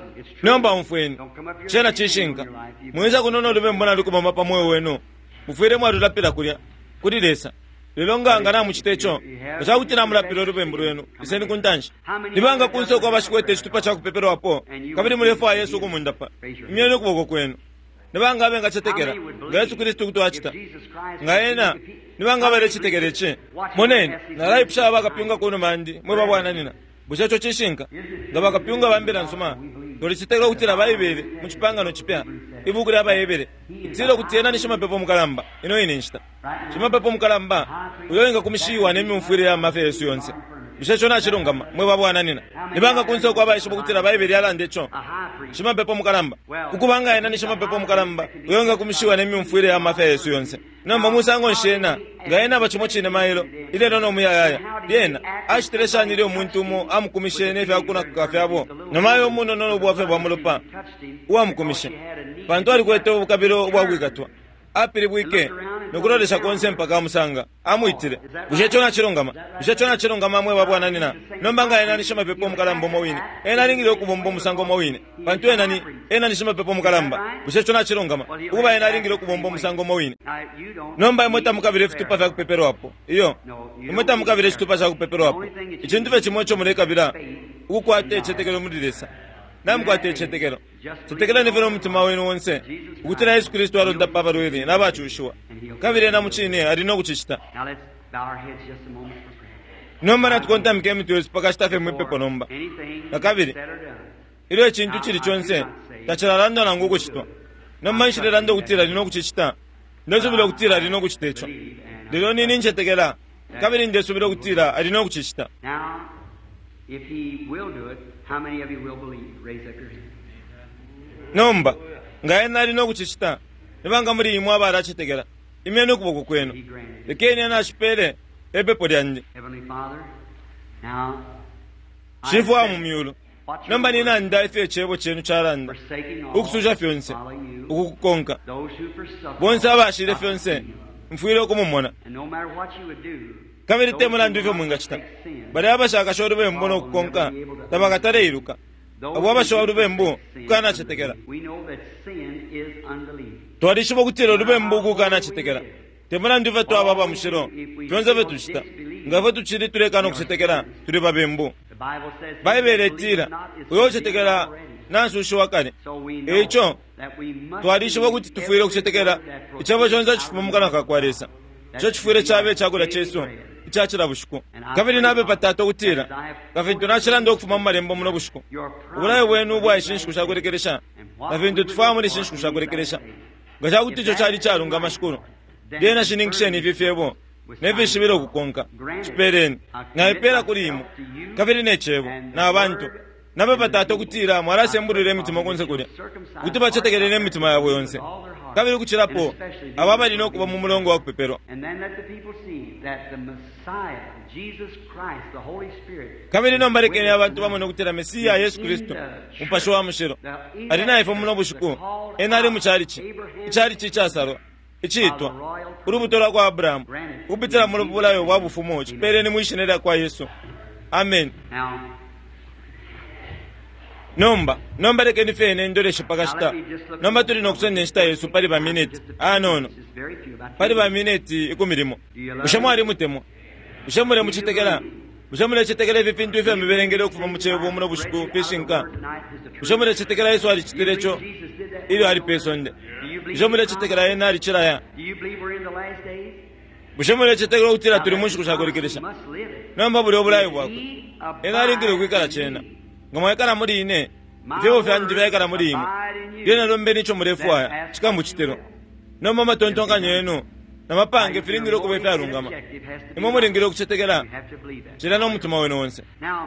nomba mfweni chena chishinga mweza kunono lube mbona likuba mapa moyo wenu mufire mwa rulapira kulya kulilesa lilonga ngana mu chitecho chakutina mulapiro lube mbulwenu iseni kuntanshi libanga kunso kwa bashikwete chitupa cha kupepero wapo kabiri mulefu wa Yesu kumundapa imyene kuboko kwenu nibanga abenga chatekera Yesu Kristo kutwachita ngaena nibanga bare chitekereche monene nalaipsha bakapyunga kuno mandi mwe babwana nina bushacho chishinka ngabakapyunga bambira nsuma dori chitekera kutira bayibere mu chipangano chipya ibukura bayibere tsiro kutiena nishima pepo mukalamba ino ine nshita shima pepo mukalamba uyoinga kumishiwa nemi mfwire ya mafe Yesu yonse bishacho na chirungama mwe babwana nina nibanga kunso kwa bayishibo kutira bayibere yala ndecho shima pepo mukalamba ukubanga ina nishima pepo mukalamba uyoinga kumishiwa nemi mfwire ya mafe Yesu yonse namba musango nshena ngaena bachimo chine mailo ile nono muyayaya yena ashitresha nile omuntu mu amukumishene vya kuna kafe abo namayo muno nono bwafe bwamulopa uamukumishe pantu ali kweto ukabiro bwagwikatwa apiri bwike nokulolesha konse mpaka musanga amuitire bushechona chirongama bushechona chirongama mwe babwana nina nombanga ena nishima pepo mukalambo mawine ena lingire okubombo musango mawine pantu ena ni ena nishima pepo mukalamba bushechona chirongama uba ena lingire okubombo musango mawine nomba mweta mukabire fitupa vya kupepero hapo iyo mweta mukabire fitupa vya kupepero hapo ichintu ve chimocho muleka bila ukwate chetekero mudilesa namkwate chetekero chetekero ni vino mtima wenu wonse ukutira Yesu Kristo aronda papa rweli nabachushwa kabire na muchine arino kuchichita nomba natukonta mke mtu Yesu paka shitafe mwepepo nomba na kabire ilo chintu chiri chonse tachirarando na nguko chitwa nomba nshirarando kutira rino kuchichita ndozo bilo kutira rino kuchitecho lero nini nchetekera kabire ndeso bilo kutira arino kuchichita. If he will do it, how many of you will believe? Raise up your hand. Nomba ngaena alino kuchichita nibanga muri imwe abarachitegera imene ukuboko kwenu lekeni anashipere epepo lyanje Heavenly Father, now shifwa mu myulo nomba nina nda ife chebo chenu charanda ukusuja fyonse ukukonka bonse abashire fyonse mfuire okumumona kabiri temula ndivyo mwingachita bari abashaka shoro bembono kukonka tabakatare iruka abo abashoro bembo kana chitegera twarishibo gutero rubembo kukana chitegera temula ndivyo twababa mushiro fyonse betushita ngafe tuchiri tulekana okusetekera tuli babembu bayibuli etira oyo osetekera nansushi wakale ekyo twalishiwa kuti tufuire okusetekera ichavo chonza chifuma mukana kakwalesa cho chifuire chave chakula chesu ichachira bushuku kabiri nabe patata okutira kafe tunachira ndo okufuma mumalembo muno bushuku ubulayi bwenu bwa ishinshiku shakurekeresha kafe ntutufaa muri ishinshiku shakurekeresha ngachakuti icho chali chalunga mashukuru byena shiningisheni ififebo nevishibire okukonka chipereni naipera kulimu kabiri nechebo n'abantu nabe patata okutira mwarasembulire emitima konse kulya kuti bachetekerere emitima yabo yonse kabiri kuchirapo aba balina okuba mu mulongo wa kupepero kabiri nombalekeni abantu bamwe okutira mesiya yesu kristo mupasho wa mushiro ali naye fo muno bushuku ena ali muchali chi ichali chi chasaro ichitwa urubuto lwa Abrahamu ubitira mu lubulayo bwa bufumo chipereni muishinera kwa Yesu amen. Nomba, nomba leke nifene ndole shipakashita. Nomba tuli nokusone nishita Yesu pali ba minute. Ah no no. Pali ba minute ikumirimo. Ushamu ali mutemo. Ushamu le muchitekela. Ushamu le chitekela vipintu ife mberengere okufuma muchebo muno bushuku pishinka. Ushamu le chitekela Yesu ali chitirecho ili ali pesonde. Ushamu le chitekela ena ali chiraya. Ushamu le chitekela utira tuli mushuku shakurekeresha. Nomba buli obulayo bwako. Ena ali ngire kwikala chena. Ngomwekana muri ine vyo vyanje vyekana muri ime yena lombe nicho murefu aya chikambu chitero no mama tontonka nyeno na mapange filingiro ko befya rungama imo muri ngiro kuchetegera chira no mutima wenu wonse. Now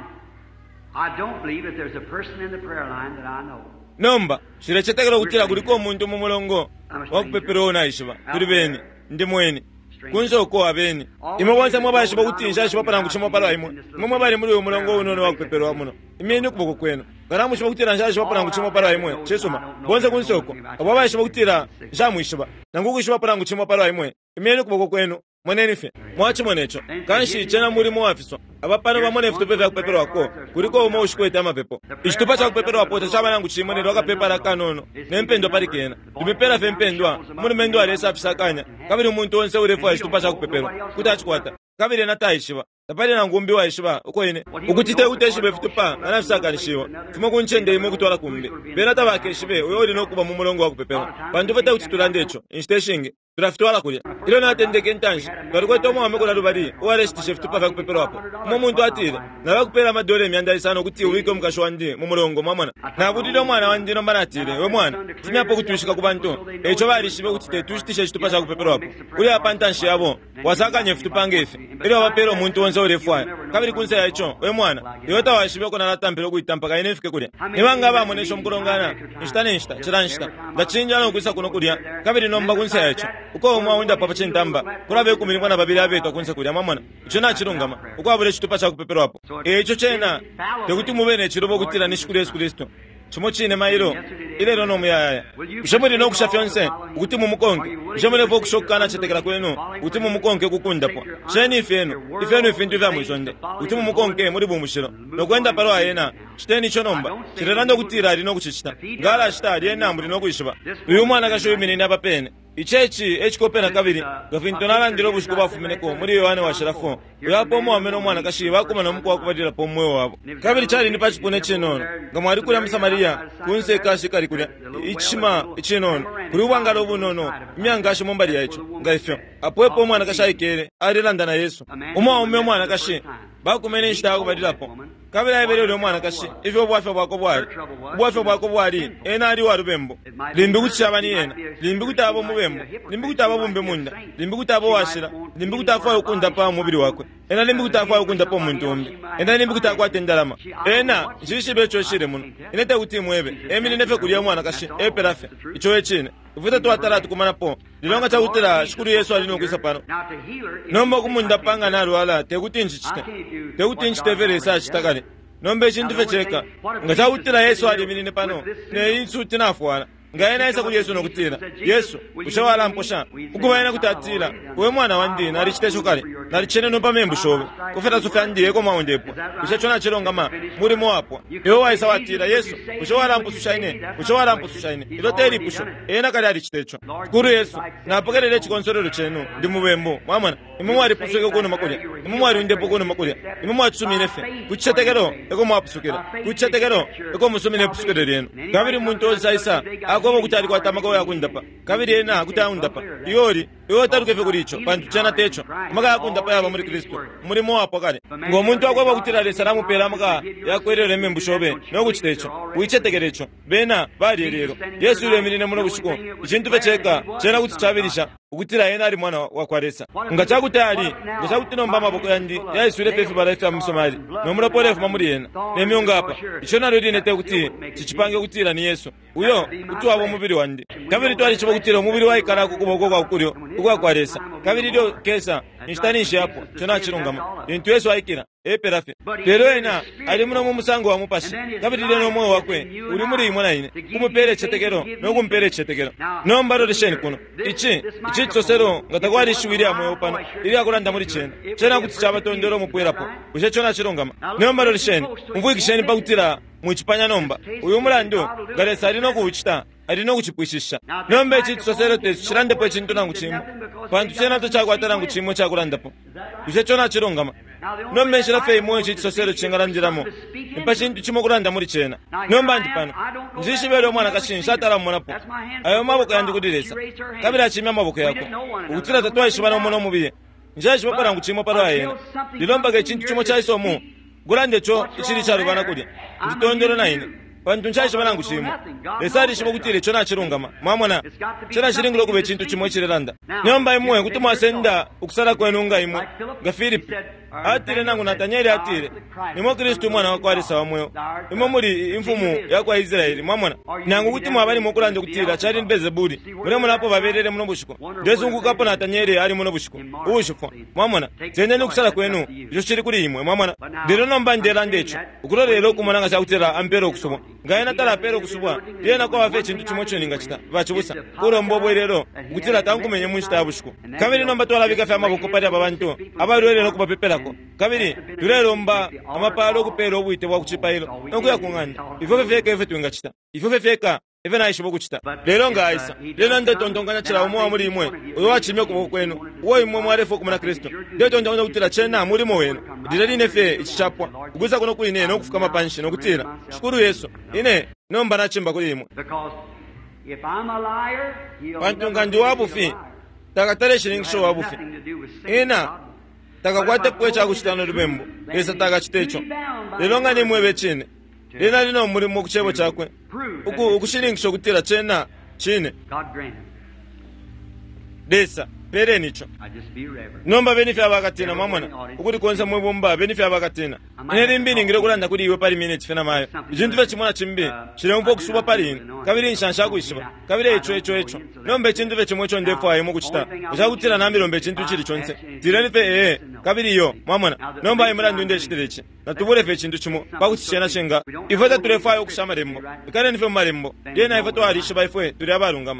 I don't believe that there's a person in the prayer line that I know. Nomba shira chetegera kutira kuliko omuntu mu mulongo wakupepero na ishiba turi beni ndi mweni kunzo ko abeni imo bonse mo bashi bakutisha shiba parangu chimo pala imwe mumwe bali muri umulongo uno wakupepero muno imeni kuboko kwenu ngaramu shiba kutira nja shiba parangu chimo pala imwe chesoma bonse kunsoko abo bashi bakutira jamu ishiba nanguku shiba parangu chimo pala imwe imeni kuboko kwenu mweneni fe mwachi mwenecho kanshi chena muri mu afiswa abapano bamone futupe vya kupepero wako kuliko umo ushikwete amapepo ishitupa cha kupepero wapo tachaba nangu chimone roka pepara kanono nempendo pali kena tumepera fe mpendwa muri mendo alesa afisakanya kabiri umuntu wonse urefu ishitupa cha kupepero kutachikwata kabiri nataishiba tapali na ngumbi wa ishiba uko ine ukutite uteshibe fitupa anafisakanishiwa tumo kunchende imo kutwala kumbi bena tabake shibe uyori no kuba mu mulongo wa kupepero bantu fata utitulandecho instashinge turafitwala kulya ilo natendeke ntanji bariko tomo amekula rubari uaresti chef tupa va kupepero hapo mu muntu atire na bakupera madole myanda isano kuti uwike mukasho wandi mu mulongo mamana na budiro mwana wandi no maratire we mwana tinyapo kutushika kubantu echo bari shibe kuti tushtishe tupa za kupepero hapo uli apantanshi yabo wasakanye fitupangefe ilo bapero muntu wonse urefwa kabiri kunse yacho we mwana yota washibe kona natambiro kuitampa kaine fike kulya nibanga ba monesho mkurongana nshitane nshita chiranshita ndachinja no kuisa kuno kulya kabiri nomba kunse yacho uko umwa wenda papa chintamba kurabe kumiri mwana babiri abeto kunse kulya mamana icho na chirungama uko abure chitupa cha kupepero hapo echo chena tekuti mubene chirobo kutira nishikuru Yesu Kristo chimo chine mairo ile rono muyaya ushomuri no kushafyonse ukuthi mumukonke ushomuri vo kushokana chetekera kwenu ukuthi mumukonke kukunda po cheni ifenu ifenu ifintu vya muzonde ukuthi mumukonke muri bumushiro no kwenda paro ayena chiteni chonomba chirerando kutira rino kuchichita ngala chita yena muri no kuishiba uyu mwana kasho yimini nabapene ichechi echikopera kabiri gafintonala ndiro bushikuba fumeneko muri Yohane wa Sharafo yapo mu ameno mwana kashiba kuma no mukwa kubadira po mwe wabo kabiri chali ni pachipone chenono ngamwari kula msamaria kunse kashi kali kula ichima ichenono kuri ubangalo bunono myanga shi mombali yacho ngaifyo apoepo mwana kashayikere arilanda na Yesu umwa umwe mwana kashi bakumene nshita kubadira po kabira ebere lo mwana kashi ivyo bwafyo bwako bwari bwafyo bwako bwari ena ari warubembo limbi kuchabani yena limbi kutabo mubembo limbi kutabo bumbe munda limbi kutabo washira limbi kutafa ukunda pa mubiri wako ena limbi kutafa ukunda pa muntu ombi ena limbi kutafa tendalama ena jishi becho shire muno inete kuti mwebe emini nefe kulia mwana kashi eperafe icho echine uvuta to atara tukumana po lilonga cha utira shukuru Yesu alino kwisa pano nomba kumunda panga na rwala tekuti nchichite tekuti nchite vere sa chitakale nombe chindu fecheka ngata utira Yesu ali minine pano ne insu tinafwana ngaena isa kuli Yesu nokutira Yesu ushawala mposha ukubaina kutatira we mwana wandi nali chitecho kale nali chene no pamembu shobe kufeta sufa ndiye koma ondepo ushachona chilonga ma muri moapo ewo waisa watira Yesu ushawala mposushaine ushawala mposushaine iloteri pusho ena kale ali chitecho kuru Yesu na pokelele chikonsolero chenu ndi mubembo mwamana imumwari puseke kono makulya imumwari ndepo kono makulya imumwari tsumine fe kuchetekero eko mwapusukira kuchetekero eko musumine pusukere leno kabiri muntu ozaisa akobo kutali kwa tamako ya kundapa kabiri ena kutaundapa yori yo tarukefe kuricho bantu chana techo maka yakundapa yaba muri Kristo muri moapo kale ngo muntu akobo kutirale salamu pera maka yakwerere membu shobe no kuchitecho uichetekerecho bena bali lero Yesu yule miline muno bushiko ikintu vecheka chena kuti chabirisha ukutira yena ari mwana wa kwaresa ngachakutali ngachakutinomba maboko yandi yaisure pefi baraifa musomali nomura pole fuma muri yena nemyonga apa ichona rodi nete kuti chichipange kutira ni Yesu uyo kuti wabo mubiri wandi kabiri twali chibo kutira mubiri waikara kukuboko kwa kurio ukwa kwaresa kabiri dio kesa nishtanishe hapo chona chirungama intu Yesu aikira eperafe lero ena ali muno mu musango wa mupashi kabiri leno moyo wakwe uri muri imona ine kumupere chetekero no kumpere chetekero no mbaro risheni kuno ichi ichi tsosero ngatakwari shwiri amwe opano ili akulanda muri chena chena kuti chabatondero mupwerapo ushe chona chirungama no mbaro risheni mvuyikisheni pakutira muchipanya nomba uyu mulando garesa ali no kuchita ali no kuchipwishisha nombe ichi tsosero te chirandepo chintu nangu chimo pantu chena to chakwatara ngu chimo chakulandapo ushe chona chirungama nombe shirafe imo ichi tsosero chingarandiramo impa chintu chimo kulanda muri chena nomba ndi pano njishibero mwana kashinsha atara munapo ayo maboko yandi kudiresa kabira chimya maboko yako ukutira tatwa ishibana muno mubiye njaje bakora ngu chimo paro ayena lilomba ke chintu chimo chaisomo gulande cho ichiri charubana kudi nditondero na ine bantu nchaje banangu chimo lesari shibo kutire chona chirungama mwamona chona chiringulo kube chintu chimo chirelanda nyomba imwe kuti mwasenda ukusala kwenu nga imwe ga Philip atire nangu Nathanieli atire nimo Kristo mwana wa kwarisa wa moyo imo muri imfumu ya kwa Israeli mwamona nangu kuti mwabali mokulande kutira chari Bezebuli mure munapo baberere muno bushiko ndezungu kapo Nathanieli ari muno bushiko ushifo mwamona zende nukusala kwenu jo chiri kuri imwe mwamona ndero nomba ndera ndecho ukurorero kumona nga chakutira ampero kusubo ngaena tala pero kusubwa yena kwa vafe chintu chimocho ningachita vachibusa kuro mbobo rero kutira tankumenye munchita bushiko kabiri nomba twala bika fa maboko pali ababantu abalwere no kubapepelako kabiri durero mba amapalo kupero obwite bwa kuchipailo nokuya kunganda ifo fefeka ife twingachita ifo fefeka ife na ishibo kuchita lero ngaisa lero nde tondonganya chira umo muri imwe uyo wachimye kuboko kwenu uwo imwe mwarefo kumana Kristo nde tondonganya kutira chena muri mo wenu dirali nefe ichichapwa kuguza kuno kuli ne no kufika mapanshi no kutira shukuru Yesu ine nomba nachimba kuli imwe bantu ngandi wabufi takatare shiringisho wabufi ina takakwate kwecha kuchitano rubembo esa takachitecho lero ngani mwebe chine lena lino muri mu kuchebo chakwe uku ukushiringisho kutira chena chine desa pere nicho nomba benifi abakatina mamona ukuri konza mwebomba benifi abakatina neri mbini ngire kulanda kuri iwe pari minute fena mayo ijintu vechimona chimbi chirembo kusuba pari kabiri nshansha kuishiba kabiri echo echo echo nombe chintu vechimwecho ndefu ayo mukuchita uchakutira nambi lombe chintu chiri chonse tirani fe eh kabiri yo mamona nomba ayimura ndunde chitireche natubure fe chintu chimo pakuchena chenga ifota turefa ayo kushama rembo ikare nife marembo yena ifoto arishiba ifwe turi abarungama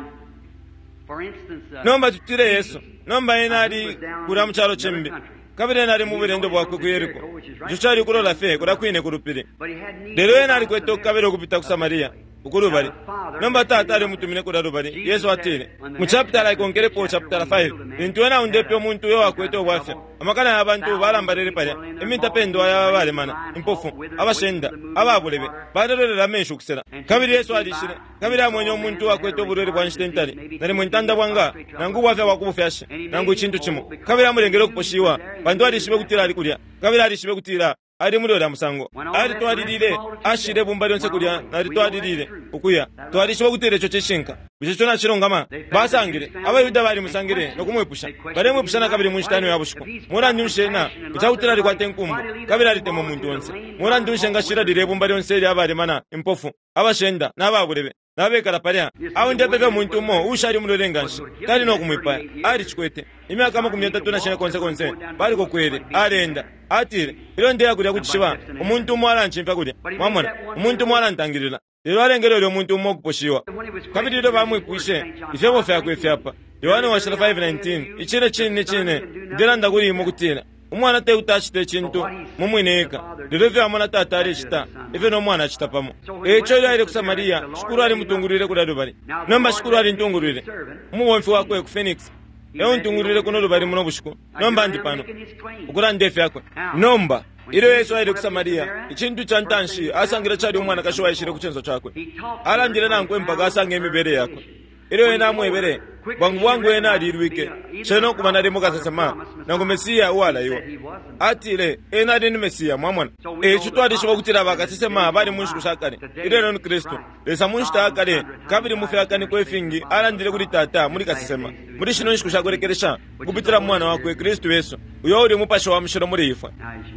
nomba tutire Yesu nomba inari kura mchalo chimbi kabire nari mu birendo bwakwe kuyeriko juchari kurola fe kura kwine kurupire lero enari kweto kabire kupita ku Samaria ukuru bari nomba tata ari mutumine kura rubari Yesu atire mu chapter like onkere po chapter five intwana undepe omuntu yo akweto bwafya amakana abantu balambarere pale eminta pendo ayabale mana impofu abashenda ababulebe barerera meshu kusera kabiri Yesu alishire kabiri amwenye omuntu akweto burere kwa nshitentali nari mwentanda bwanga nangu bwafya bakubufyashe nangu chintu chimo kabiri amurengero kuposhiwa bantu alishibe kutira ali kulya kabiri alishibe kutira ari muri ora musango ari twadirire ashire bumba lyonse kulya nari twadirire ukuya twarishibe kutira echo cheshinka bicho na chirongama basangire abayuda bari musangire no kumwepusha bare mwepusha na kabiri munshitani yabushiko mura ndunshena bichakutira ali kwa tenkumbu kabiri ali temo muntu wonse mura ndunshanga shira dire bumba lyonse lya bari mana impofu abashenda nababulebe nabekara paria aho ndebebe muntu mo ushari muri renganshi kali no kumwipa ari chikwete imyaka makumi atatu na shina konse konse bari ko kwere arenda atire ilo ndiya kulya kuchishiba umuntu mo aranchimpa kulya mwamona umuntu mo arantangirira lero alengero lyo muntu umwe okuposhiwa kabiri lero bamwikwishe ifye bofe akwefe apa yohana wa five nineteen ichine chine chine ndera ndakuri mu kutira umwana te utashite chintu mumwineka lero vya mwana tata ari chita ife no mwana chita pamo echo yari ku Samaria shukuru ari mutungurire kuri rubari nomba shukuru ari ntungurire muwonfi wakwe ku Phoenix eyo ntungurire kuno rubari muno bushiku nomba ndi pano ukura ndefe yakwe nomba iro Yesu ari ku Samaria ichintu chantanshi asangira chari umwana kashowa ishire ku chenzo chakwe alandire nankwe mpaka asange emibere yakwe iro yena mwebere bwangu wangu yena alirwike cheno kumana rimo kasasema nango Mesia wala yo atire ena ni Mesia mwamwana e chitwadi shiba kutira bakasema bari munshi kushakane iro no Kristo lesa munshi takare kabiri mufyakani kwe fingi alandire kuri tata muri kasasema muri shino nshi kushakorekeresha kubitira mwana wakwe Kristo Yesu uyo uri mupasho wa mshiro muri ifa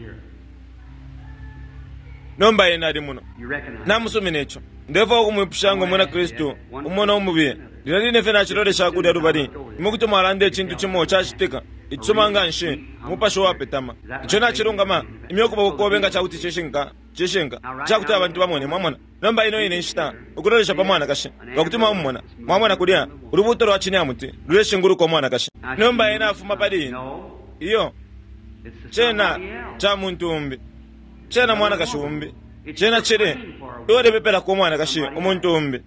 nomba yena ari muno namusome necho ndevo kumupshango mwana Kristo umona umubiye lirari nefe na chirore shakuda rubari imukutuma arande chintu chimo chashiteka itsumanga nshe mupasho wa petama icho na chirungama imyokuba kukobenga chakuti cheshinga cheshinga chakuti abantu bamone mwamona nomba ino ine nshita ukuroresha pamwana kashe ngakutuma umona mwamona kulia urubuto rwa chini amuti rureshe nguru kwa mwana kashe nomba ina afuma pali iyo chena cha muntu umbi chena mwana kashumbi chena chire yore bepela kwa mwana kashi umuntu umbi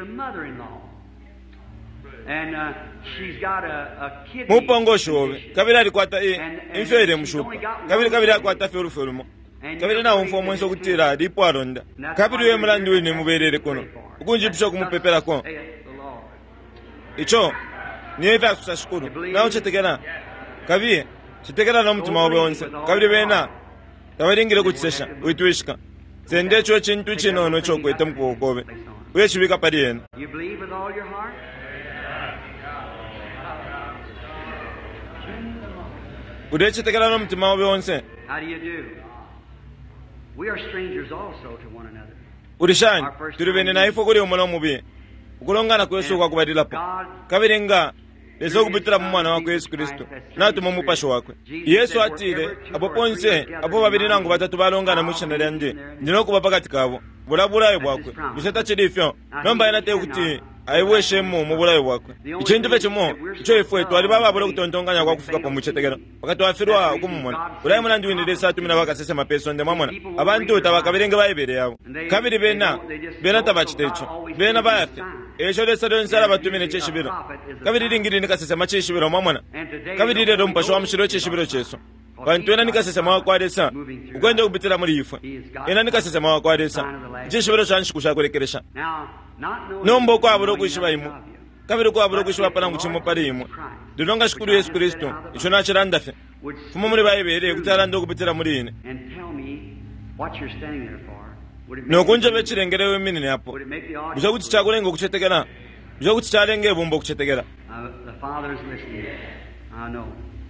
and uh, she's got a, a kidney mupongo shobe kabira ari kwata e infere mushupa kabira kabira kwata feru feru mo kabira na umfo mwenso kutira dipo aronda kabira ye mulandi wene muberere kono ukunji bisho kumupepera ko icho nieva kusashukuru nawo chetekera kabiye chetekera no mutima wawe onse kabira bena tabaringire kutsesha witwishika sende cho chintu chino no chokwete mkukobe wechibika pali yena you believe with all your heart. udechitekera no mutima wawe onse How do you do? We are strangers also to one another. urishani turibene na ifo kuri umona mubi ukulongana kwesu kwa kubadilapo kabirenga leso kubitira mu mwana wako Yesu Kristo natuma mupasho wakwe Yesu atire abo ponse abo babiri nango batatu balongana mu chana lyande ndino kuba pakati kabo bulabulayo bwakwe bisata chirifyo nomba yana te kuti aiweshe mu mubulayo bwakwe ichintu fecho mo icho ifwe twali baba bolo kutontonganya kwa kufika pa muchetegero pakati wafirwa ukumumona ulayi mwana ndiwinde lesa tumina bakasese mapeso nde mwamona abantu tabakabirenge bayibere yabo kabiri bena bena tabachitecho bena bayafe echo lesa donsala batumine cheshibiro kabiri ringiri nikasese macheshibiro mwamona kabiri lero mpasho wa mshiro cheshibiro cheso bantu ena nikasese mwa kwa desa ukwende kubitira muri ifwe ena nikasese mwa kwa desa cheshibiro chanshi kushakorekeresha nombo kwa aburo kwishiba imu kabiri kwa aburo kwishiba pana nguchimo pali imu ndilonga shukuru Yesu Kristo icho nachiranda fe fumo muri bayibere kutara ndo kubitira muri ine no kunje bechirengere we minene hapo bisha kuti chakulenga kuchetekera bisha kuti chalenge bombo kuchetekera The Father is listening. I know.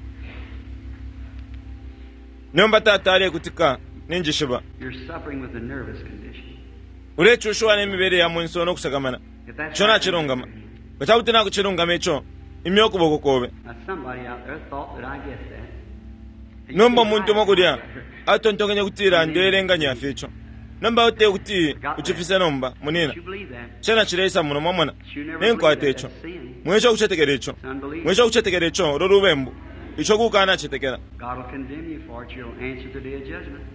nomba tata ali kutika ninjishiba You're suffering with a nervous condition. ulecho shwa nemibere ya munso no kusakamana If that's chona chirongama bachakuti na kuchirongama echo imyoko bokokobe now somebody out there thought that I get that. nomba muntu mokudia atontongenya kutira nderenga afecho nomba ute kuti uchifisa nomba munina You believe that? chana chiresa muno mwamona nenko atecho mwecho kuchetekera echo mwecho kuchetekera echo rorubembu icho kukana chetekera God will condemn you for it. You'll answer the day of judgment.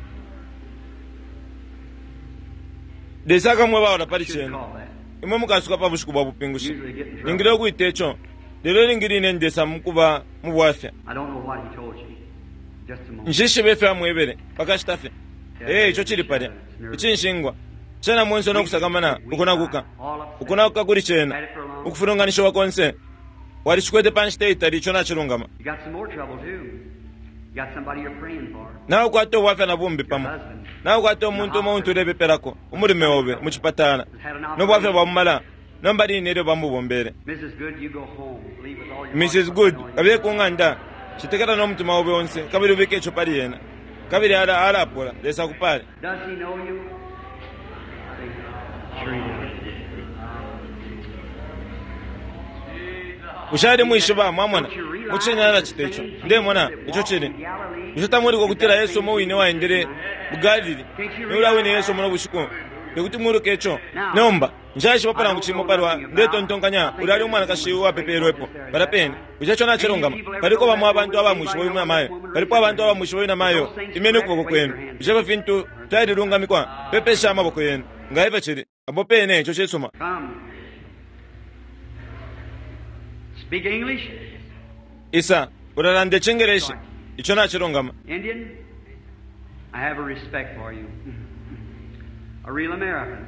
desaka mwe baora pali Should cheno call that. imwe mukasuka pabushiku bwabupingushi lingire kuitecho lero lingiri nendesa mukuba mubwafya I don't know what he told you. Just a moment. nshishi befe amwebere pakashitafe eh icho chili pale ichinshingwa chena mwenso no kusakamana ukunakuka ukunakuka kuri chena ukufunonganisho wakonse wali chikwete panchite licho na chirungama You got some more trouble too. You got somebody you're praying for. nawe kwato wafya na bumbi pamo nawe kwato muntu muntu lebeperako umurime wobe muchipatana no bwafya bwamala nomba linero bamubombere Missus Good, you go home. Leave with all your Missus Good kabe kunganda chitekera no mutima wobe onse kabiri ubike echo pali yena kabiri ala alapola lesa kupale Does he know you? Sure he does. ushari mwishiba mwamona muchenyala chitecho nde mwana icho chiri icho tamuri kokutira Yesu mo wine waendere bugalili nula wine Yesu mo bushuko pekuti murukecho nomba njashi papala nguchimo parwa ndeto ntonkanya ulali umwana kashiwa peperwepo parapeni uchacho nachirongama pariko vamwe abantu avamushi voyina mayo paripo abantu avamushi voyina mayo imene ukuvoko kwenu uchapa fintu tairirungamikwa pepesha amavoko yenu ngaiva chiri apo pene icho chesoma. Speak English. Isa urarande chengereshi icho nachirongama. Indian, I have a respect for you. A real American.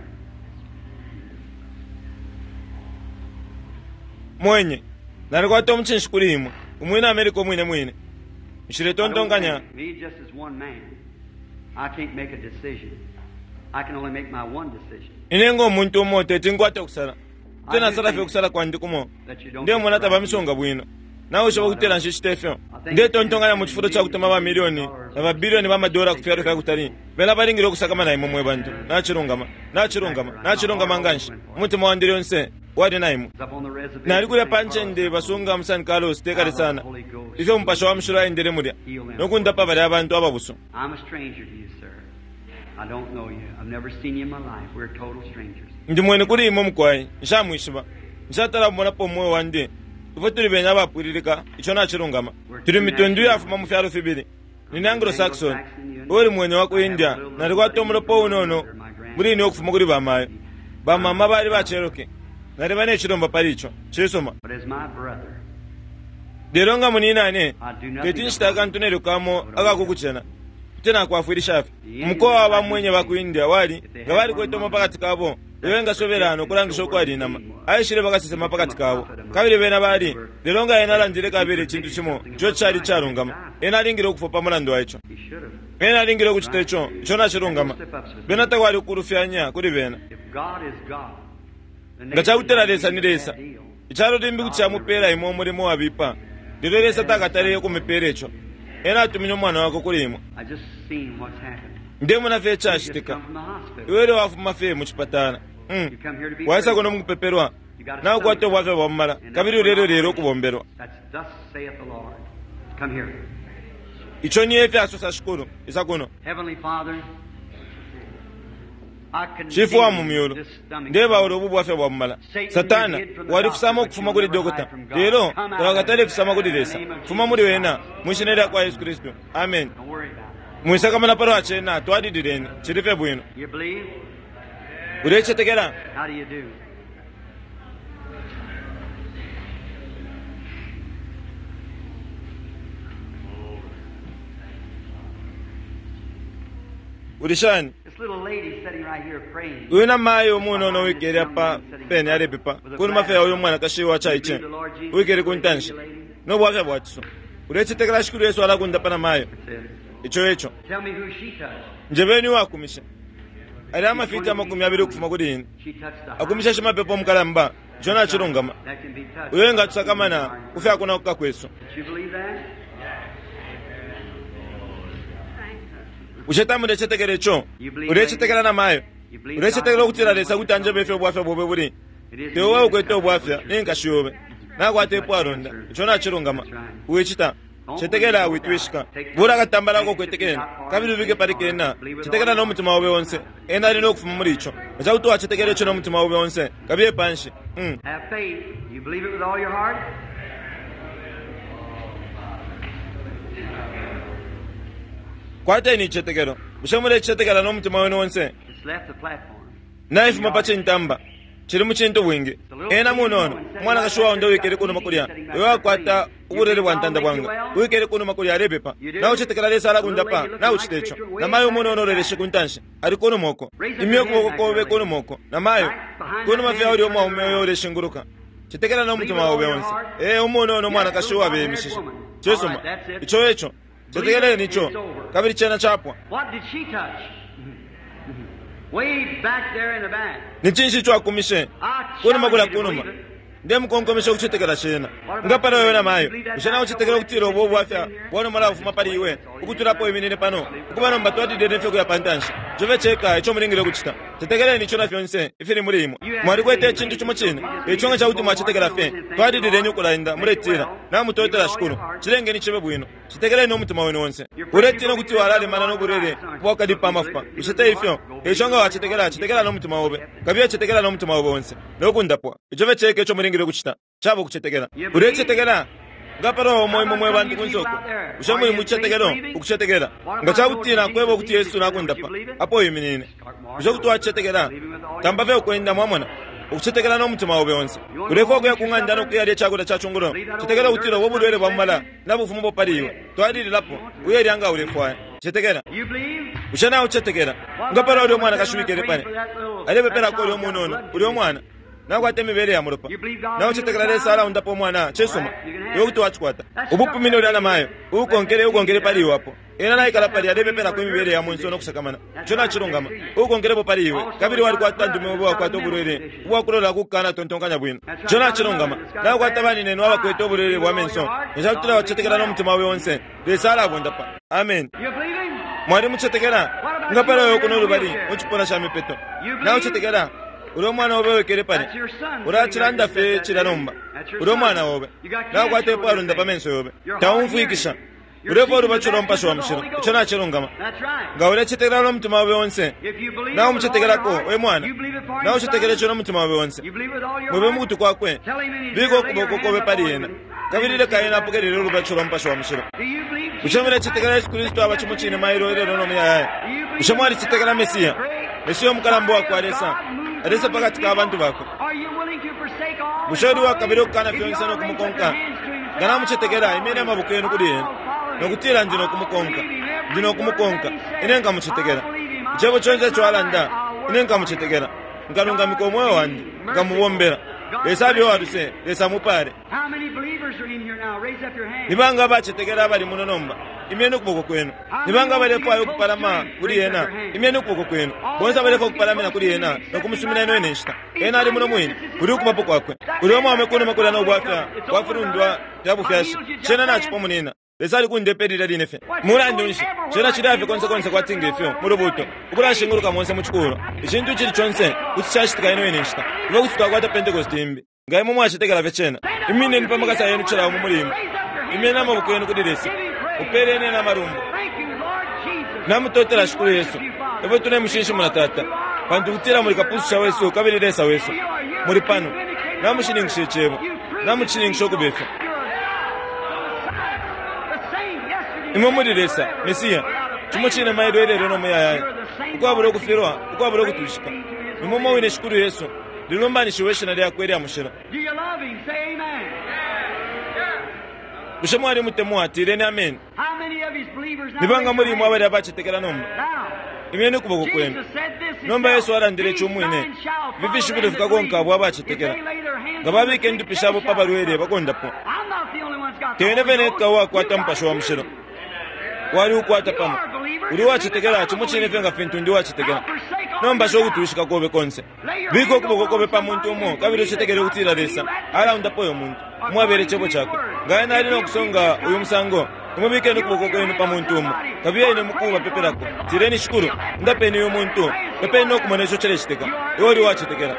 Mwenye nari kwato mchinshi kuri imwe umwine Amerika mwine mwine mshireto ndonganya. Me just as one man, I can't make a decision. I can only make my one decision. Inengo muntu umote tingwate kusala tena sala fe kusala kwa ndikumo ndiye mwana taba misonga bwino nawe usho kutera nshishitefyo ndiye tontonganya mu chifuto cha kutema ba milioni na ba bilioni ba madola kufyaro ka kutari bela baringiro kusakama na imwe bantu nachirungama nachirungama nachirungama nganshi mutima wandire yonse wadi naimo nari kule panche ndi basunga msan Carlos tekare sana ifyo mpasho wa mshura endere mudia nokunda pa bali abantu ababuso. I'm a stranger to you, sir. I don't know you. I've never seen you in my life. We're total strangers. Ndi mwene kuri imo mkwai nshamwishiba nshatara mwana po mwe wande ifo turi benya bapuririka icho nachirungama turi mitondu yafuma mu fyaro fibiri ni Anglo Saxon ori mwene wako India nari kwatomuro po unono muri ni okufuma kuri bamayo bamama bari bacheroke nari bane chiromba paricho chisoma. But as my brother, deronga munina ne ketinshita kantunero kamo akakukuchena tena kwafuirisha mkoa wa mwenye wa kuindia wali ngabali kwetoma pakati kabo ewenga soberano kulangisho kwa dinama aishire bakasema pakati kabo kabire bena bali deronga enala ndire kabire chintu chimo cyo chari charungama ena lingiro kufopa mulando aicho ena lingiro kuchitecho chona chirungama bena takwali kurufyanya kuri bena ngachawutera lesa ni lesa icharo dimbi kucha mupera imo murimo wabipa ndiro lesa takatare ku miperecho ena tuminyo mwana wako kulimo ndemo na fecha shitika iwele wafu mafe mu chipatana mm waisa kono mupeperwa na kwato wafe wamala kabiri rero rero kubomberwa icho ni efe asosa shukuru isakono. Heavenly Father, chifu wa mumyolo ndeba urobubu wafe wamala satana wali kusama kufuma kuli dokota lero tawakatale kusama kuli lesa fuma muri wena mwishinera kwa Yesu Kristo amen. Mwisaka mana paro achena twadidireni chirife bwino ureche tegera. How do you do? urishani wina mayo muno no wikeri apa pene ale pipa kuni mafe oyo mwana kashiwa chaiche wikeri kuntanshi no bwaga bwatso ureche tegera shikuru Yesu ala kunda pana mayo icho echo njebeni wakumisha ali amafita makumi abiri kufuma kudini akumisha shima pepo mkalamba jona chirungama uyenga tusakamana kufya kuna kukakweso uchetamu rechetekere cho urechetekera na mayo urechetekera kutira lesa kutanje befe bwafya bobe buri tewa ukweto bwafya ninga shiyobe nakwate pwaronda chona chirungama uwechita chetekera witwishika bura katambala ko kwetekena kabiri bige parikena chetekera no mutima wawe wonse ena rino kufuma muri icho acha uto achetekere cho no mutima wawe wonse kabiye panshi mm. Have faith. You believe it with all your heart? kwate ni chetekero ushamure chetekera no mutima wawe wonse It's left the platform. naifu mapache ntamba chiri muchinto bwingi ena munono mwana kashuwa ndo wikere kuno makulia ewa kwata uburere bwa ntanda bwanga wikere kuno makulia rebepa na uchetekera lesa ala kundapa na uchitecho na mayo munono rere shikuntanshi ari kuno moko imyo kuko kobe kuno moko na mayo kuno mafya uri omwa umeyo ore shinguruka chetekera no mutima wawe wonse eh umunono mwana kashuwa be mishishi chesoma icho echo chetekera nicho kabiri chena chapwa. What did she touch? Way back there in the back. Nichinshi chwa kumishe kuno magula kunuma ndiye mukonkomesha kuchitekera chena ngapara wewe na mayo ushana uchitekera kutiro bobo afya wana mala ufuma pali iwe ukutulapo iminene pano ukuba nomba twatidde ffe kuyapantansha jove cheka echo mulingire kuchita tetegereni chona fyonse ifiri mulimo mwali kwete ekintu chimo chine echonga chauti mwachitegera ffe twatidde nyukulainda muletira namutotera shukuru chilenge ni chibe bwino chitegereni omutima wenu wonse uletira kuti walale mana noburere bwakadi pamafupa ushite ifyo echonga wachitegera chitegera n'omutima wobe kabiye chitegera n'omutima wobe wonse nokundapwa jove cheka echo mulingire kuchita chabo kuchitegera ulechitegera ngaparo moyo mwe bantu kunzoko ushamwe muchetegero ukuchetegera ngachawutina kwebo kuti Yesu nakundapa apo yiminene uzokuti wachetegera tamba ve kwenda mwamona ukuchetegera no mutima wobe wonse urefo kwe kunganda no kuyali chakula chachunguro chetegera utiro wobudwere bwamala nabufumu bopaliwe twaliri lapo uyeri anga urefo chetegera ushana uchetegera ngaparo uri mwana kashuwikere pane alebe pera ko uri munono uri mwana nakwate mibere ya muropa nawo chetegerere sala undapo mwana chesoma yokuti wachikwata ubupumino lana mayo ukongere ukongere pali wapo era nayi kala pali adebe pera ko mibere ya munso no kusakamana chona chirongama ukongere bo pali iwe kabiri wali kwata ndume obo wakwata oburere ubwa kulola kukana tontonkanya bwino chona chirongama nawo kwata bani neno aba kweta oburere bwa menso nzakutira wachetegera no mutima we wonse de sala bondapa amen mwari muchetegera ngapara yo kuno bali uchipona sha mipeto nawo chetegera uro mwana wobe wekere pane urachiranda fe chiranomba uro mwana wobe nakwate paro ndapamenso yobe taumfuikisha urepo uri bachirompa shwa mshiro chona chirongama ngaure chitegera no mutima wobe wonse nawo muchetegerako we mwana nawo chitegere chona mutima wobe wonse mube mukuti kwakwe biko kuboko kobe pali yena kabirire kayena apokerere uri bachirompa shwa mshiro uchamira chitegera Yesu Kristo abachimuchine mairo ere no muyaya uchamwari chitegera Mesiya Mesiya mukalambo wako aresa aresa pakati ka abantu bako mushodi wa kabiro kana fyonse no kumukonka ngana muchetegera imene amabuko yenu kuli yenu nokutira ndino kumukonka ndino kumukonka inenga muchetegera chebo chonse chwalanda inenga muchetegera ngalunga mikomoyo wandi ngamubombera besabi waduse besa mupare nibanga bachetegera bali munonomba imene kuboko kwenu nibanga bale kwa yokupalama kuli yena imene kuboko kwenu bonza bale kwa kupalamina kuli yena nokumusumina eno eneshita ena ali muno mwini kuli kubapo kwakwe kuli omwe amekuna makula no gwafya kwafurundwa yabu fyashi chena na chipo munena besali kundepedira linefe mulandunshi chena chidafe konse konse kwatinge fyo murubuto ukula shinguruka monse muchikuro ichintu chili chonse kusichashitika eno eneshita ibo kusuka kwata Pentecost imbi ngaye mumwe achitegera vechena imine nipamakasa yenu chira mu mulimo imene amabuko yenu kudiresa uperene na marumbo namutotera shukuru Yesu ebo tune mushishi munatata pantu kutira muri kapusu wesu kabiresa wesu muri pano namushiningishe chebo namuchiningisho kubefa imo mudiresa Mesiya chumuchine maidwelero no muyaya ukwabura kufirwa ukwabura kutushika imo mo wine shukuru Yesu lilombani shiweshe na lyakweri amushira Ushamwari mutemu atirene amen nibanga muri mwa bari abachitegera nomba imene kuboko kwenu nomba Yesu arandire cyumwine bivishi kudefuka gonka bwa abachitegera ngababike ndipisha abo pabarwere bakondapo kene bene kawa kwatampasho wa mushiro wari ukwata pamo uri wachitegera cyumuchine venga fintu ndi wachitegera nomba sho kutushika kobe konse biko kuboko kobe pa muntu umo kabiro chitegere utira resa ala undapo yo muntu mwabere chebo chako ngaye nali no kusonga uyu musango umubike ndikuboko kwenu pa muntu umo kabiye ine mukuba peperako tireni shukuru ndapeni yo muntu pepeni no kumonesho chele chiteka yori wachitegera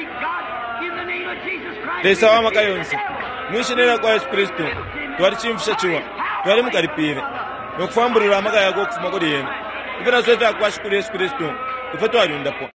resa wa makayonse mwishinera kwa Yesu Kristo twari chimfisha chiwa twari mukaripire nokufamburira amaka yako kufuma kuri yena ivera zote akwashukuru Yesu Kristo ifatwa yundapo